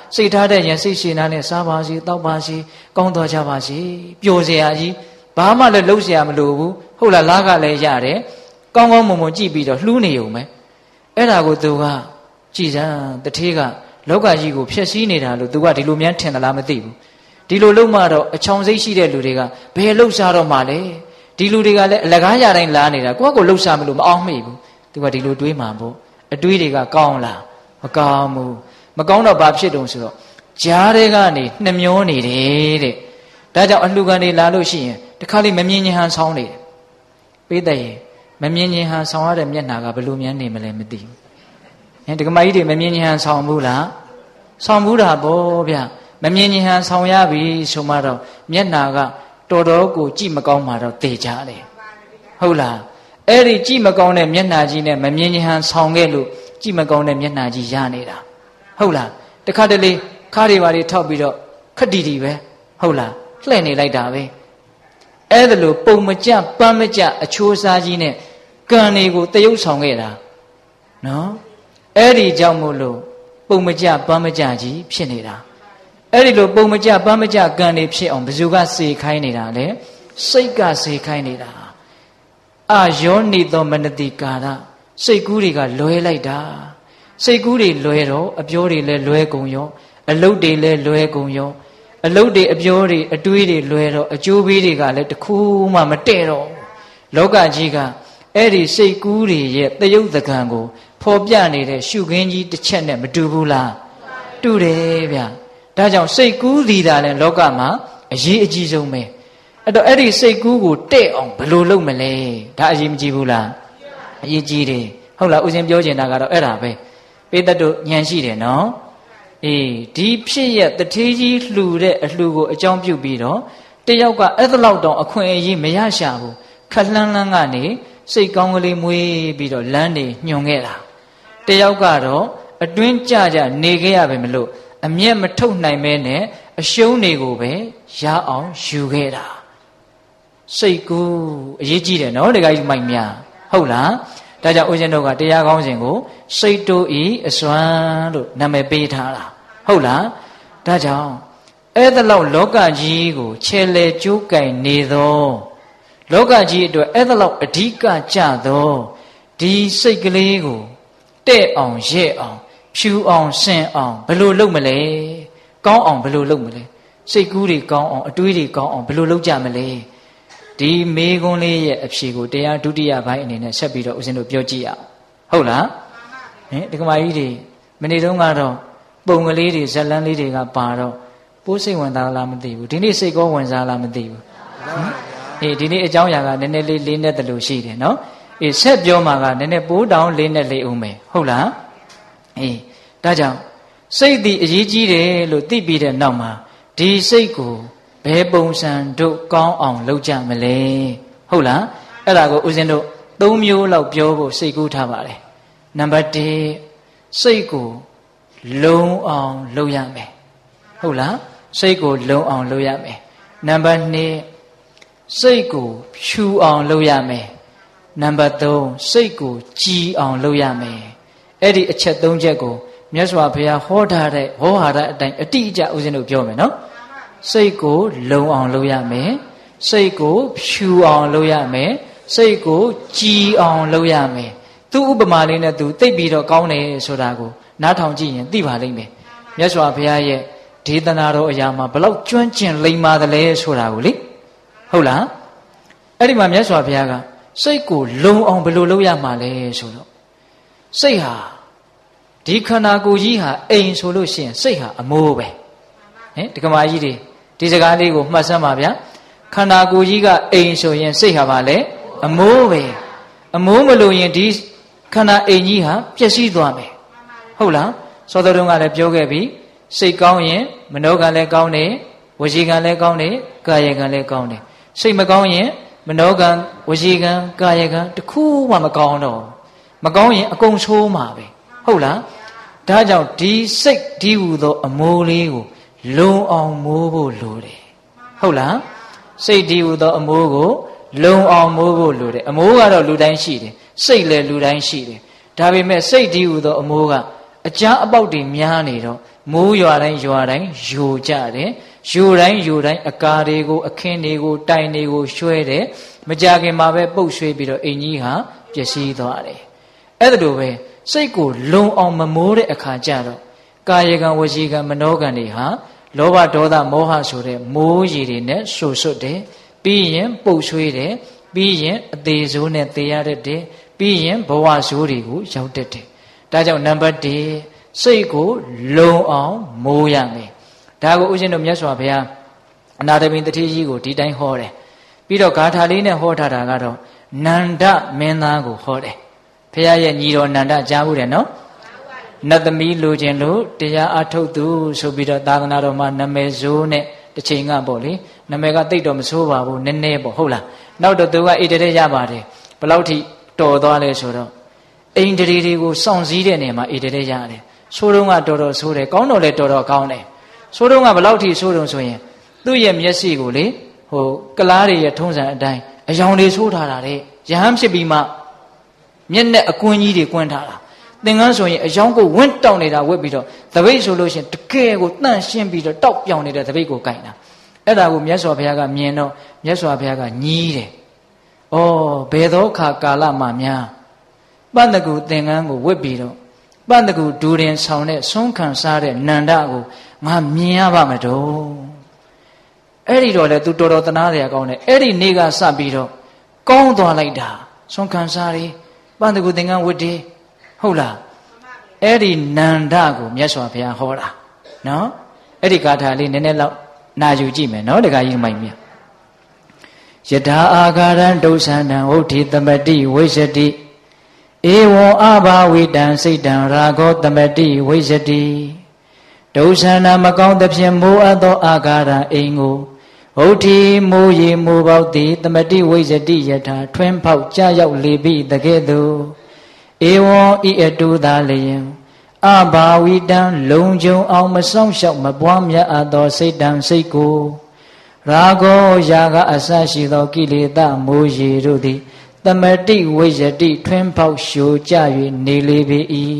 စိတ်ထားတဲ့ရင်စိတ်ရှည်နာနဲ့စားပါစေတောက်ပါစေကောင်းသွားကြပါစေပျော်စရာကြီးဘာမှလည်းလှုပ်ရှားမလို့ဘူးဟုတ်လားလားကလည်းရတယ်ကောင်းကောင်းမွန်မွန်ကြည့်ပြီးတော့လှူးနေုံပဲအဲ့ဒါကိုသူကကြည်စမ်းတထေးကလောကကြီးကိုဖျက်ဆီးနေတာလို့သူကဒီလိုများထင်သလားမသိဘူးဒီလိုလုံးမှတော့အချောင်စိတ်ရှိတဲ့လူတွေကဘယ်လှုပ်ရှားတော့မှလဲဒီလူတွေကလည်းအလကားရတိုင်းလာနေတာကိုယ့်ကိုလှုပ်ရှားမလို့မအောင်မိဘူးသူကဒီလိုတွေးမှပေါ့အတွေးတွေကကောင်းလားမကောင်းဘူးမကောင်းတော့ဘာဖြစ်တုံးဆိုတော့ကြားတွေကနေနှမျောနေတယ်တဲ့ဒါကြောင့်အလှခံတွေလာလို့ရှိရင်တခါလေးမမြင်ញဟန်ဆောင်းနေတယ်ပေးတဲ့ရင်မမြင်ញဟန်ဆောင်းရတဲ့မျက်နှာကဘလို့များနေမလဲမသိဘူးဟင်ဒကမကြီးတွေမမြင်ញဟန်ဆောင်းဘူးလားဆောင်းဘူးတာပေါ့ဗျမမြင်ញဟန်ဆောင်းရပြီဆိုမှတော့မျက်နှာကတော်တော်ကိုကြည့်မကောင်းမှတော့တေချာတယ်ဟုတ်လားအဲ့ဒီကြည့်မကောင်းတဲ့မျက်နှာကြီးနဲ့မမြင်ញဟန်ဆောင်းခဲ့လို့ကြည့်မကောင်းတဲ့မျက်နှာကြီးရနေတာဟုတ်လားတခါတလေခါးတွေပါတွေထောက်ပြီးတော့ခက်တီတီပဲဟုတ်လားလှည့်နေလိုက်တာပဲအဲ့ဒါလို့ပုံမကြပန်းမကြအချိုးစားကြီးနဲ့ကံတွေကိုတရုပ်ဆောင်ခဲ့တာနော်အဲ့ဒီကြောင့်မို့လို့ပုံမကြပန်းမကြကြီးဖြစ်နေတာအဲ့ဒီလိုပုံမကြပန်းမကြကံတွေဖြစ်အောင်ဘယ်သူကစေခိုင်းနေတာလဲစိတ်ကစေခိုင်းနေတာအာယောနိသောမနတိကာရစိတ်ကူးတွေကလွဲလိုက်တာစိတ်ကူးတွေလွဲတော့အပြောတွေလည်းလွဲကုန်ရောအလုတ်တွေလည်းလွဲကုန်ရောအလုတ်တွေအပြောတွေအတွေးတွေလွဲတော့အကျိုးပေးတွေကလည်းတခုမှမတည့်တော့လောကကြီးကအဲ့ဒီစိတ်ကူးတွေရဲ့တယုတ်သကံကိုဖော်ပြနေတဲ့ရှုခင်းကြီးတစ်ချက်နဲ့မတူဘူးလားတူတယ်ဗျဒါကြောင့်စိတ်ကူးသည်တာလည်းလောကမှာအရေးအကြီးဆုံးပဲအဲ့တော့အဲ့ဒီစိတ်ကူးကိုတဲ့အောင်ဘယ်လိုလုပ်မလဲဒါအရေးမကြီးဘူးလားအရေးကြီးတယ်ဟုတ်လားဦးဇင်းပြောချင်တာကတော့အဲ့ဒါပဲပေတတ်တို့ဉာဏ်ရှိတယ်နော်အေးဒီဖြစ်ရတထေးကြီးလှူတဲ့အလှူကိုအကြောင်းပြုပြီးတော့တယောက်ကအဲ့ဒါလောက်တောင်အခွင့်အရေးမရရှာဘူးခက်လှမ်းလှမ်းကနေစိတ်ကောင်းကလေးမွေးပြီးတော့လမ်းနေညွန်ခဲ့တာတယောက်ကတော့အတွင်းကြကြနေခဲ့ရပဲမလို့အမျက်မထုတ်နိုင်မဲနဲ့အရှုံးတွေကိုပဲရအောင်ယူခဲ့တာစိတ်ကူးအရေးကြီးတယ်နော်တခါကြီးမိုက်များဟုတ်လားဒါကြောင့်ဦးဇင်းတို့ကတရားကောင်းစဉ်ကိုစိတ်တို့ဤအစွမ်းလို့နာမည်ပေးထားတာဟုတ်လားဒါကြောင့်အဲ့ဒါလောက်လောကကြီးကိုခြေလေကျိုးကင်နေသောလောကကြီးအတွက်အဲ့ဒါလောက်အဓိကကြသောဒီစိတ်ကလေးကိုတဲ့အောင်ရဲ့အောင်ဖြူအောင်ဆင်အောင်ဘယ်လိုလုပ်မလဲကောင်းအောင်ဘယ်လိုလုပ်မလဲစိတ်ကူးတွေကောင်းအောင်အတွေးတွေကောင်းအောင်ဘယ်လိုလုပ်ကြမလဲဒီမေခွန်းလေးရဲ့အဖြေကိုတရားဒုတိယပိုင်းအနေနဲ့ဆက်ပြီးတော့ဦးဇင်းတို့ပြောကြည့်ရအောင်ဟုတ်လားဟင်ဒီကမာကြီးတွေမနေ့တုန်းကတော့ပုံကလေးတွေဇက်လန်းလေးတွေကပါတော့ပိုးစိတ်ဝင်စားလားမသိဘူးဒီနေ့စိတ်ကောဝင်စားလားမသိဘူးအေးဒီနေ့အကြောင်းအရာကနည်းနည်းလေးလေးနဲ့တလို့ရှိတယ်နော်အေးဆက်ပြောမှာကနည်းနည်းပိုးတောင်းလေးနဲ့လေးအောင်မယ်ဟုတ်လားအေးဒါကြောင့်စိတ်ဒီအရေးကြီးတယ်လို့သိပြီးတဲ့နောက်မှာဒီစိတ်ကိုဘယ်ပုံစံတို့ကောင်းအောင်လုပ်ကြမလဲဟုတ်လားအဲ့ဒါကိုဦးဇင်းတို့သုံးမျိုးလောက်ပြောဖို့စိတ်ကူးထားပါတယ်နံပါတ်တစ်စိတ်ကိုလုံအောင်လုပ်ရမယ်ဟုတ်လားစိတ်ကိုလုံအောင်လုပ်ရမယ်နံပါတ်နှစ်စိတ်ကိုဖြူအောင်လုပ်ရမယ်နံပါတ်သုံးစိတ်ကိုကြည်အောင်လုပ်ရမယ်အဲ့ဒီအချက်သုံးချက်ကိုမြတ်စွာဘုရားဟောထားတဲ့ဟောဟာရအတိုင်းအတိအကျဦးဇင်းတို့ပြောမယ်နော်စိတ်ကိုလုံအောင်လုပ်ရမယ်စိတ်ကိုဖြူအောင်လုပ်ရမယ်စိတ်ကိုကြည်အောင်လုပ်ရမယ်သူဥပမာလေးနဲ့သူသိပြီးတော့ကောင်းတယ်ဆိုတာကိုနားထောင်ကြည့်ရင်သိပါလိမ့်မယ်မြတ်စွာဘုရားရဲ့ဒေသနာတော်အရာမှာဘလောက်ကျွမ်းကျင်လိမ္မာသလဲဆိုတာကိုလေဟုတ်လားအဲ့ဒီမှာမြတ်စွာဘုရားကစိတ်ကိုလုံအောင်ဘယ်လိုလုပ်ရမှာလဲဆိုတော့စိတ်ဟာဒီခန္ဓာကိုယ်ကြီးဟာအိမ်ဆိုလို့ရှိရင်စိတ်ဟာအမိုးပဲဟင်ဒီကမာကြီးတွေဒီစကားလေးကိုမှတ်စမ်းပါဗျာခန္ဓာကိုယ်ကြီးကအိမ်ဆိုရင်စိတ်ဟာပါလေအမိုးပဲအမိုးမလို့ရင်ဒီခန္ဓာအိမ်ကြီးဟာပျက်စီးသွားမယ်ဟုတ်လားသောတော်တုန်းကလည်းပြောခဲ့ပြီစိတ်ကောင်းရင်မနောကံလည်းကောင်းတယ်ဝစီကံလည်းကောင်းတယ်ကာယကံလည်းကောင်းတယ်စိတ်မကောင်းရင်မနောကံဝစီကံကာယကံတခုမှမကောင်းတော့မကောင်းရင်အကုန်ဆိုးမှာပဲဟုတ်လားဒါကြောင့်ဒီစိတ်ဒီဟူသောအမိုးလေးကိုလုံအောင်မိုးဖို့လိုတယ်ဟုတ်လားစိတ်ဒီဟူသောအမိုးကိုလုံအောင်မိုးဖို့လိုတယ်အမိုးကတော့လူတိုင်းရှိတယ်စိတ်လည်းလူတိုင်းရှိတယ်ဒါပေမဲ့စိတ်ဒီဟူသောအမိုးကအကြမ်းအပေါက်တွေများနေတော့မိုးရွာတိုင်းရွာတိုင်းယိုကြတယ်ယိုတိုင်းယိုတိုင်းအကာတွေကိုအခင်းတွေကိုတိုင်တွေကိုရွှဲတယ်မကြခင်မှာပဲပုတ်ရွှေပြီးတော့အိမ်ကြီးဟာပျက်စီးသွားတယ်အဲ့ဒါလိုပဲစိတ်ကိုလုံအောင်မမိုးတဲ့အခါကျတော့ကာယကံဝစီကံမနောကံတွေဟာလောဘဒေါသမောဟဆိုတဲ့မိုးရည်တွေနဲ့ဆူဆွတ်တယ်ပြီးရင်ပုတ်ရွှေတယ်ပြီးရင်အသေးဆိုးနဲ့သေရတတ်တယ်ပြီးရင်ဘဝဆိုးတွေကိုရောက်တတ်တယ်ဒါကြောင့်နံပါတ်၁စိတ်ကိုလုံအောင်မိုးရမယ်ဒါကိုဦးဇင်းတို့မြတ်စွာဘုရားအနာတပိတတိကြီးကိုဒီတိုင်းဟောတယ်ပြီးတော့ဂါထာလေးနဲ့ဟောထားတာကတော့နန္ဒမင်းသားကိုဟောတယ်ဘုရားရဲ့ညီတော်နန္ဒကြားဘူးတယ်နော်နတ်သမီးလိုချင်လို့တရားအထုတ်သူဆိုပြီးတော့သာသနာတော်မှာနာမည်ဆိုးနဲ့တစ်ချိန်ကပေါ့လေနာမည်ကတိတ်တော့မဆိုးပါဘူးနည်းနည်းပေါ့ဟုတ်လားနောက်တော့သူကဣတရေရပါတယ်ဘယ်လောက်ထိတော်သွားလဲဆိုတော့အိန္ဒြေတွေကိုစောင့်စည်းတဲ့နေရာမှာဣတရေရတယ်ဆိုးတော့ကတော်တော်ဆိုးတယ်ကောင်းတော့လည်းတော်တော်ကောင်းတယ်ဆိုးတော့ကဘယ်လောက်ထိဆိုးတော့ဆိုရင်သူ့ရဲ့မျက်စိကိုလေဟိုကလားတွေရဲ့ထုံးစံအတိုင်းအယောင်တွေဆိုးထားတာတဲ့ရဟန်းဖြစ်ပြီးမှမျက်နဲ့အကွင်းကြီးတွေကွင်းထားတာသင်္ကန်းဆိုရင်အယောင်ကိုဝင့်တောက်နေတာဝက်ပြီးတော့သပိတ်ဆိုလို့ရှိရင်တကယ်ကိုတန့်ရှင်းပြီးတော့တောက်ပြောင်နေတဲ့သပိတ်ကိုကင်တာအဲ့ဒါကိုမြတ်စွာဘုရားကမြင်တော့မြတ်စွာဘုရားကညီးတယ်။အော်ဘယ်သောခါကာလမှများပန္နကူသင်္ကန်းကိုဝက်ပြီးတော့ပန္နကူဒူရင်ဆောင်တဲ့ဆုံးခံစားတဲ့နန္ဒကိုငါမြင်ရပါမတော့အဲ့ဒီတော့လေသူတော်တော်တနာစရာကောင်းတယ်အဲ့ဒီနေ့ကစပြီးတော့ကောင်းသွားလိုက်တာဆုံးခံစားရီပန္နကူသင်္ကန်းဝတ်တယ်ဟုတ်လားအဲ့ဒီနန္ဒကိုမြတ်စွာဘုရားဟောတာနော်အဲ့ဒီဂါထာလေးနည်းနည်းလောက်နာယူကြည့်မယ်နော်တခါကြီးမိုက်မြယထာအာဂါရံဒုသန္တံဝဋ္ဌိသမတိဝိဇ္ဇတိဧဝံအဘာဝိတံစိတ်တံရာဂောသမတိဝိဇ္ဇတိဒုသန္တမကောင်းသဖြင့်မိုးအပ်သောအာဂါရံအိမ်ကိုဝဋ္ဌိမိုးရီမိုးပေါက်သည်သမတိဝိဇ္ဇတိယထာထွင်းဖောက်ကြာရောက်လေပြီတကဲ့သို့ဧဝံဤအတူသာလျင်အဘာဝိတံလုံခြုံအောင်မဆောင်လျှောက်မပွားမြတ်အပ်သောစိတ်တံစိတ်ကိုရာဂောယာကအစရှိသောကိလေသာမိုးရေတို့သည်သမတိဝိဇ္ဇတိထွင်းဖောက်ရှို့ကြ၍နေလေပေ၏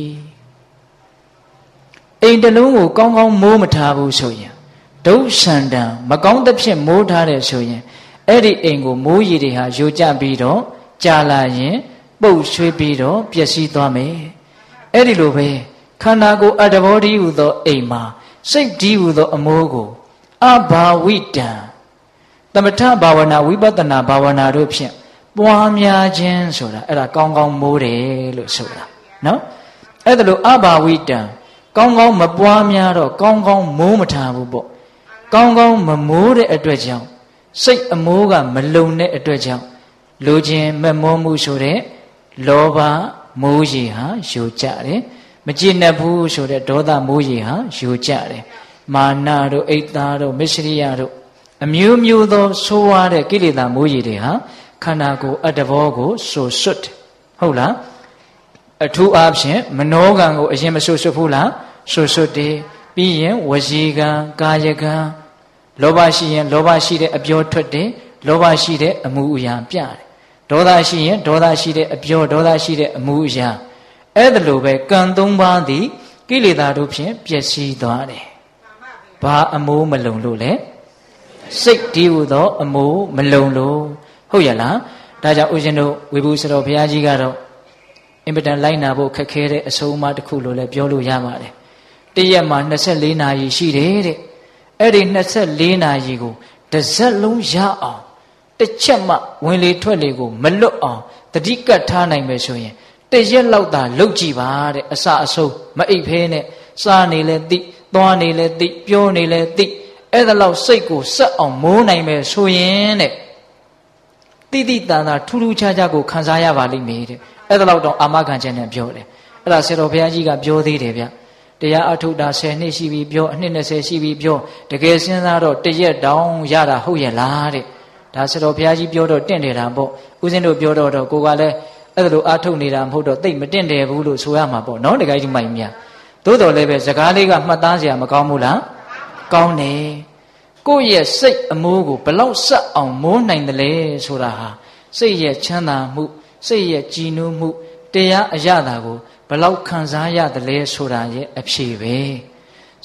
အိမ်တလုံးကိုကောင်းကောင်းမိုးမထားဘူးဆိုရင်ဒုစန္တံမကောင်းသဖြင့်မိုးထားတယ်ဆိုရင်အဲ့ဒီအိမ်ကိုမိုးရေတွေဟာယိုကျပြီးတော့ကြာလာရင်ပုတ်ဆွေးပြီးတော့ပျက်စီးသွားမယ်အဲ့ဒီလိုပဲခန္ဓာကိုယ်အတ္တဘောဓိဟုသောအိမ်မှာစိတ်ဓိဟုသောအမိုးကိုအဘာဝိတံသမထဘာဝနာဝိပဿနာဘာဝနာတို့ဖြင့်ပွားများခြင်းဆိုတာအဲ့ဒါကောင်းကောင်းမိုးတယ်လို့ဆိုတာနော်အဲ့ဒါလို့အဘာဝိတံကောင်းကောင်းမပွားများတော့ကောင်းကောင်းမိုးမထားဘူးပေါ့ကောင်းကောင်းမမိုးတဲ့အတွက်ကြောင့်စိတ်အမိုးကမလုံတဲ့အတွက်ကြောင့်လိုခြင်းမမောမှုဆိုတဲ့လောဘမိုးရေဟာယိုကျတယ်မကြည်နပ်ဘူးဆိုတဲ့ဒေါသမိုးရေဟာယိုကျတယ်မာနတို့အိတ်သားတို့မစ္စရိယတို့အမျိုးမျိုးသောဆိုးဝါးတဲ့ကိလေသာမိုးရေတွေဟာခန္ဓာကိုယ်အတ္တဘောကိုဆိုဆွတ်ဟုတ်လားအထူးအားဖြင့်မနောကံကိုအရင်မဆိုဆွတ်ဘူးလားဆိုဆွတ်တယ်ပြီးရင်ဝစီကံကာယကံလောဘရှိရင်လောဘရှိတဲ့အပြောထွက်တယ်လောဘရှိတဲ့အမှုအရာပြတယ်ဒေါသရှိရင်ဒေါသရှိတဲ့အပြောဒေါသရှိတဲ့အမှုအရာအဲ့ဒါလိုပဲကံသုံးပါးသည်ကိလေသာတို့ဖြင့်ပျက်စီးသွားတယ်ဘာအမိုးမလုံလို့လဲစိတ်တည်ဟူသောအမိုးမလုံလို့ဟုတ်ရလားဒါကြောင့်ဦးဇင်းတို့ဝေဘူးစတော်ဘုရားကြီးကတော့အင်ပတန်လိုက်နာဖို့ခက်ခဲတဲ့အဆုံးအမတစ်ခုလို့လည်းပြောလို့ရပါတယ်တရက်မှာနှစ်ဆယ့်လေးနာရီရှိတယ်တဲ့အဲ့ဒီနှစ်ဆယ့်လေးနာရီကိုတစ်စက်လုံးရအောင်တစ်ချက်မှဝင်လေထွက်လေကိုမလွတ်အောင်တတိကတ်ထားနိုင်မယ်ဆိုရင်တရက်လောက်သာလှုပ်ကြည့်ပါတဲ့အစအဆုံးမအိပ်ဖဲနဲ့စားနေလဲသိသွားနေလဲသိပြောနေလဲသိအဲ့ဒါလောက်စိတ်ကိုစက်အောင်မိုးနိုင်မယ်ဆိုရင်တဲ့တိတိတန်တာထူးထူးခြားခြားကိုခံစားရပါလိမ့်မယ်တဲ့အဲ့ဒါလောက်တော့အာမခံချက်နဲ့ပြောတယ်အဲ့ဒါဆရာတော်ဘုရားကြီးကပြောသေးတယ်ဗျတရားအထုတ်တာဆယ်နှစ်ရှိပြီပြောအနှစ်နှစ်ဆယ်ရှိပြီပြောတကယ်စဉ်းစားတော့တရက်တောင်ရတာဟုတ်ရဲ့လားတဲ့ဒါဆရာတော်ဘုရားကြီးပြောတော့တင့်တယ်တာပေါ့ဦးဇင်းတို့ပြောတော့တော့ကိုကလည်းအဲ့ဒါလိုအထုတ်နေတာမဟုတ်တော့တိတ်မတင့်တယ်ဘူးလို့ဆိုရမှာပေါ့နော်တကယ်ကြီးမိုင်မြတ်သို့တော်လည်းပဲစကားလေးကမှတ်သားစရာမကောင်းဘူးလားကောင်းတယ်ကိုယ့်ရဲ့စိတ်အမိုးကိုဘလောက်ဆက်အောင်မိုးနိုင်တယ်လဲဆိုတာဟာစိတ်ရဲ့ချမ်းသာမှုစိတ်ရဲ့ကြည်နူးမှုတရားအရသာကိုဘလောက်ခံစားရတယ်လဲဆိုတာရဲ့အဖြေပဲ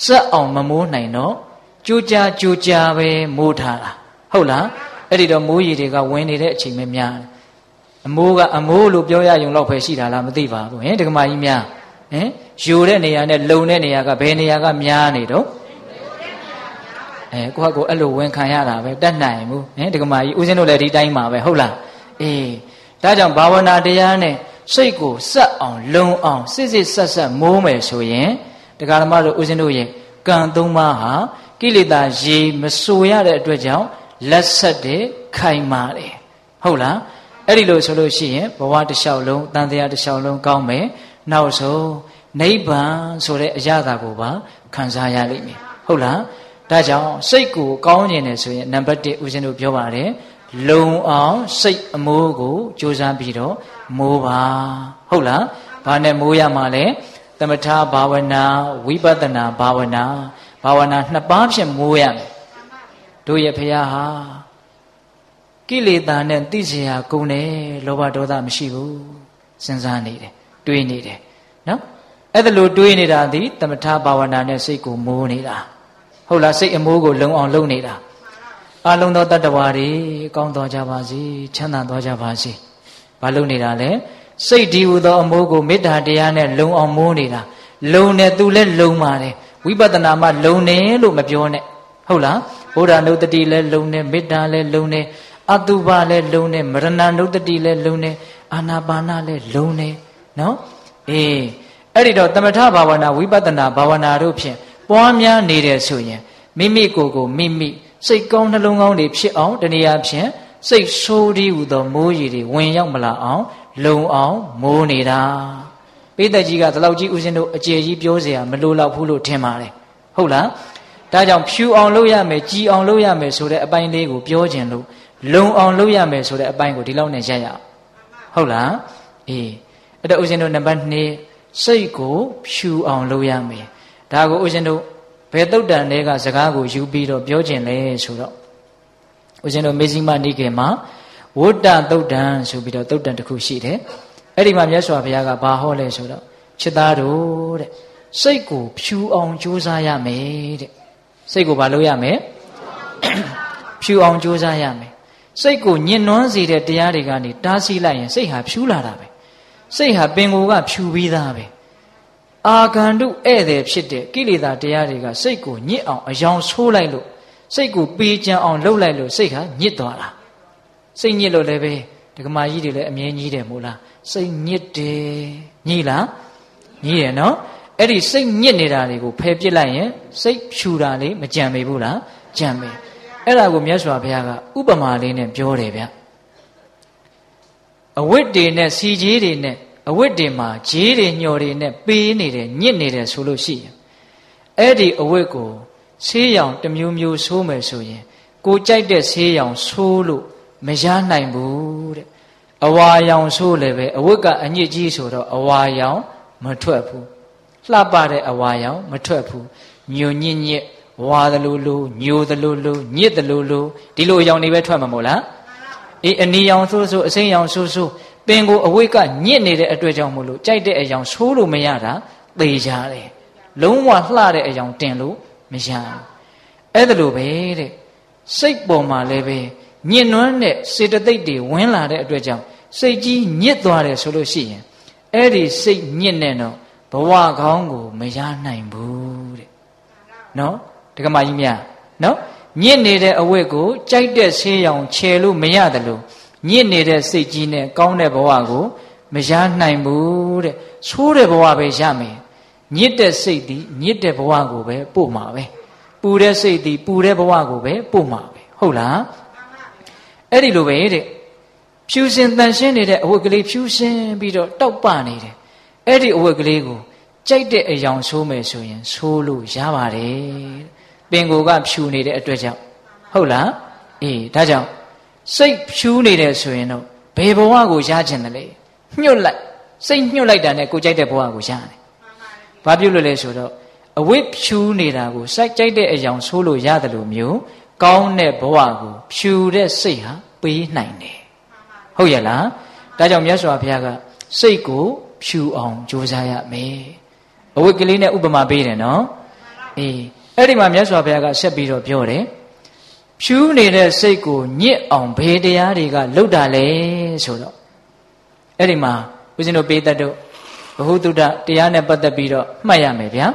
စက်အောင်မမိုးနိုင်တော့ကြိုးကြားကြိုးကြားပဲမိုးထားတာဟုတ်လားအဲ့ဒီတော့မိုးရီတွေကဝင်နေတဲ့အချိန်ပဲများတယ်အမိုးကအမိုးလို့ပြောရရုံတော့ပဲရှိတာလားမသိပါဘူးဟင်ဒကမာကြီးများဟင်ယူတဲ့နေရာနဲ့လုံတဲ့နေရာကဘယ်နေရာကများနေတော့အဲကိုယ့်ဟာကိုယ်အဲ့လိုဝင်ခံရတာပဲတတ်နိုင်ဘူးဟင်ဒကမာကြီးဦးဇင်းတို့လည်းဒီတိုင်းပါပဲဟုတ်လားအေးဒါကြောင့်ဘာဝနာတရားနဲ့စိတ်ကိုစက်အောင်လုံအောင်စစ်စစ်ဆက်ဆက်မိုးမယ်ဆိုရင်ဒကာဓမ္မတို့ဦးဇင်းတို့ရဲ့ကံသုံးပါးဟာကိလေသာရေမဆိုရတဲ့အတွက်ကြောင့်လက်ဆက်တဲ့ခိုင်မာတယ်ဟုတ်လားအဲ့ဒီလိုဆိုလို့ရှိရင်ဘဝတစ်လျှောက်လုံးတန်တရားတစ်လျှောက်လုံးကောင်းမယ်နောက်ဆုံးနိဗ္ဗာန်ဆိုတဲ့အရာသာကိုပါခံစားရလိမ့်မယ်ဟုတ်လားဒါကြောင့်စိတ်ကိုကောင်းကျင်တယ်ဆိုရင်နံပါတ်တစ်ဦးဇင်းတို့ပြောပါတယ်လုံအောင်စိတ်အမိုးကိုကြိုးစားပြီးတော့မိုးပါဟုတ်လားဘာနဲ့မိုးရမှာလဲသမထဘာဝနာဝိပဿနာဘာဝနာဘာဝနာနှစ်ပါးဖြင့်မိုးရမယ်တို့ရဲ့ဖရာဟာကိလေသာနဲ့သိเสียကုန်တယ်လောဘဒေါသမရှိဘူးစဉ်းစားနေတယ်တွေးနေတယ်နော်အဲ့ဒါလိုတွေးနေတာဒီသမထဘာဝနာနဲ့စိတ်ကိုမိုးနေတာဟုတ်လားစိတ်အမိုးကိုလုံအောင်လုပ်နေတာအလုံးသောတတ္တဝါတွေကောင်းတော်ကြပါစေချမ်းသာတော်ကြပါစေဘာလုပ်နေတာလဲစိတ်ဒီဟူသောအမိုးကိုမေတ္တာတရားနဲ့လုံအောင်မိုးနေတာလုံနဲ့သူလည်းလုံပါတယ်ဝိပဿနာမှလုံနေလို့မပြောနဲ့ဟုတ်လားဘုရားနုတ္တိလည်းလုံနေမေတ္တာလည်းလုံနေအတုပလည်းလုံနေမရဏနုတ္တိလည်းလုံနေအာနာပါနလည်းလုံနေနော်အေးအဲ့ဒီတော့သမထဘာဝနာဝိပဿနာဘာဝနာတို့ဖြင့်ပွားများနေတယ်ဆိုရင်မိမိကိုယ်ကိုမိမိစိတ်ကောင်းနှလုံးကောင်းတွေဖြစ်အောင်တနည်းအားဖြင့်စိတ်ဆိုးဒီဟူသောမိုးရီတွေဝင်ရောက်မလာအောင်လုံအောင်မိုးနေတာပိဋကကြီးကဒီလောက်ကြီးဦးဇင်းတို့အကျေကြီးပြောเสียမလိုတော့ဘူးလို့ထင်ပါတယ်ဟုတ်လားဒါကြောင့်ဖြူအောင်လုပ်ရမယ်ကြည်အောင်လုပ်ရမယ်ဆိုတဲ့အပိုင်းလေးကိုပြောခြင်းလို့လုံအောင်လုပ်ရမယ်ဆိုတဲ့အပိုင်းကိုဒီလောက်နဲ့ရက်ရအောင်ဟုတ်လားအေးအဲ့တော့ဦးဇင်းတို့နံပါတ်နှစ်စိတ်ကိုဖြူအောင်လုပ်ရမယ်ဒါကိုဦးဇင်းတို့ဘယ်သုတ်တန်တွေကစကားကိုယူပြီးတော့ပြောခြင်းလဲဆိုတော့ဦးဇင်းတို့မေဇိမနိကေမှာဝတ္တသုတ်တန်ဆိုပြီးတော့သုတ်တန်တစ်ခုရှိတယ်အဲ့ဒီမှာမြတ်စွာဘုရားကဘာဟောလဲဆိုတော့ချစ်သားတို့တဲ့စိတ်ကိုဖြူအောင်ကြိုးစားရမယ်တဲ့စိတ်ကိုဘာလုပ်ရမလဲဖြူအောင်ကြိုးစားရမယ်စိတ်ကိုညှဉ်းနှွမ်းစေတဲ့တရားတွေကနေတားဆီးလိုက်ရင်စိတ်ဟာဖြူလာတာပဲစိတ်ဟာပင်ကိုယ်ကဖြူပြီးသားပဲအာဂန္တုဧည့်သည်ဖြစ်တဲ့ကိလေသာတရားတွေကစိတ်ကိုညစ်အောင်အယောင်ဆိုးလိုက်လို့စိတ်ကိုပေးချမ်းအောင်လှုပ်လိုက်လို့စိတ်ဟာညစ်သွားတာစိတ်ညစ်လို့လည်းပဲဒကမာကြီးတွေလည်းအမြဲကြီးတယ်မို့လားစိတ်ညစ်တယ်ညိလားညိတယ်နော်အဲ့ဒီစိတ်ညစ်နေတာတွေကိုဖယ်ပစ်လိုက်ရင်စိတ်ဖြူတာလေးမကြံမေဘူးလားကြံမေအဲ့ဒါကိုမြတ်စွာဘုရားကဥပမာလေးနဲ့ပြောတယ်ဗျအဝတ်တွေနဲ့စီကြီးတွေနဲ့အဝတ်တွေမှာဂျေးတွေညှော်တွေနဲ့ပေးနေတယ်ညစ်နေတယ်ဆိုလို့ရှိရင်အဲ့ဒီအဝတ်ကိုဆေးရောင်တစ်မျိုးမျိုးဆိုးမယ်ဆိုရင်ကိုကြိုက်တဲ့ဆေးရောင်ဆိုးလို့မရနိုင်ဘူးတဲ့အဝါရောင်ဆိုးလည်းပဲအဝတ်ကအညစ်ကြီးဆိုတော့အဝါရောင်မထွက်ဘူးလှပတဲ့အဝါရောင်မထွက်ဘူးညိုညစ်ညစ်ဝါသလိုလိုညိုသလိုလိုညစ်သလိုလိုဒီလိုအရောင်တွေပဲထွက်မှာမို့လားအေးအနီရောင်ဆိုးဆိုးအစိမ်းရောင်ဆိုးဆိုးပင်ကိုအဝိတ်ကညစ်နေတဲ့အတွက်ကြောင့်မို့လို့ကြိုက်တဲ့အယောင်ဆိုးလို့မရတာသေချာတယ်လုံးဝလှတဲ့အယောင်တင်လို့မရဘူးအဲ့ဒါလိုပဲတဲ့စိတ်ပေါ်မှာလည်းပဲညစ်နွမ်းတဲ့စေတသိက်တွေဝင်လာတဲ့အတွက်ကြောင့်စိတ်ကြီးညစ်သွားတယ်ဆိုလို့ရှိရင်အဲ့ဒီစိတ်ညစ်နေတော့ဘဝကောင်းကိုမရနိုင်ဘူးတဲ့နော်ဒကမာကြီးများနော်ညစ်နေတဲ့အဝိတ်ကိုကြိုက်တဲ့ဆေးရောင်ခြယ်လို့မရတယ်လို့ညစ်နေတဲ့စိတ်ကြီးနဲ့ကောင်းတဲ့ဘဝကိုမရနိုင်ဘူးတဲ့ဆိုးတဲ့ဘဝပဲရမယ်ညစ်တဲ့စိတ်ဒီညစ်တဲ့ဘဝကိုပဲပို့မှာပဲပူတဲ့စိတ်ဒီပူတဲ့ဘဝကိုပဲပို့မှာပဲဟုတ်လားအဲ့ဒီလိုပဲတဲ့ဖြူစင်တန်ရှင်းနေတဲ့အဝတ်ကလေးဖြူစင်ပြီးတော့တောက်ပနေတယ်အဲ့ဒီအဝတ်ကလေးကိုကြိုက်တဲ့အယောင်ဆိုးမယ်ဆိုရင်ဆိုးလို့ရပါတယ်ပင်ကိုယ်ကဖြူနေတဲ့အတွက်ကြောင့်ဟုတ်လားအေးဒါကြောင့်စိတ်ဖြူနေတယ်ဆိုရင်တော့ဘယ်ဘဝကိုရချင်တယ်လဲညှို့လိုက်စိတ်ညှို့လိုက်တာနဲ့ကိုကြိုက်တဲ့ဘဝကိုရတယ်ဘာဖြစ်လို့လဲဆိုတော့အဝိဖြူနေတာကိုစိုက်ကြိုက်တဲ့အယောင်ဆိုးလို့ရတယ်လို့မျိုးကောင်းတဲ့ဘဝကိုဖြူတဲ့စိတ်ဟာပေးနိုင်တယ်ဟုတ်ရဲ့လားဒါကြောင့်မြတ်စွာဘုရားကစိတ်ကိုဖြူအောင်ကြိုးစားရမယ်အဝိကလေးနဲ့ဥပမာပေးတယ်နော်အေးအဲ့ဒီမှာမြတ်စွာဘုရားကဆက်ပြီးတော့ပြောတယ်ဖြူးနေတဲ့စိတ်ကိုညစ်အောင်ဘယ်တရားတွေကလှုပ်တာလဲဆိုတော့အဲ့ဒီမှာဦးဇင်းတို့ပေးတတ်တို့ဘဟုတုတ္တတရားနဲ့ပတ်သက်ပြီးတော့မှတ်ရမယ်ဗျာ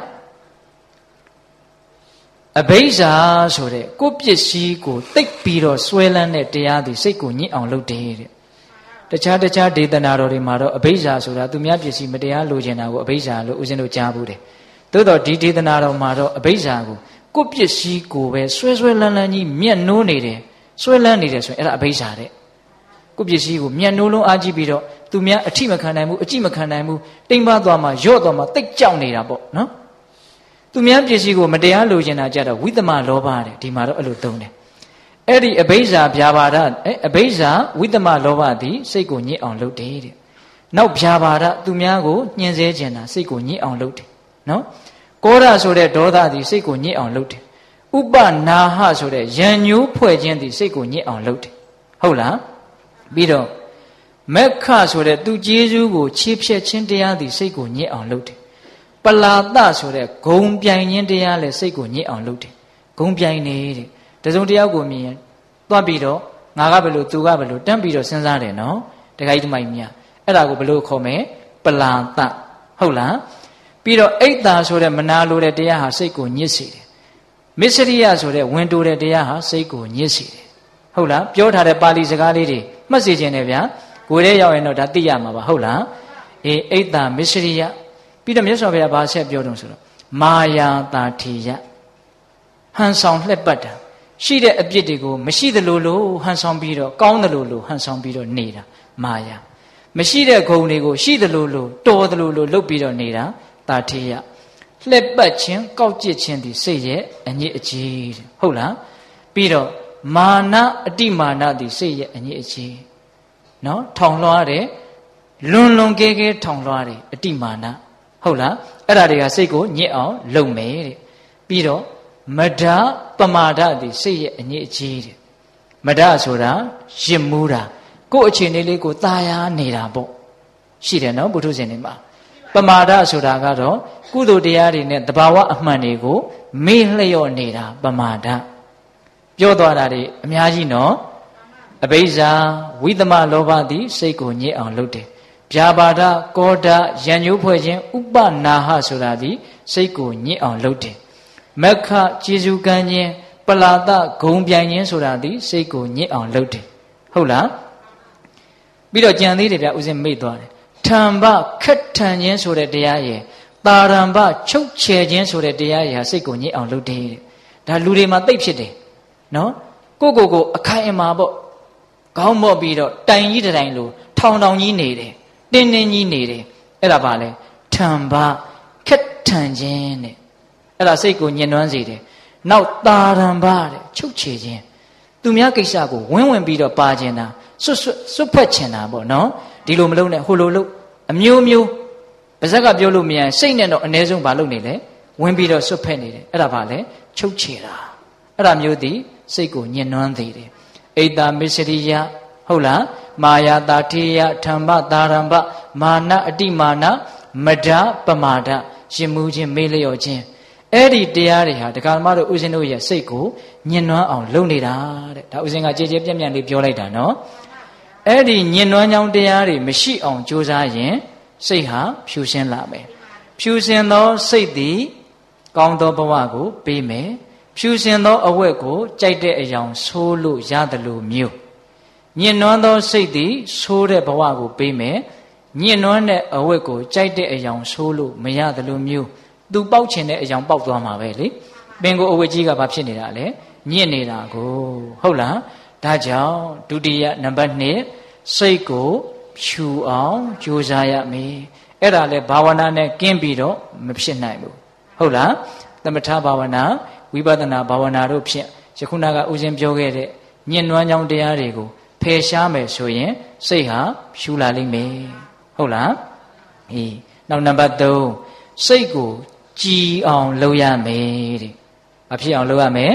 အဘိဇ္ဇာဆိုတဲ့ကိုယ့်ပစ္စည်းကိုတိတ်ပြီးတော့ဆွဲလန်းတဲ့တရားသည်စိတ်ကိုညစ်အောင်လုပ်တယ်တဲ့တခြားတခြားဒေသနာတော်တွေမှာတော့အဘိဇ္ဇာဆိုတာသူများပစ္စည်းမတရားလိုချင်တာကိုအဘိဇ္ဇာလို့ဦးဇင်းတို့ကြားဘူးတယ်သို့တော့ဒီဒေသနာတော်မှာတော့အဘိဇ္ဇာကိုကိုယ့်ပစ္စည်းကိုပဲဆွဲဆွဲလန်းလန်းကြီးမျက်နှိုးနေတယ်ဆွဲလန်းနေတယ်ဆိုရင်အဲ့ဒါအဘိဇ္ဇာတဲ့ကိုယ့်ပစ္စည်းကိုမျက်နှိုးလုံးအားကြည့်ပြီးတော့သူများအထိမခံနိုင်ဘူးအကြည့်မခံနိုင်ဘူးတိမ်ပါသွားမှရော့သွားမှတိတ်ကြောက်နေတာပေါ့နော်သူများပစ္စည်းကိုမတရားလိုချင်တာကြတော့ဝိသမလောဘတဲ့ဒီမှာတော့အဲ့လိုသုံးတယ်အဲ့ဒီအဘိဇ္ဇာဗျာပါဒအဲအဘိဇ္ဇာဝိသမလောဘသည်စိတ်ကိုညစ်အောင်လုပ်တယ်တဲ့နောက်ဗျာပါဒသူများကိုညှင်းဆဲခြင်းတာစိတ်ကိုညစ်အောင်လုပ်တယ်နော်ကောရဆိုတဲ့ဒေါသသည်စိတ်ကိုညစ်အောင်လုပ်တယ်ဥပနာဟဆိုတဲ့ယံညိုးဖွဲ့ခြင်းသည်စိတ်ကိုညစ်အောင်လုပ်တယ်ဟုတ်လားပြီးတော့မက္ခဆိုတဲ့သူကျေးဇူးကိုချေဖျက်ခြင်းတရားသည်စိတ်ကိုညစ်အောင်လုပ်တယ်ပလာတဆိုတဲ့ဂုံပြိုင်ခြင်းတရားလည်းစိတ်ကိုညစ်အောင်လုပ်တယ်ဂုံပြိုင်နေတဲ့တစုံတယောက်ကိုမြင်ရင်သွားပြီးတော့ငါကဘယ်လိုသူကဘယ်လိုတန်းပြီးတော့စဉ်းစားတယ်နော်တခါကြီးတမိုက်မြတ်အဲ့ဒါကိုဘယ်လိုခေါ်မလဲပလာတဟုတ်လားပြီးတော့အိတ်တာဆိုတဲ့မနာလိုတဲ့တရားဟာစိတ်ကိုညစ်စေတယ်မစ္စရိယဆိုတဲ့ဝင်တိုတဲ့တရားဟာစိတ်ကိုညစ်စေတယ်ဟုတ်လားပြောထားတဲ့ပါဠိစကားလေးတွေမှတ်စေခြင်းနဲ့ဗျာကိုယ်ထဲရောက်ရင်တော့ဒါသိရမှာပါဟုတ်လားအေးအိတ်တာမစ္စရိယပြီးတော့မြတ်စွာဘုရားဘာဆက်ပြောတုံးဆိုတော့မာယာတာထေယဟန်ဆောင်လှက်ပတ်တာရှိတဲ့အပြစ်တွေကိုမရှိသလိုလိုဟန်ဆောင်ပြီးတော့ကောင်းသလိုလိုဟန်ဆောင်ပြီးတော့နေတာမာယာမရှိတဲ့ဂုဏ်တွေကိုရှိသလိုလိုတော်သလိုလိုလုပ်ပြီးတော့နေတာတာထေယလှက်ပတ်ခြင်းကောက်ကျစ်ခြင်းဒီစိတ်ရဲ့အညစ်အကြေးဟုတ်လားပြီးတော့မာနအတိမာနဒီစိတ်ရဲ့အညစ်အကြေးနော်ထောင်လွှားတယ်လွန်လွန်ကဲကဲထောင်လွှားတယ်အတိမာနဟုတ်လားအဲ့ဒါတွေကစိတ်ကိုညစ်အောင်လုပ်မယ်တဲ့ပြီးတော့မဒပမာဒသည်စိတ်ရဲ့အညစ်အကြေးတဲ့မဒဆိုတာရစ်မူးတာကိုယ့်အခြေအနေလေးကိုตาရနေတာပေါ့ရှိတယ်နော်ပုထုဇဉ်တွေမှာပမာဒဆိုတာကတော့ကုသိုလ်တရားတွေနဲ့တဘာဝအမှန်တွေကိုမေ့လျော့နေတာပမာဒပြောသွားတာတွေအများကြီးနော်အဘိဇ္ဇာဝိသမလောဘသည်စိတ်ကိုညစ်အောင်လုပ်တယ်ဗျာပါဒကောဒယံညိုးဖွဲ့ခြင်းဥပနာဟဆိုတာသည်စိတ်ကိုညစ်အောင်လုပ်တယ်မက္ခကျေစုကံခြင်းပလာတဂုံပြိုင်ခြင်းဆိုတာသည်စိတ်ကိုညစ်အောင်လုပ်တယ်ဟုတ်လားပြီးတော့ကြံသေးတယ်ဗျဥစဉ်မိတ်သွားတယ်ထံဘခက်ထန်ခြင်းဆိုတဲ့တရားရဲ့တာရံဘချုပ်ချယ်ခြင်းဆိုတဲ့တရားရဲ့ဟာစိတ်ကိုညစ်အောင်လုပ်တယ်တဲ့ဒါလူတွေမှာသိပ်ဖြစ်တယ်နော်ကိုကိုကိုအခိုင်အမာပေါ့ခေါင်းမော့ပြီးတော့တိုင်ကြီးတိုင်လို့ထောင်ထောင်ကြီးနေတယ်တင်းတင်းကြီးနေတယ်အဲ့ဒါပါလေထံဘခက်ထန်ခြင်းတဲ့အဲ့ဒါစိတ်ကိုညှဉ်းနှွမ်းစေတယ်နောက်တာရံဘတဲ့ချုပ်ချယ်ခြင်းသူများကိစ္စကိုဝင်းဝင်ပြီးတော့ပါခြင်းတာစွတ်စွတ်စွတ်ဖက်ခြင်းတာပေါ့နော်ဒီလိုမလုပ်နဲ့ဟိုလိုလုပ်အမျိုးမျိုးပါဇက်ကပြောလို့မရရင်စိတ်နဲ့တော့အ ਨੇ ဆုံးမလုပ်နေလေဝင်ပြီးတော့စွတ်ဖက်နေတယ်အဲ့ဒါပါလေချုပ်ချယ်တာအဲ့ဒါမျိုးသည်စိတ်ကိုညှဉ်းနှွမ်းသေးတယ်အိတ်တာမစ္စရိယဟုတ်လားမာယာတာထေယဓမ္မတာရံဘမာနအတိမာနမဒပမာဒရှင်မှုချင်းမေးလျော့ခြင်းအဲ့ဒီတရားတွေဟာဒကာမတို့ဥစဉ်တို့ရဲ့စိတ်ကိုညှဉ်းနှွမ်းအောင်လုပ်နေတာတဲ့ဒါဥစဉ်ကကြည်ကြည်ပြန့်ပြန့်လေးပြောလိုက်တာနော်အဲ့ဒီညှဉ်းနှွမ်းကြောင်းတရားတွေမရှိအောင်ကြိုးစားရင်စိတ်ဟာဖြူစင်လာမယ်ဖြူစင်သောစိတ်သည်ကောင်းသောဘဝကိုပေးမယ်ဖြူစင်သောအဝတ်ကိုကြိုက်တဲ့အယောင်ဆိုးလို့ရတယ်လို့မျိုးညှဉ်းနှွမ်းသောစိတ်သည်ဆိုးတဲ့ဘဝကိုပေးမယ်ညှဉ်းနှွမ်းတဲ့အဝတ်ကိုကြိုက်တဲ့အယောင်ဆိုးလို့မရတယ်လို့မျိုးသူပေါက်ချင်တဲ့အယောင်ပေါက်သွားမှာပဲလေပင်ကိုအဝတ်ကြီးကဘာဖြစ်နေတာလဲညှဉ်းနေတာကိုဟုတ်လားဒါကြောင့်ဒုတိယနံပါတ်နှစ်စိတ်ကိုဖြူအောင်ကြိုးစားရမယ်အဲ့ဒါလဲဘာဝနာနဲ့ကင်းပြီးတော့မဖြစ်နိုင်ဘူးဟုတ်လားသမထဘာဝနာဝိပဿနာဘာဝနာတို့ဖြင့်ယခုနကဥစဉ်ပြောခဲ့တဲ့ညှဉ်းနှွမ်းကြောင်းတရားတွေကိုဖယ်ရှားမယ်ဆိုရင်စိတ်ဟာဖြူလာလိမ့်မယ်ဟုတ်လားအေးနောက်နံပါတ်သုံးစိတ်ကိုကြည်အောင်လုပ်ရမယ်တဲ့ဘာဖြစ်အောင်လုပ်ရမယ်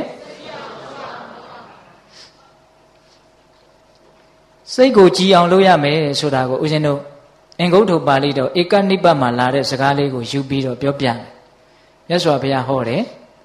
စိတ်ကိုကြည်အောင်လုပ်ရမယ်ဆိုတာကိုဦးဇင်းတို့အင်္ဂုတ္တပါဠိတော်ဧကနိပတ်မှာလာတဲ့စကားလေးကိုယူပြီးတော့ပြောပြတယ်မြတ်စွာဘုရားဟောတယ်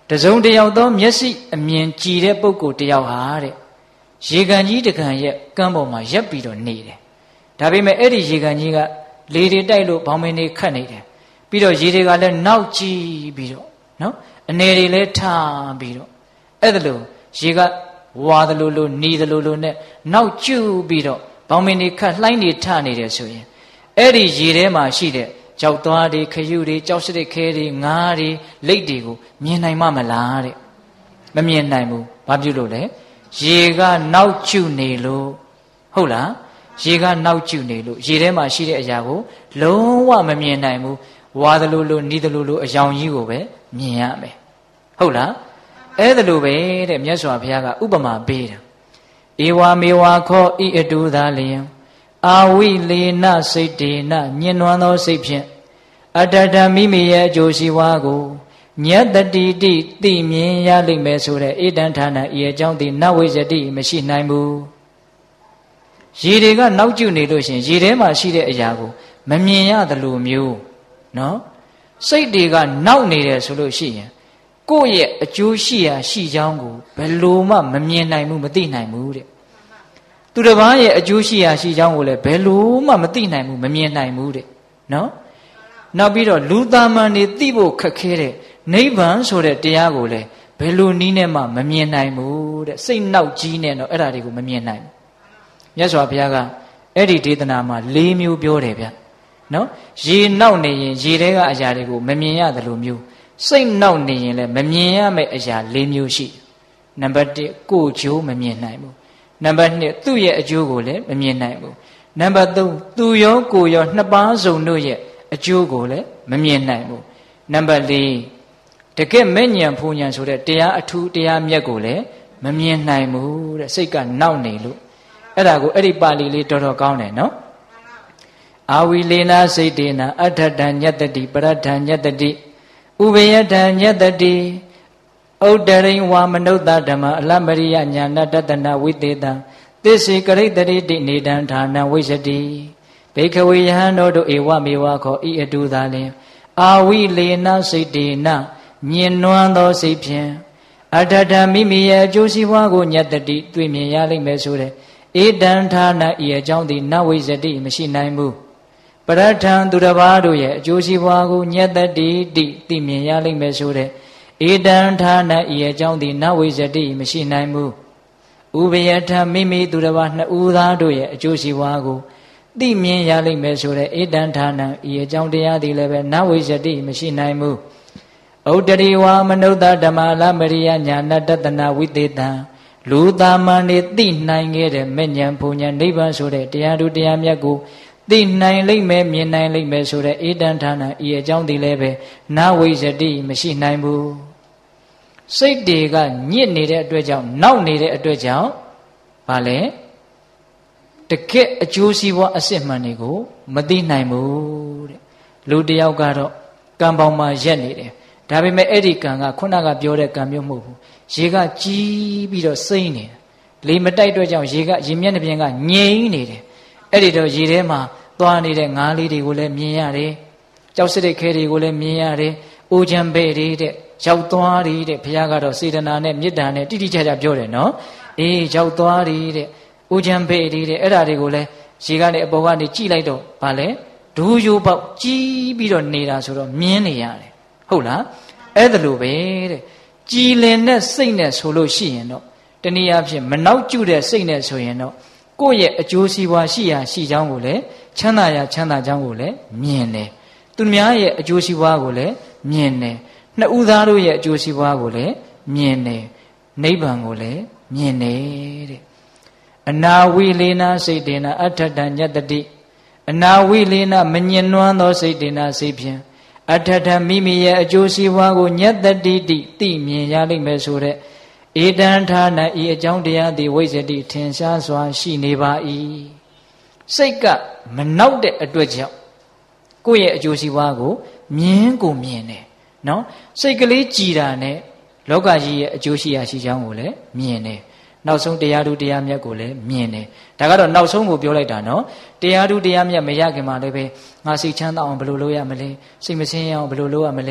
တစုံတစ်ယောက်သောမျက်စိအမြင်ကြည်တဲ့ပုဂ္ဂိုလ်တစ်ယောက်ဟာတဲ့ရေကန်ကြီးတစ်ကန်ရဲ့ကမ်းပေါ်မှာရက်ပြီးတော့နေတယ်ဒါပေမဲ့အဲ့ဒီရေကန်ကြီးကလေတွေတိုက်လို့ဘောင်မင်းတွေခတ်နေတယ်ပြီးတော့ရေတွေကလည်းနောက်ကြည့်ပြီးတော့နော်အနေတွေလည်းထားပြီးတော့အဲ့ဒါလို့ရေကဝါသလိုလိုနီသလိုလိုနဲ့နောက်ကျူပြီးတော့ဘောင်မင်းတွေခတ်လှိုင်းတွေထနေတယ်ဆိုရင်အဲ့ဒီရေထဲမှာရှိတဲ့ကြောက်သွားတွေခရုတွေကြောက်စရစ်ခဲတွေငါးတွေလိတ်တွေကိုမြင်နိုင်မှမလားတဲ့မမြင်နိုင်ဘူးဘာဖြစ်လို့လဲရေကနောက်ကျူနေလို့ဟုတ်လားရေကနောက်ကျူနေလို့ရေထဲမှာရှိတဲ့အရာကိုလုံးဝမမြင်နိုင်ဘူးဝါသလိုလိုနီးသလိုလိုအယောင်ကြီးကိုပဲမြင်ရမယ်ဟုတ်လားအဲ့ဒါလိုပဲတဲ့မြတ်စွာဘုရားကဥပမာပေးတာဧဝမေဝခောဤအတူသာလျင်အာဝိလေနစိတ်တေနညင်နွမ်းသောစိတ်ဖြင့်အတ္တတမိမိရဲ့အကျိုးရှိဝါကိုညတ္တတိတိသိမြင်ရလိမ့်မယ်ဆိုတဲ့ဣဒံဌာနဤအကြောင်းသည်နဝိဇ္ဇတိမရှိနိုင်ဘူးရေတွေကနောက်ကျနေလို့ရှိရင်ရေထဲမှာရှိတဲ့အရာကိုမမြင်ရသလိုမျိုးနော်စိတ်တွေကနောက်နေတယ်ဆိုလို့ရှိရင်ကိုယ့်ရဲ့အကျိုးရှိရာရှိကြောင်းကိုဘယ်လိုမှမမြင်နိုင်ဘူးမသိနိုင်ဘူးတဲ့သူတစ်ပါးရဲ့အကျိုးရှိရာရှိကြောင်းကိုလည်းဘယ်လိုမှမသိနိုင်ဘူးမမြင်နိုင်ဘူးတဲ့နော်နောက်ပြီးတော့လူသားမှန်နေသိဖို့ခက်ခဲတဲ့နိဗ္ဗာန်ဆိုတဲ့တရားကိုလည်းဘယ်လိုနည်းနဲ့မှမမြင်နိုင်ဘူးတဲ့စိတ်နောက်ကြီးနဲ့တော့အဲ့ဒါတွေကိုမမြင်နိုင်ဘူးမြတ်စွာဘုရားကအဲ့ဒီဒေသနာမှာ၄မျိုးပြောတယ်ဗျနော်ရေနောက်နေရင်ရေထဲကအရာတွေကိုမမြင်ရတယ်လို့မျိုးစိတ်နောက်နေရင်လည်းမမြင်ရမယ့်အရာ၄မျိုးရှိနံပါတ်၁ကိုယ်ကျိုးမမြင်နိုင်ဘူးနံပါတ်၂သူ့ရဲ့အကျိုးကိုလည်းမမြင်နိုင်ဘူးနံပါတ်၃သူရောကိုယ်ရောနှစ်ပါးစုံတို့ရဲ့အကျိုးကိုလည်းမမြင်နိုင်ဘူးနံပါတ်၄တကယ်မဲ့ဉဏ်ဖူဉဏ်ဆိုတဲ့တရားအထူးတရားမြတ်ကိုလည်းမမြင်နိုင်ဘူးတဲ့စိတ်ကနောက်နေလို့အဲ့ဒါကိုအဲ့ဒီပါဠိလေးတော်တော်ကောင်းတယ်နော်အာဝိလေနာစိတ်တေနာအဋ္ဌတံညတ္တတိပရထံညတ္တတိဥပယတံညတ္တတိဥဒ္ဒရိဝါမနုဿဓမ္မအလမရိယညာဏတတနာဝိသေတံသစ္စေကရိတရိတိနေတံဌာနဝိဇ္ဇတိဘေခဝေယဟန်တို့ဧဝမေဝခောဤအတူသာလင်အာဝိလေနာစိတ်တေနညင်နွမ်းသောစိတ်ဖြင့်အတ္တတမိမိရဲ့အကျိုးစီးပွားကိုညတ္တတိတွေ့မြင်ရလိမ့်မယ်ဆိုတဲ့ဧတံဌာနဤအကြောင်းသည်နဝိဇ္ဇတိမရှိနိုင်ဘူးပရထံသူတစ်ပါးတို့ရဲ့အကျိုးစီးပွားကိုညတ္တတိတိသိမြင်ရလိမ့်မယ်ဆိုတဲ့ဧတံဌာနဤအကြောင်းသည်နဝိဇ္ဇတိမရှိနိုင်ဘူးဥပယထမိမိသူတစ်ပါးနှစ်ဦးသားတို့ရဲ့အကျိုးစီးပွားကိုသိမြင်ရလိမ့်မယ်ဆိုတဲ့ဧတံဌာနဤအကြောင်းတရားသည်လည်းပဲနဝိဇ္ဇတိမရှိနိုင်ဘူးဥဒ္ဒရိဝါမနုဿဓမ္မလမရိယညာဏတတနာဝိသေတံလူသားမှန်နေသိနိုင်ခဲ့တဲ့မဲ့ဉဏ်ဘုံဉဏ်နိဗ္ဗာန်ဆိုတဲ့တရားတို့တရားမြတ်ကိုသိနိုင်လိမ့်မယ်မြင်နိုင်လိမ့်မယ်ဆိုတဲ့ဧတံဌာနဤအကြောင်းဒီလည်းပဲနဝိဇ္ဇတိမရှိနိုင်ဘူးစိတ်တွေကညစ်နေတဲ့အတွက်ကြောင့်နောက်နေတဲ့အတွက်ကြောင့်ဘာလဲတကယ့်အကျိုးစီးပွားအစစ်မှန်တွေကိုမသိနိုင်ဘူးတဲ့လူတယောက်ကတော့ကံပေါင်းမှာရက်နေတယ်ဒါပေမဲ့အဲ့ဒီကံကခုနကပြောတဲ့ကံမျိုးမဟုတ်ဘူးရေကကြီးပြီးတော့စိမ့်နေတယ်လေမတိုက်တော့ကြောင့်ရေကရေမျက်နှာပြင်ကငြိမ်နေတယ်အဲ့ဒီတော့ရေထဲမှာသွားနေတဲ့ငါးလေးတွေကိုလည်းမြင်ရတယ်ကြောက်စတဲ့ခဲတွေကိုလည်းမြင်ရတယ်အိုချံပဲ့တွေတဲ့ရောက်သွားတွေတဲ့ဘုရားကတော့စေတနာနဲ့မေတ္တာနဲ့တိတိကျကျပြောတယ်နော်အေးရောက်သွားတွေတဲ့အိုချံပဲ့တွေတဲ့အဲ့ဒါတွေကိုလည်းရေကနေအပေါ်ကနေကြည့်လိုက်တော့ဗာလဲဒူးရိုးပေါက်ကြီးပြီးတော့နေတာဆိုတော့မြင်နေရတယ်ဟုတ်လားအဲ့ဒါလိုပဲတဲ့ကြည်လင်တဲ့စိတ်နဲ့ဆိုလို့ရှိရင်တော့တနည်းအားဖြင့်မနောက်ကျတဲ့စိတ်နဲ့ဆိုရင်တော့ကိုယ့်ရဲ့အကျိုးစီးပွားရှိရာရှိကြောင်းကိုလည်းချမ်းသာရာချမ်းသာကြောင်းကိုလည်းမြင်တယ်သူများရဲ့အကျိုးစီးပွားကိုလည်းမြင်တယ်နှစ်ဦးသားတို့ရဲ့အကျိုးစီးပွားကိုလည်းမြင်တယ်နိဗ္ဗာန်ကိုလည်းမြင်တယ်တဲ့အနာဝိလေနာစိတ်တေနာအဋ္ဌတံညတ္တတိအနာဝိလေနာမညင်နွမ်းသောစိတ်တေနာစိတ်ဖြင့်အဋ္ဌတမိမိရဲ့အကျိုးစီးပွားကိုညတ္တတိတိသိမြင်ရလိမ့်မယ်ဆိုတဲ့ဧတံဌာနဤအကြောင်းတရားသည်ဝိဇ္ဇတိထင်ရှားစွာရှိနေပါ၏စိတ်ကမနောက်တဲ့အတွက်ကြောင့်ကိုယ့်ရဲ့အကျိုးစီးပွားကိုမြင်ကိုမြင်တယ်နော်စိတ်ကလေးကြည်တာနဲ့လောကကြီးရဲ့အကျိုးရှိရာရှိကြောင်းကိုလည်းမြင်တယ်နောက်ဆုံးတရားဓုတရားမြတ်ကိုလည်းမြင်တယ်ဒါကတော့နောက်ဆုံးကိုပြောလိုက်တာနော်တရားဓုတရားမြတ်မရခင်မှာလည်းပဲငါစိတ်ချမ်းသာအောင်ဘယ်လိုလုပ်ရမလဲစိတ်မဆင်းရအောင်ဘယ်လိုလုပ်ရမလဲ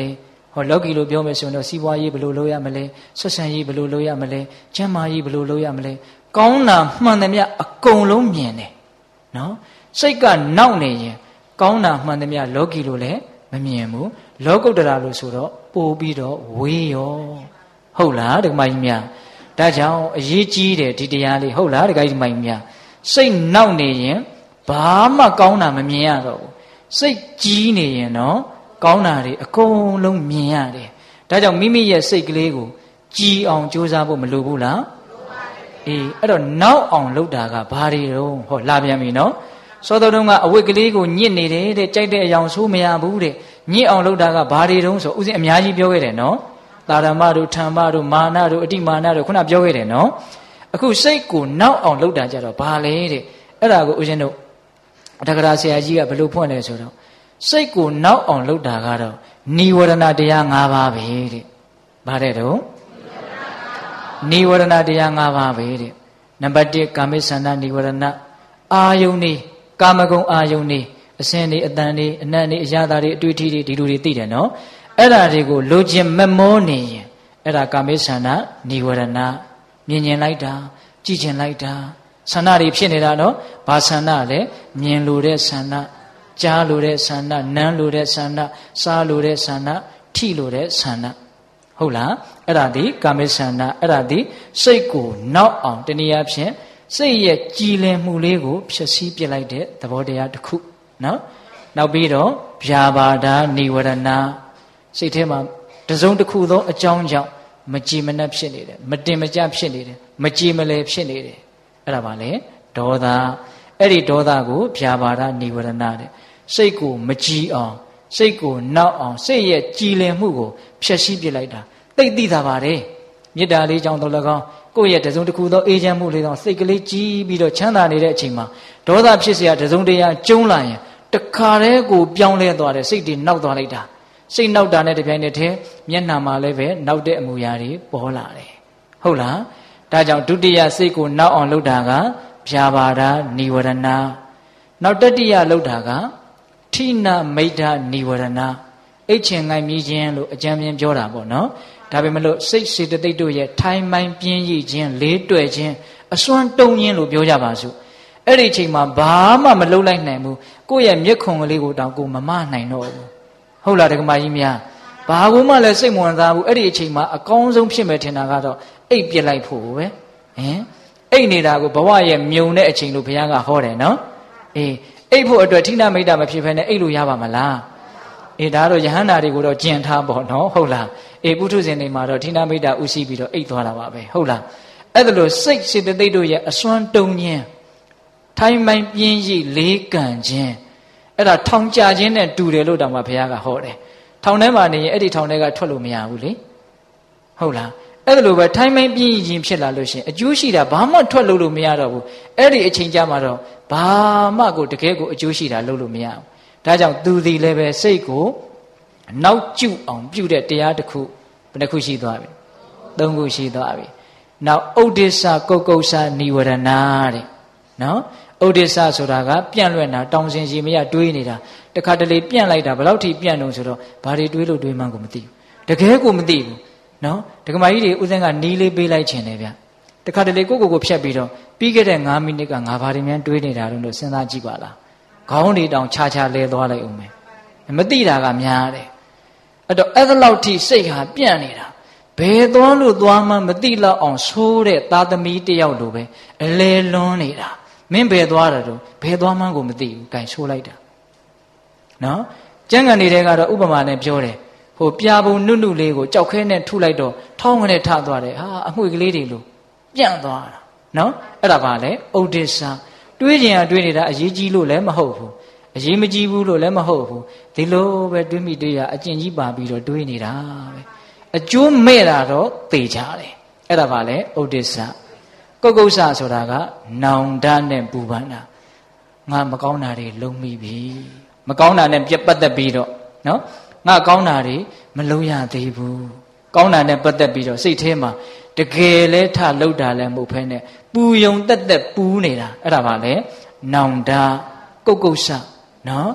ဟောလောကီလိုပြောမယ်ဆိုရင်တော့စီးပွားရေးဘယ်လိုလုပ်ရမလဲဆက်ဆံရေးဘယ်လိုလုပ်ရမလဲကျန်းမာရေးဘယ်လိုလုပ်ရမလဲကောင်းတာမှန်သမျှအကုန်လုံးမြင်တယ်နော်စိတ်ကနောက်နေရင်ကောင်းတာမှန်သမျှလောကီလိုလည်းမမြင်ဘူးလောကုတ္တရာလို့ဆိုတော့ပို့ပြီးတော့ဝေးရောဟုတ်လားဒကာမကြီးများဒါကြောင့်အရေးကြီးတယ်ဒီတရားလေးဟုတ်လားဒကာကြီးမကြီးများစိတ်နောက်နေရင်ဘာမှကောင်းတာမမြင်ရတော့ဘူးစိတ်ကြီးနေရင်တော့ကောင်းတာတွေအကုန်လုံးမြင်ရတယ်ဒါကြောင့်မိမိရဲ့စိတ်ကလေးကိုကြည်အောင်ကြိုးစားဖို့မလိုဘူးလားအေးအဲ့တော့နောက်အောင်လုပ်တာကဘာတွေတော့ဟောလာပြန်ပြီနော်စောတော်တုန်းကအဝတ်ကလေးကိုညစ်နေတယ်တဲ့ကြိုက်တဲ့အယောင်ဆိုးမရဘူးတဲ့ညစ်အောင်လုပ်တာကဘာတွေတုံးဆိုဥစဉ်အများကြီးပြောခဲ့တယ်နော်တာရမတို့ထံမတို့မာနတို့အတိမာနတို့ခုနပြောခဲ့တယ်နော်အခုစိတ်ကိုနောက်အောင်လုပ်တာကြတော့ဘာလဲတဲ့အဲ့ဒါကိုဥစဉ်တို့တက္ကရာဆရာကြီးကဘယ်လိုဖွင့်လဲဆိုတော့စိတ်ကိုနောက်အောင်လုပ်တာကတော့နိဝရဏတရား၅ပါးပဲတဲ့ဘာတဲ့တော့နိဝရဏတရား၅ပါးပဲတဲ့နံပါတ်၁ကာမိသန္တာနိဝရဏအာယုန်နေကာမဂုဏ်အာယုန်နေအစင်းနေအတန်နေအနတ်နေအရာသာတွေအတွေ့အထိတွေဒီလိုတွေသိတယ်နော်အဲ့ဒါတွေကိုလိုချင်မမောနေရင်အဲ့ဒါကာမိသန္တာနိဝရဏမြင်မြင်လိုက်တာကြည့်ချင်လိုက်တာဆန္ဒတွေဖြစ်နေတာနော်ဘာဆန္ဒလဲမြင်လိုတဲ့ဆန္ဒကြားလိုတဲ့ဆန္ဒနမ်းလိုတဲ့ဆန္ဒစားလိုတဲ့ဆန္ဒထိလိုတဲ့ဆန္ဒဟုတ်လားအဲ့ဒါဒီကာမိသန္တာအဲ့ဒါဒီစိတ်ကိုနောက်အောင်တနည်းအားဖြင့်စိတ်ရဲ့ကြည်လင်မှုလေးကိုဖြည့်ဆည်းပြလိုက်တဲ့သဘောတရားတစ်ခုနော်နောက်ပြီးတော့ဗျာပါဒာနိဝရဏစိတ်ထဲမှာတစုံတစ်ခုသောအကြောင်းကြောင့်မကြည်မနှက်ဖြစ်နေတယ်မတင်မကျဖြစ်နေတယ်မကြည်မလဲဖြစ်နေတယ်အဲ့ဒါပါလေဒေါသအဲ့ဒီဒေါသကိုဗျာပါဒာနိဝရဏတဲ့စိတ်ကိုမကြည်အောင်စိတ်ကိုနောက်အောင်စိတ်ရဲ့ကြည်လင်မှုကိုဖြည့်ဆည်းပြလိုက်တာသိသိတာပါတယ်မေတ္တာလေးကြောင့်တော့၎င်းကိုယ့်ရဲ့တစုံတစ်ခုသောအေးချမ်းမှုလေးကြောင့်စိတ်ကလေးကြည်ပြီးတော့ချမ်းသာနေတဲ့အချိန်မှာဒေါသဖြစ်เสียတစုံတရာကျုံးလာရင်တခါတည်းကိုပြောင်းလဲသွားတယ်စိတ်တွေနောက်သွားလိုက်တာစိတ်နောက်တာနဲ့တပြိုင်တည်းတည်းမျက်နှာမှာလည်းပဲနောက်တဲ့အမူအရာတွေပေါ်လာတယ်ဟုတ်လားဒါကြောင့်ဒုတိယစိတ်ကိုနောက်အောင်လုပ်တာကဗျာပါဒာနိဝရဏနောက်တတိယလုပ်တာကထိနာမိတ်္ဓနိဝရဏအိတ်ချင်ငိုင်မြည်ခြင်းလို့အကြံဉာဏ်ပြောတာပေါ့နော်ဒါပေမဲ့လို့စိတ်စေတသိက်တို့ရဲ့ထိုင်မိုင်းပြင်းရည်ခြင်းလေးတွေ့ခြင်းအစွမ်းတုံခြင်းလို့ပြောကြပါစို့အဲ့ဒီအချိန်မှာဘာမှမလုပ်လိုက်နိုင်ဘူးကိုယ့်ရဲ့မျက်ခုံကလေးကိုတောင်ကိုမမနိုင်တော့ဘူးဟုတ်လားဒကမကြီးများဘာကူမှလည်းစိတ်မဝင်စားဘူးအဲ့ဒီအချိန်မှာအကောင်းဆုံးဖြစ်မယ်ထင်တာကတော့အိတ်ပြစ်လိုက်ဖို့ပဲဟင်အိတ်နေတာကိုဘဝရဲ့မြုံတဲ့အချိန်လို့ဘုရားကဟောတယ်နော်အေးအိတ်ဖို့အတွက်ထိနာမိတ်္ဓမဖြစ်ဖ ೇನೆ အိတ်လို့ရပါမလားအေးဒါတော့ယဟန္တာတွေကိုတော့ကျင်ထားပေါ့နော်ဟုတ်လားအေးပုထုဇဉ်တွေမှာတော့ထိနာမိတ်္ဓဥရှိပြီးတော့အိတ်သွားတာပါပဲဟုတ်လားအဲ့ဒါလို့စိတ်စေတသိက်တို့ရဲ့အစွမ်းတုံခြင်းထိုင်မိုင်းပြင်းရည်လေးကန်ခြင်းအဲ့ဒါထောင်ကြခြင်းနဲ့တူတယ်လို့တောင်မှဘုရားကဟောတယ်ထောင်ထဲမှာနေရင်အဲ့ဒီထောင်ထဲကထွက်လို့မရဘူးလေဟုတ်လားအဲ့ဒါလိုပဲထိုင်မိုင်းပြင်းရည်ခြင်းဖြစ်လာလို့ရှိရင်အကျိုးရှိတာဘာမှထွက်လို့လို့မရတော့ဘူးအဲ့ဒီအချိန်ကြမှာတော့ဘာမှကိုတကယ်ကိုအကျိုးရှိတာလုပ်လို့မရဘူးဒါကြောင့်သူသည်လည်းပဲစိတ်ကိုနောက်ကျအောင်ပြုတဲ့တရားတစ်ခုဘယ်နှခုရှိသွားပြီသုံးခုရှိသွားပြီနောက်ဥဒိစ္စကုတ်ကုတ်ဆာနိဝရဏတဲ့နော်ဥဒိစ္စဆိုတာကပြန့်လွင့်တာတောင်စင်စီမရတွေးနေတာတခါတလေပြန့်လိုက်တာဘယ်လောက်ထိပြန့်တော့ဆိုတော့ဘာတွေတွေးလို့တွေးမှန်းကိုမသိဘူးတကယ်ကိုမသိဘူးနော်ဒကမကြီးတွေဥစဉ်ကနီးလေးပေးလိုက်ခြင်းတယ်ဗျတခါတလေကိုကိုကိုဖြတ်ပြီးတော့ပြီးခဲ့တဲ့၅မိနစ်ကငါဘာတွေများတွေးနေတာလို့စဉ်းစားကြည့်ပါလားခေါင်းတွေတောင်ခြားခြားလဲသွားလိုက်အောင်မယ်မသိတာကများတယ်အဲ့တော့အဲ့ဒါလောက်ထိစိတ်ဟာပြန့်နေတာဘယ်သွားလို့သွားမှမသိတော့အောင်ဆိုးတဲ့သားသမီးတယောက်လိုပဲအလဲလွန်းနေတာမင်းဘယ်သွားတာတော့ဘယ်သွားမှန်းကိုမသိဘူးတိုင်ဆိုးလိုက်တာနော်ကျမ်းဂန်တွေကတော့ဥပမာနဲ့ပြောတယ်ဟိုပြာပုံနုနုလေးကိုကြောက်ခဲနဲ့ထုလိုက်တော့ထောင်းကနေထသွားတယ်ဟာအမွှေကလေးတွေလို့ပြန့်သွားတာနော်အဲ့ဒါပါလေဥဒိစ္စတွေးကြင်ရတွေးနေတာအရေးကြီးလို့လည်းမဟုတ်ဘူးအရေးမကြီးဘူးလို့လည်းမဟုတ်ဘူးဒီလိုပဲတွေးမိတွေးရအကျင့်ကြီးပါပြီးတော့တွေးနေတာပဲအကျိုးမဲ့တာတော့သေချတယ်အဲ့ဒါပါလေဥဒိစ္စကုတ်ကုတ်ဆဆိုတာကနောင်တနဲ့ပူပန်တာငါမကောင်းတာတွေလုံးမိပြီမကောင်းတာနဲ့ပြတ်ပတ်သက်ပြီးတော့နော်ငါကောင်းတာတွေမလုံးရသေးဘူးကောင်းတာနဲ့ပတ်သက်ပြီးတော့စိတ်ထဲမှာတကယ်လဲထလှုပ်တာလည်းမဟုတ်ဖ ೇನೆ ပူယုံတက်တက်ပူနေတာအဲ့ဒါပါလေနောင်တကုတ်ကုတ်ဆနော်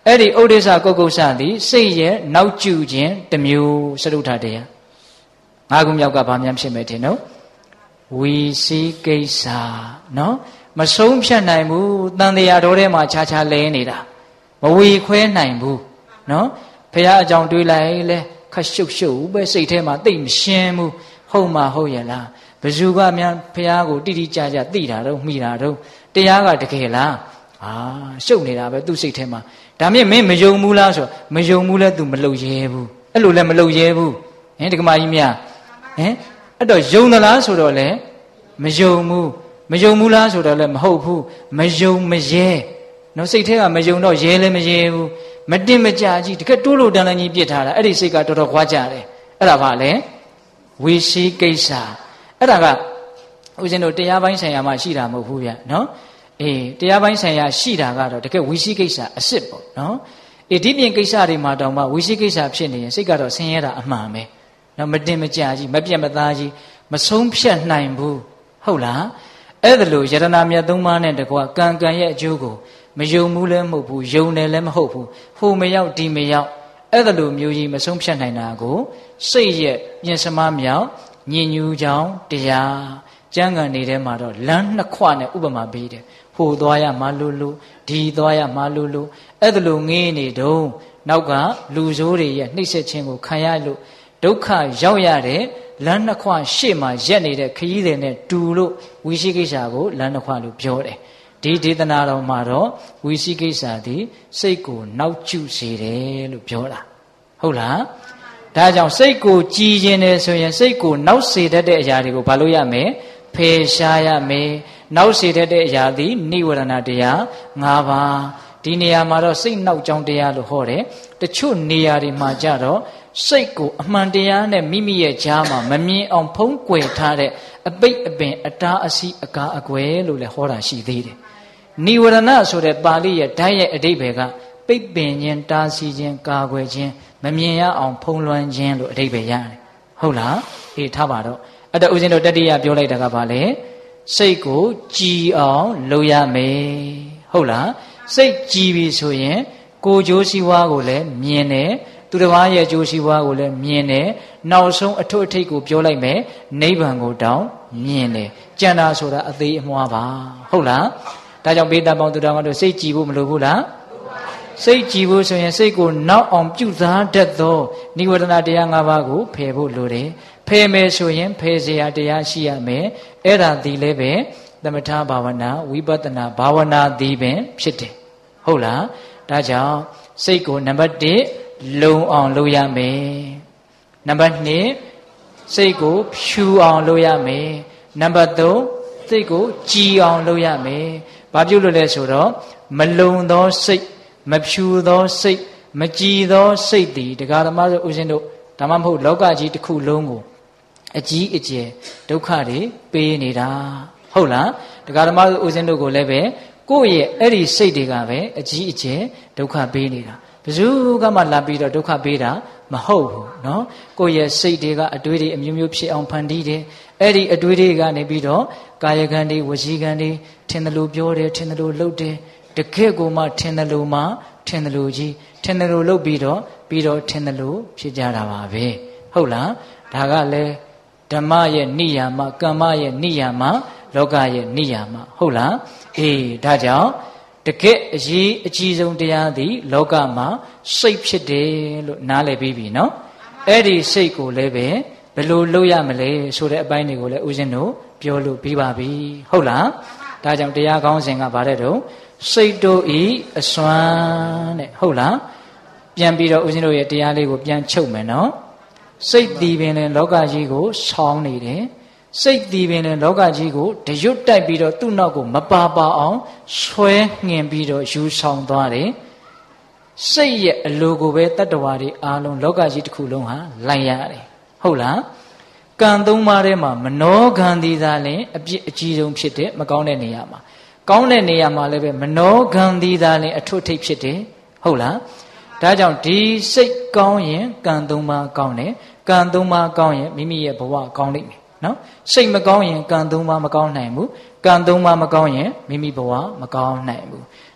အဲ့ဒီဥဒိစ္စကုက္ကုစသည်စိတ်ရဲ့နောက်ကျခြင်းတစ်မျိုးစရုထတရားငါးခုမြောက်ကဘာများဖြစ်မယ်ထင်နော်ဝီစီကိစ္စနော်မဆုံးဖြတ်နိုင်ဘူးတန်တရားတော်ထဲမှာခြားခြားလဲနေတာမဝီခွဲနိုင်ဘူးနော်ဘုရားအကြောင်းတွေးလိုက်လဲခက်ရှုပ်ရှုပ်ပဲစိတ်ထဲမှာသိမရှင်းဘူးဟုတ်မှဟုတ်ရဲ့လားဘယ်သူကများဘုရားကိုတိတိကျကျသိတာတော့မိတာတော့တရားကတကယ်လားအာရှုပ်နေတာပဲသူ့စိတ်ထဲမှာဒါမြင့်မင်းမယုံဘူးလားဆိုမယုံဘူးလဲ तू မလုပ်ရဲဘူးအဲ့လိုလဲမလုပ်ရဲဘူးဟင်ဒီကမာကြီးများဟင်အဲ့တော့ယုံသလားဆိုတော့လဲမယုံဘူးမယုံဘူးလားဆိုတော့လဲမဟုတ်ဘူးမယုံမရဲနော်စိတ်ထဲကမယုံတော့ရဲလဲမရဲဘူးမတင်မကြကြီးတကယ်တိုးလို့တန်တန်ကြီးပြစ်ထားတာအဲ့ဒီစိတ်ကတော်တော်ခွာကြတယ်အဲ့ဒါဘာလဲဝီစီကိစ္စအဲ့ဒါကဦးဇင်းတို့တရားပိုင်းဆိုင်ရာမှာရှိတာမဟုတ်ဘူးဗျနော်အေးတရားပိုင်းဆိုင်ရာရှိတာကတော့တကယ်ဝီစီကိစ္စအစ်စ်ပေါ့နော်အေးဒီပြင်ကိစ္စတွေမှာတောင်မှဝီစီကိစ္စဖြစ်နေရင်စိတ်ကတော့ဆင်းရဲတာအမှန်ပဲနော်မတင်မကြကြီးမပြတ်မသားကြီးမဆုံးဖြတ်နိုင်ဘူးဟုတ်လားအဲ့ဒါလို့ယတနာမြတ်သုံးပါးနဲ့တကွာကံကံရဲ့အကျိုးကိုမယုံဘူးလည်းမဟုတ်ဘူးယုံတယ်လည်းမဟုတ်ဘူးဟိုမရောက်ဒီမရောက်အဲ့ဒါလိုမျိုးကြီးမဆုံးဖြတ်နိုင်တာကိုစိတ်ရဲ့ပြင်စမမြောက်ညင်ညူးကြောင်းတရားကျမ်းဂန်တွေထဲမှာတော့လမ်းနှစ်ခွနဲ့ဥပမာပေးတယ်ဟိုသွားရမှလို့လို့ဒီသွားရမှလို့လို့အဲ့ဒါလိုငေးနေတော့နောက်ကလူဆိုးတွေရဲ့နှိမ့်ဆက်ခြင်းကိုခံရလို့ဒုက္ခရောက်ရတဲ့လမ်းနှစ်ခွရှေ့မှာရက်နေတဲ့ခရီးတွေနဲ့တူလို့ဝီရှိကိစ္စကိုလမ်းနှစ်ခွလို့ပြောတယ်ဒီဒေသနာတော်မှာတော့ဝီရှိကိစ္စသည်စိတ်ကိုနောက်ကျစေတယ်လို့ပြောတာဟုတ်လားဒါကြောင့်စိတ်ကိုကြည်ခြင်းတယ်ဆိုရင်စိတ်ကိုနောက်စေတတ်တဲ့အရာတွေကိုဘာလို့ရမလဲဖယ်ရှားရမယ်နောက်စေတတ်တဲ့အရာသည်နိဝရဏတရား၅ပါးဒီနေရာမှာတော့စိတ်နောက်ကြောင်းတရားလို့ဟောတယ်တချို့နေရာတွေမှာကြတော့စိတ်ကိုအမှန်တရားနဲ့မိမိရဲ့ကြားမှာမမြင်အောင်ဖုံးကွယ်ထားတဲ့အပိတ်အပင်အတားအဆီးအကာအကွယ်လို့လည်းဟောတာရှိသေးတယ်နိဝရဏဆိုတဲ့ပါဠိရဲ့ဓာတ်ရဲ့အဓိပ္ပာယ်ကပိတ်ပင်ခြင်းတားဆီးခြင်းကာကွယ်ခြင်းမမြင်ရအောင်ဖုံးလွှမ်းခြင်းလို့အဓိပ္ပာယ်ရတယ်ဟုတ်လားအေးထားပါတော့အဲ့တော့ဦးဇင်းတို့တတိယပြောလိုက်တာကဘာလဲစိတ်ကိုကြည်အောင်လုပ်ရမယ်ဟုတ်လားစိတ်ကြည်ပြီဆိုရင်ကိုယ်ကျိုးစီးပွားကိုလည်းမြင်တယ်သူတစ်ပါးရဲ့ကျိုးစီးပွားကိုလည်းမြင်တယ်နောက်ဆုံးအထွတ်အထိပ်ကိုပြောလိုက်မယ်နိဗ္ဗာန်ကိုတောင်မြင်တယ်ကြံတာဆိုတာအသေးအမွှားပါဟုတ်လားဒါကြောင့်ဘေးတပ်ပေါင်းသူတော်ကောင်းတို့စိတ်ကြည်ဖို့မလိုဘူးလားစိတ်ကြည်ဖို့ဆိုရင်စိတ်ကိုနောက်အောင်ပြုစားတတ်သောနိဝရဏတရား၅ပါးကိုဖယ်ဖို့လိုတယ်ဖယ်မယ်ဆိုရင်ဖယ်เสียတရားရှိရမယ်အဲ့ဒါဒီလည်းပဲသမထဘာဝနာဝိပဿနာဘာဝနာဒီပင်ဖြစ်တယ်ဟုတ်လားဒါကြောင့်စိတ်ကိုနံပါတ်၁လုံအောင်လုပ်ရမယ်နံပါတ်၂စိတ်ကိုဖြူအောင်လုပ်ရမယ်နံပါတ်၃စိတ်ကိုကြည်အောင်လုပ်ရမယ်ဘာပြုလို့လဲဆိုတော့မလုံသောစိတ်မဖြူသောစိတ်မကြည်သောစိတ်သည်တရားဓမ္မဆိုဦးဇင်းတို့ဒါမှမဟုတ်လောကကြီးတစ်ခုလုံးကိုအကြီးအကျယ်ဒုက္ခတွေပေးနေတာဟုတ်လားတရားဓမ္မဆိုဦးဇင်းတို့ကိုလည်းပဲကိုယ့်ရဲ့အဲ့ဒီစိတ်တွေကပဲအကြီးအကျယ်ဒုက္ခပေးနေတာဘယ်သူကမှလာပြီးတော့ဒုက္ခပေးတာမဟုတ်ဘူးเนาะကိုယ့်ရဲ့စိတ်တွေကအတွေးတွေအမျိုးမျိုးဖြစ်အောင်ဖန်တီးတယ်အဲ့ဒီအတွေးတွေကနေပြီးတော့ကာယကံတွေဝစီကံတွေထင်တယ်လို့ပြောတယ်ထင်တယ်လို့လုပ်တယ်တကယ့်ကိုမှထင်တယ်လို့မှထင်တယ်လို့ကြီးထင်တယ်လို့လုပ်ပြီးတော့ပြီးတော့ထင်တယ်လို့ဖြစ်ကြတာပါပဲဟုတ်လားဒါကလည်းဓမ္မရဲ့နိယာမကမ္မရဲ့နိယာမလောကရဲ့နိယာမဟုတ်လားအေးဒါကြောင့်တကယ့်အရေးအကြီးဆုံးတရားသည်လောကမှာစိတ်ဖြစ်တယ်လို့နားလည်ပြီးပြီနော်အဲ့ဒီစိတ်ကိုလည်းပဲဘယ်လိုလုပ်ရမလဲဆိုတဲ့အပိုင်းတွေကိုလည်းဦးဇင်းတို့ပြောလို့ပြီးပါပြီဟုတ်လားဒါကြောင့်တရားကောင်းစဉ်ကဗါတဲ့တော့စိတ်တို့ဤအစွမ်းတဲ့ဟုတ်လားပြန်ပြီးတော့ဦးဇင်းတို့ရဲ့တရားလေးကိုပြန်ချုပ်မယ်နော်စိတ်တည်ပင်လည်းလောကကြီးကိုဆောင်းနေတယ်စိတ်တည်ပင်လည်းလောကကြီးကိုတရွတ်တိုက်ပြီးတော့သူ့နောက်ကိုမပါပါအောင်ဆွဲငင်ပြီးတော့ယူဆောင်သွားတယ်စိတ်ရဲ့အလိုကိုပဲတတ္တဝါတွေအားလုံးလောကကြီးတစ်ခုလုံးဟာလိုက်ရတယ်ဟုတ်လားကံသုံးပါးထဲမှာမနောကံဒီသာလင်အပြစ်အကြီးဆုံးဖြစ်တဲ့မကောင်းတဲ့နေရာမှာကောင်းတဲ့နေရာမှာလည်းပဲမနောကံဒီသာလင်အထွတ်ထိပ်ဖြစ်တယ်ဟုတ်လားဒါကြောင့်ဒီစိတ်ကောင်းရင်ကံသုံးပါးကောင်းတယ်ကံသုံးပါးကောင်းရင်မိမိရဲ့ဘဝကောင်းလိမ့်မယ်နော်စိတ်မကောင်းရင်ကံသုံးပါးမကောင်းနိုင်ဘူးကံသုံးပါးမကောင်းရင်မိမိဘဝမကောင်းနိုင်ဘူး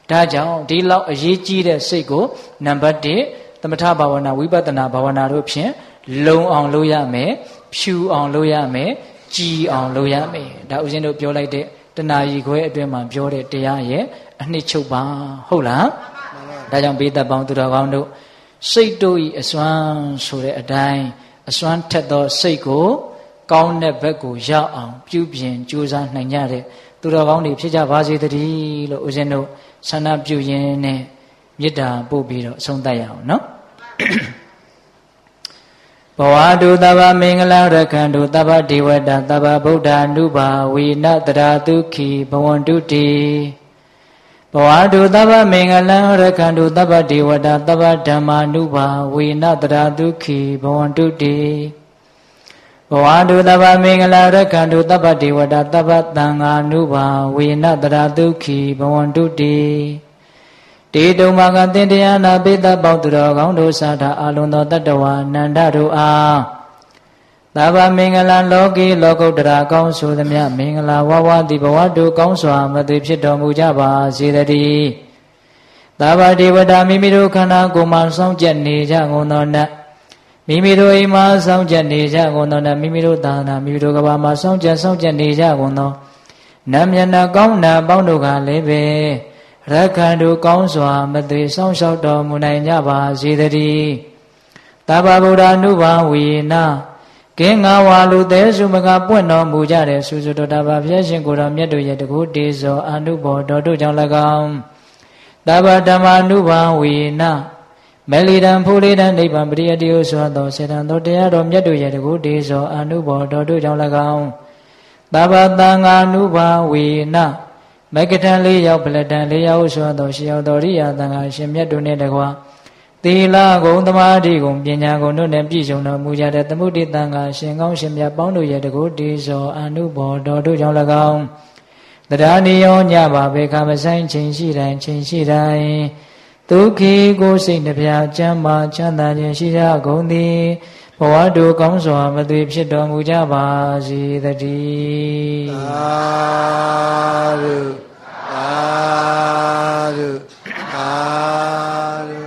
ဒါကြောင့်ဒီလောက်အရေးကြီးတဲ့စိတ်ကိုနံပါတ်တစ်သမထဘာဝနာဝိပဿနာဘာဝနာတို့ဖြင့်လုံအောင်လုပ်ရမယ်ဖြူအောင်လုပ်ရမယ်ကြည်အောင်လုပ်ရမယ်ဒါဦးဇင်းတို့ပြောလိုက်တဲ့တဏှာကြီးခွဲအတွင်းမှာပြောတဲ့တရားရဲ့အနှစ်ချုပ်ပါဟုတ်လားဒါကြောင့်ဘေးသက်ပေါင်းသူတော်ကောင်းတို့စိတ်တို့ဤအစွမ်းဆိုတဲ့အတိုင်းအစွမ်းထက်သောစိတ်ကိုကောင်းတဲ့ဘက်ကိုရောက်အောင်ပြုပြင်ကြိုးစားနိုင်ကြတဲ့သူတော်ကောင်းတွေဖြစ်ကြပါစေတည်းလို့ဦးဇင်းတို့ဆန္ဒပြုရင်းနဲ့မေတ္တာပို့ပြီးတော့အဆုံးသတ်ရအောင်နော်ဘဝတုသဗ္ဗမင်္ဂလရက္ခန္တုသဗ္ဗဒေဝတာသဗ္ဗဗုဒ္ဓ ानु ဘာဝေနတရာဒုက္ခိဘဝန္တုတိဘဝတုသဗ္ဗမင်္ဂလရက္ခန္တုသဗ္ဗဒေဝတာသဗ္ဗဓမ္မာ ानु ဘာဝေနတရာဒုက္ခိဘဝန္တုတိဘဝတုသဗ္ဗမင်္ဂလရက္ခန္တုသဗ္ဗဒေဝတာသဗ္ဗသံဃာ ानु ဘာဝေနတရာဒုက္ခိဘဝန္တုတိတေတုံမကသင်တရားနာပိသပေါင်းသူတော်ကောင်းတို့စာထာအလုံးသောတတ္တဝါနန္ဒတို့အားသဗ္ဗမင်္ဂလလောကီလောကုတ္တရာကောင်းဆိုသမျှမင်္ဂလာဝဝတိဘဝတို့ကောင်းစွာမသွေဖြစ်တော်မူကြပါစေတည်းသဗ္ဗဒေဝတာမိမိတို့ခန္ဓာကိုယ်မှာစောင့်ကြနေကြကုန်သောနတ်မိမိတို့အိမ်မှာစောင့်ကြနေကြကုန်သောနတ်မိမိတို့သာနာမိမိတို့ကဘာမှာစောင့်ကြစောင့်ကြနေကြကုန်သောနတ်မျက်နှာကောင်းနာပေါင်းတို့ကလည်းပဲရက္ခန္တုကောင်းစွာမသွေဆောင်လျှောက်တော်မူနိုင်ကြပါစေတည်းသဗ္ဗဗုဒ္ဓ ानु ဘာဝေနကင်းငါဝါလူသေးစုမကပွင့်တော်မူကြတဲ့စုစုတော်တာဘာဖျက်ရှင်ကိုယ်တော်မြတ်တို့ရဲ့တကူတေဇော ानु ဘောတော်တို့ကြောင့်၎င်းသဗ္ဗဓမ္မာ ानु ဘာဝေနမလီတံဖူလီတံနိဗ္ဗာန်ပရိယတိဟုဆိုသောစေတံတော်တရားတော်မြတ်တို့ရဲ့တကူတေဇော ानु ဘောတော်တို့ကြောင့်၎င်းသဗ္ဗသံဃာ ानु ဘာဝေနမကထံလေးရောက်ပလတံလေးရောက်ဆိုသောရှေယောတော်ရိယသံဃာရှင်မြတ်တို့နှင့်တကွာသီလဂုဏ်သမာဓိဂုဏ်ပညာဂုဏ်တို့နှင့်ပြည့်စုံတော်မူကြတဲ့သမုဒိသံဃာရှင်ကောင်းရှင်မြတ်ပေါင်းတို့ရဲ့တကူတေဇော ानु ဘောတော်တို့ကြောင့်၎င်းတရားနိယောညပါဘေခမဆိုင်ချိန်ရှိတိုင်းချိန်ရှိတိုင်းဒုက္ခိကိုစိတ်နှပြချမ်းသာချမ်းသာခြင်းရှိကြကုန်သည်ဘဝတို့ကောင်းစွာမသွေဖြစ်တော်မူကြပါစေတည်းသာဓုသာဓုသာဓု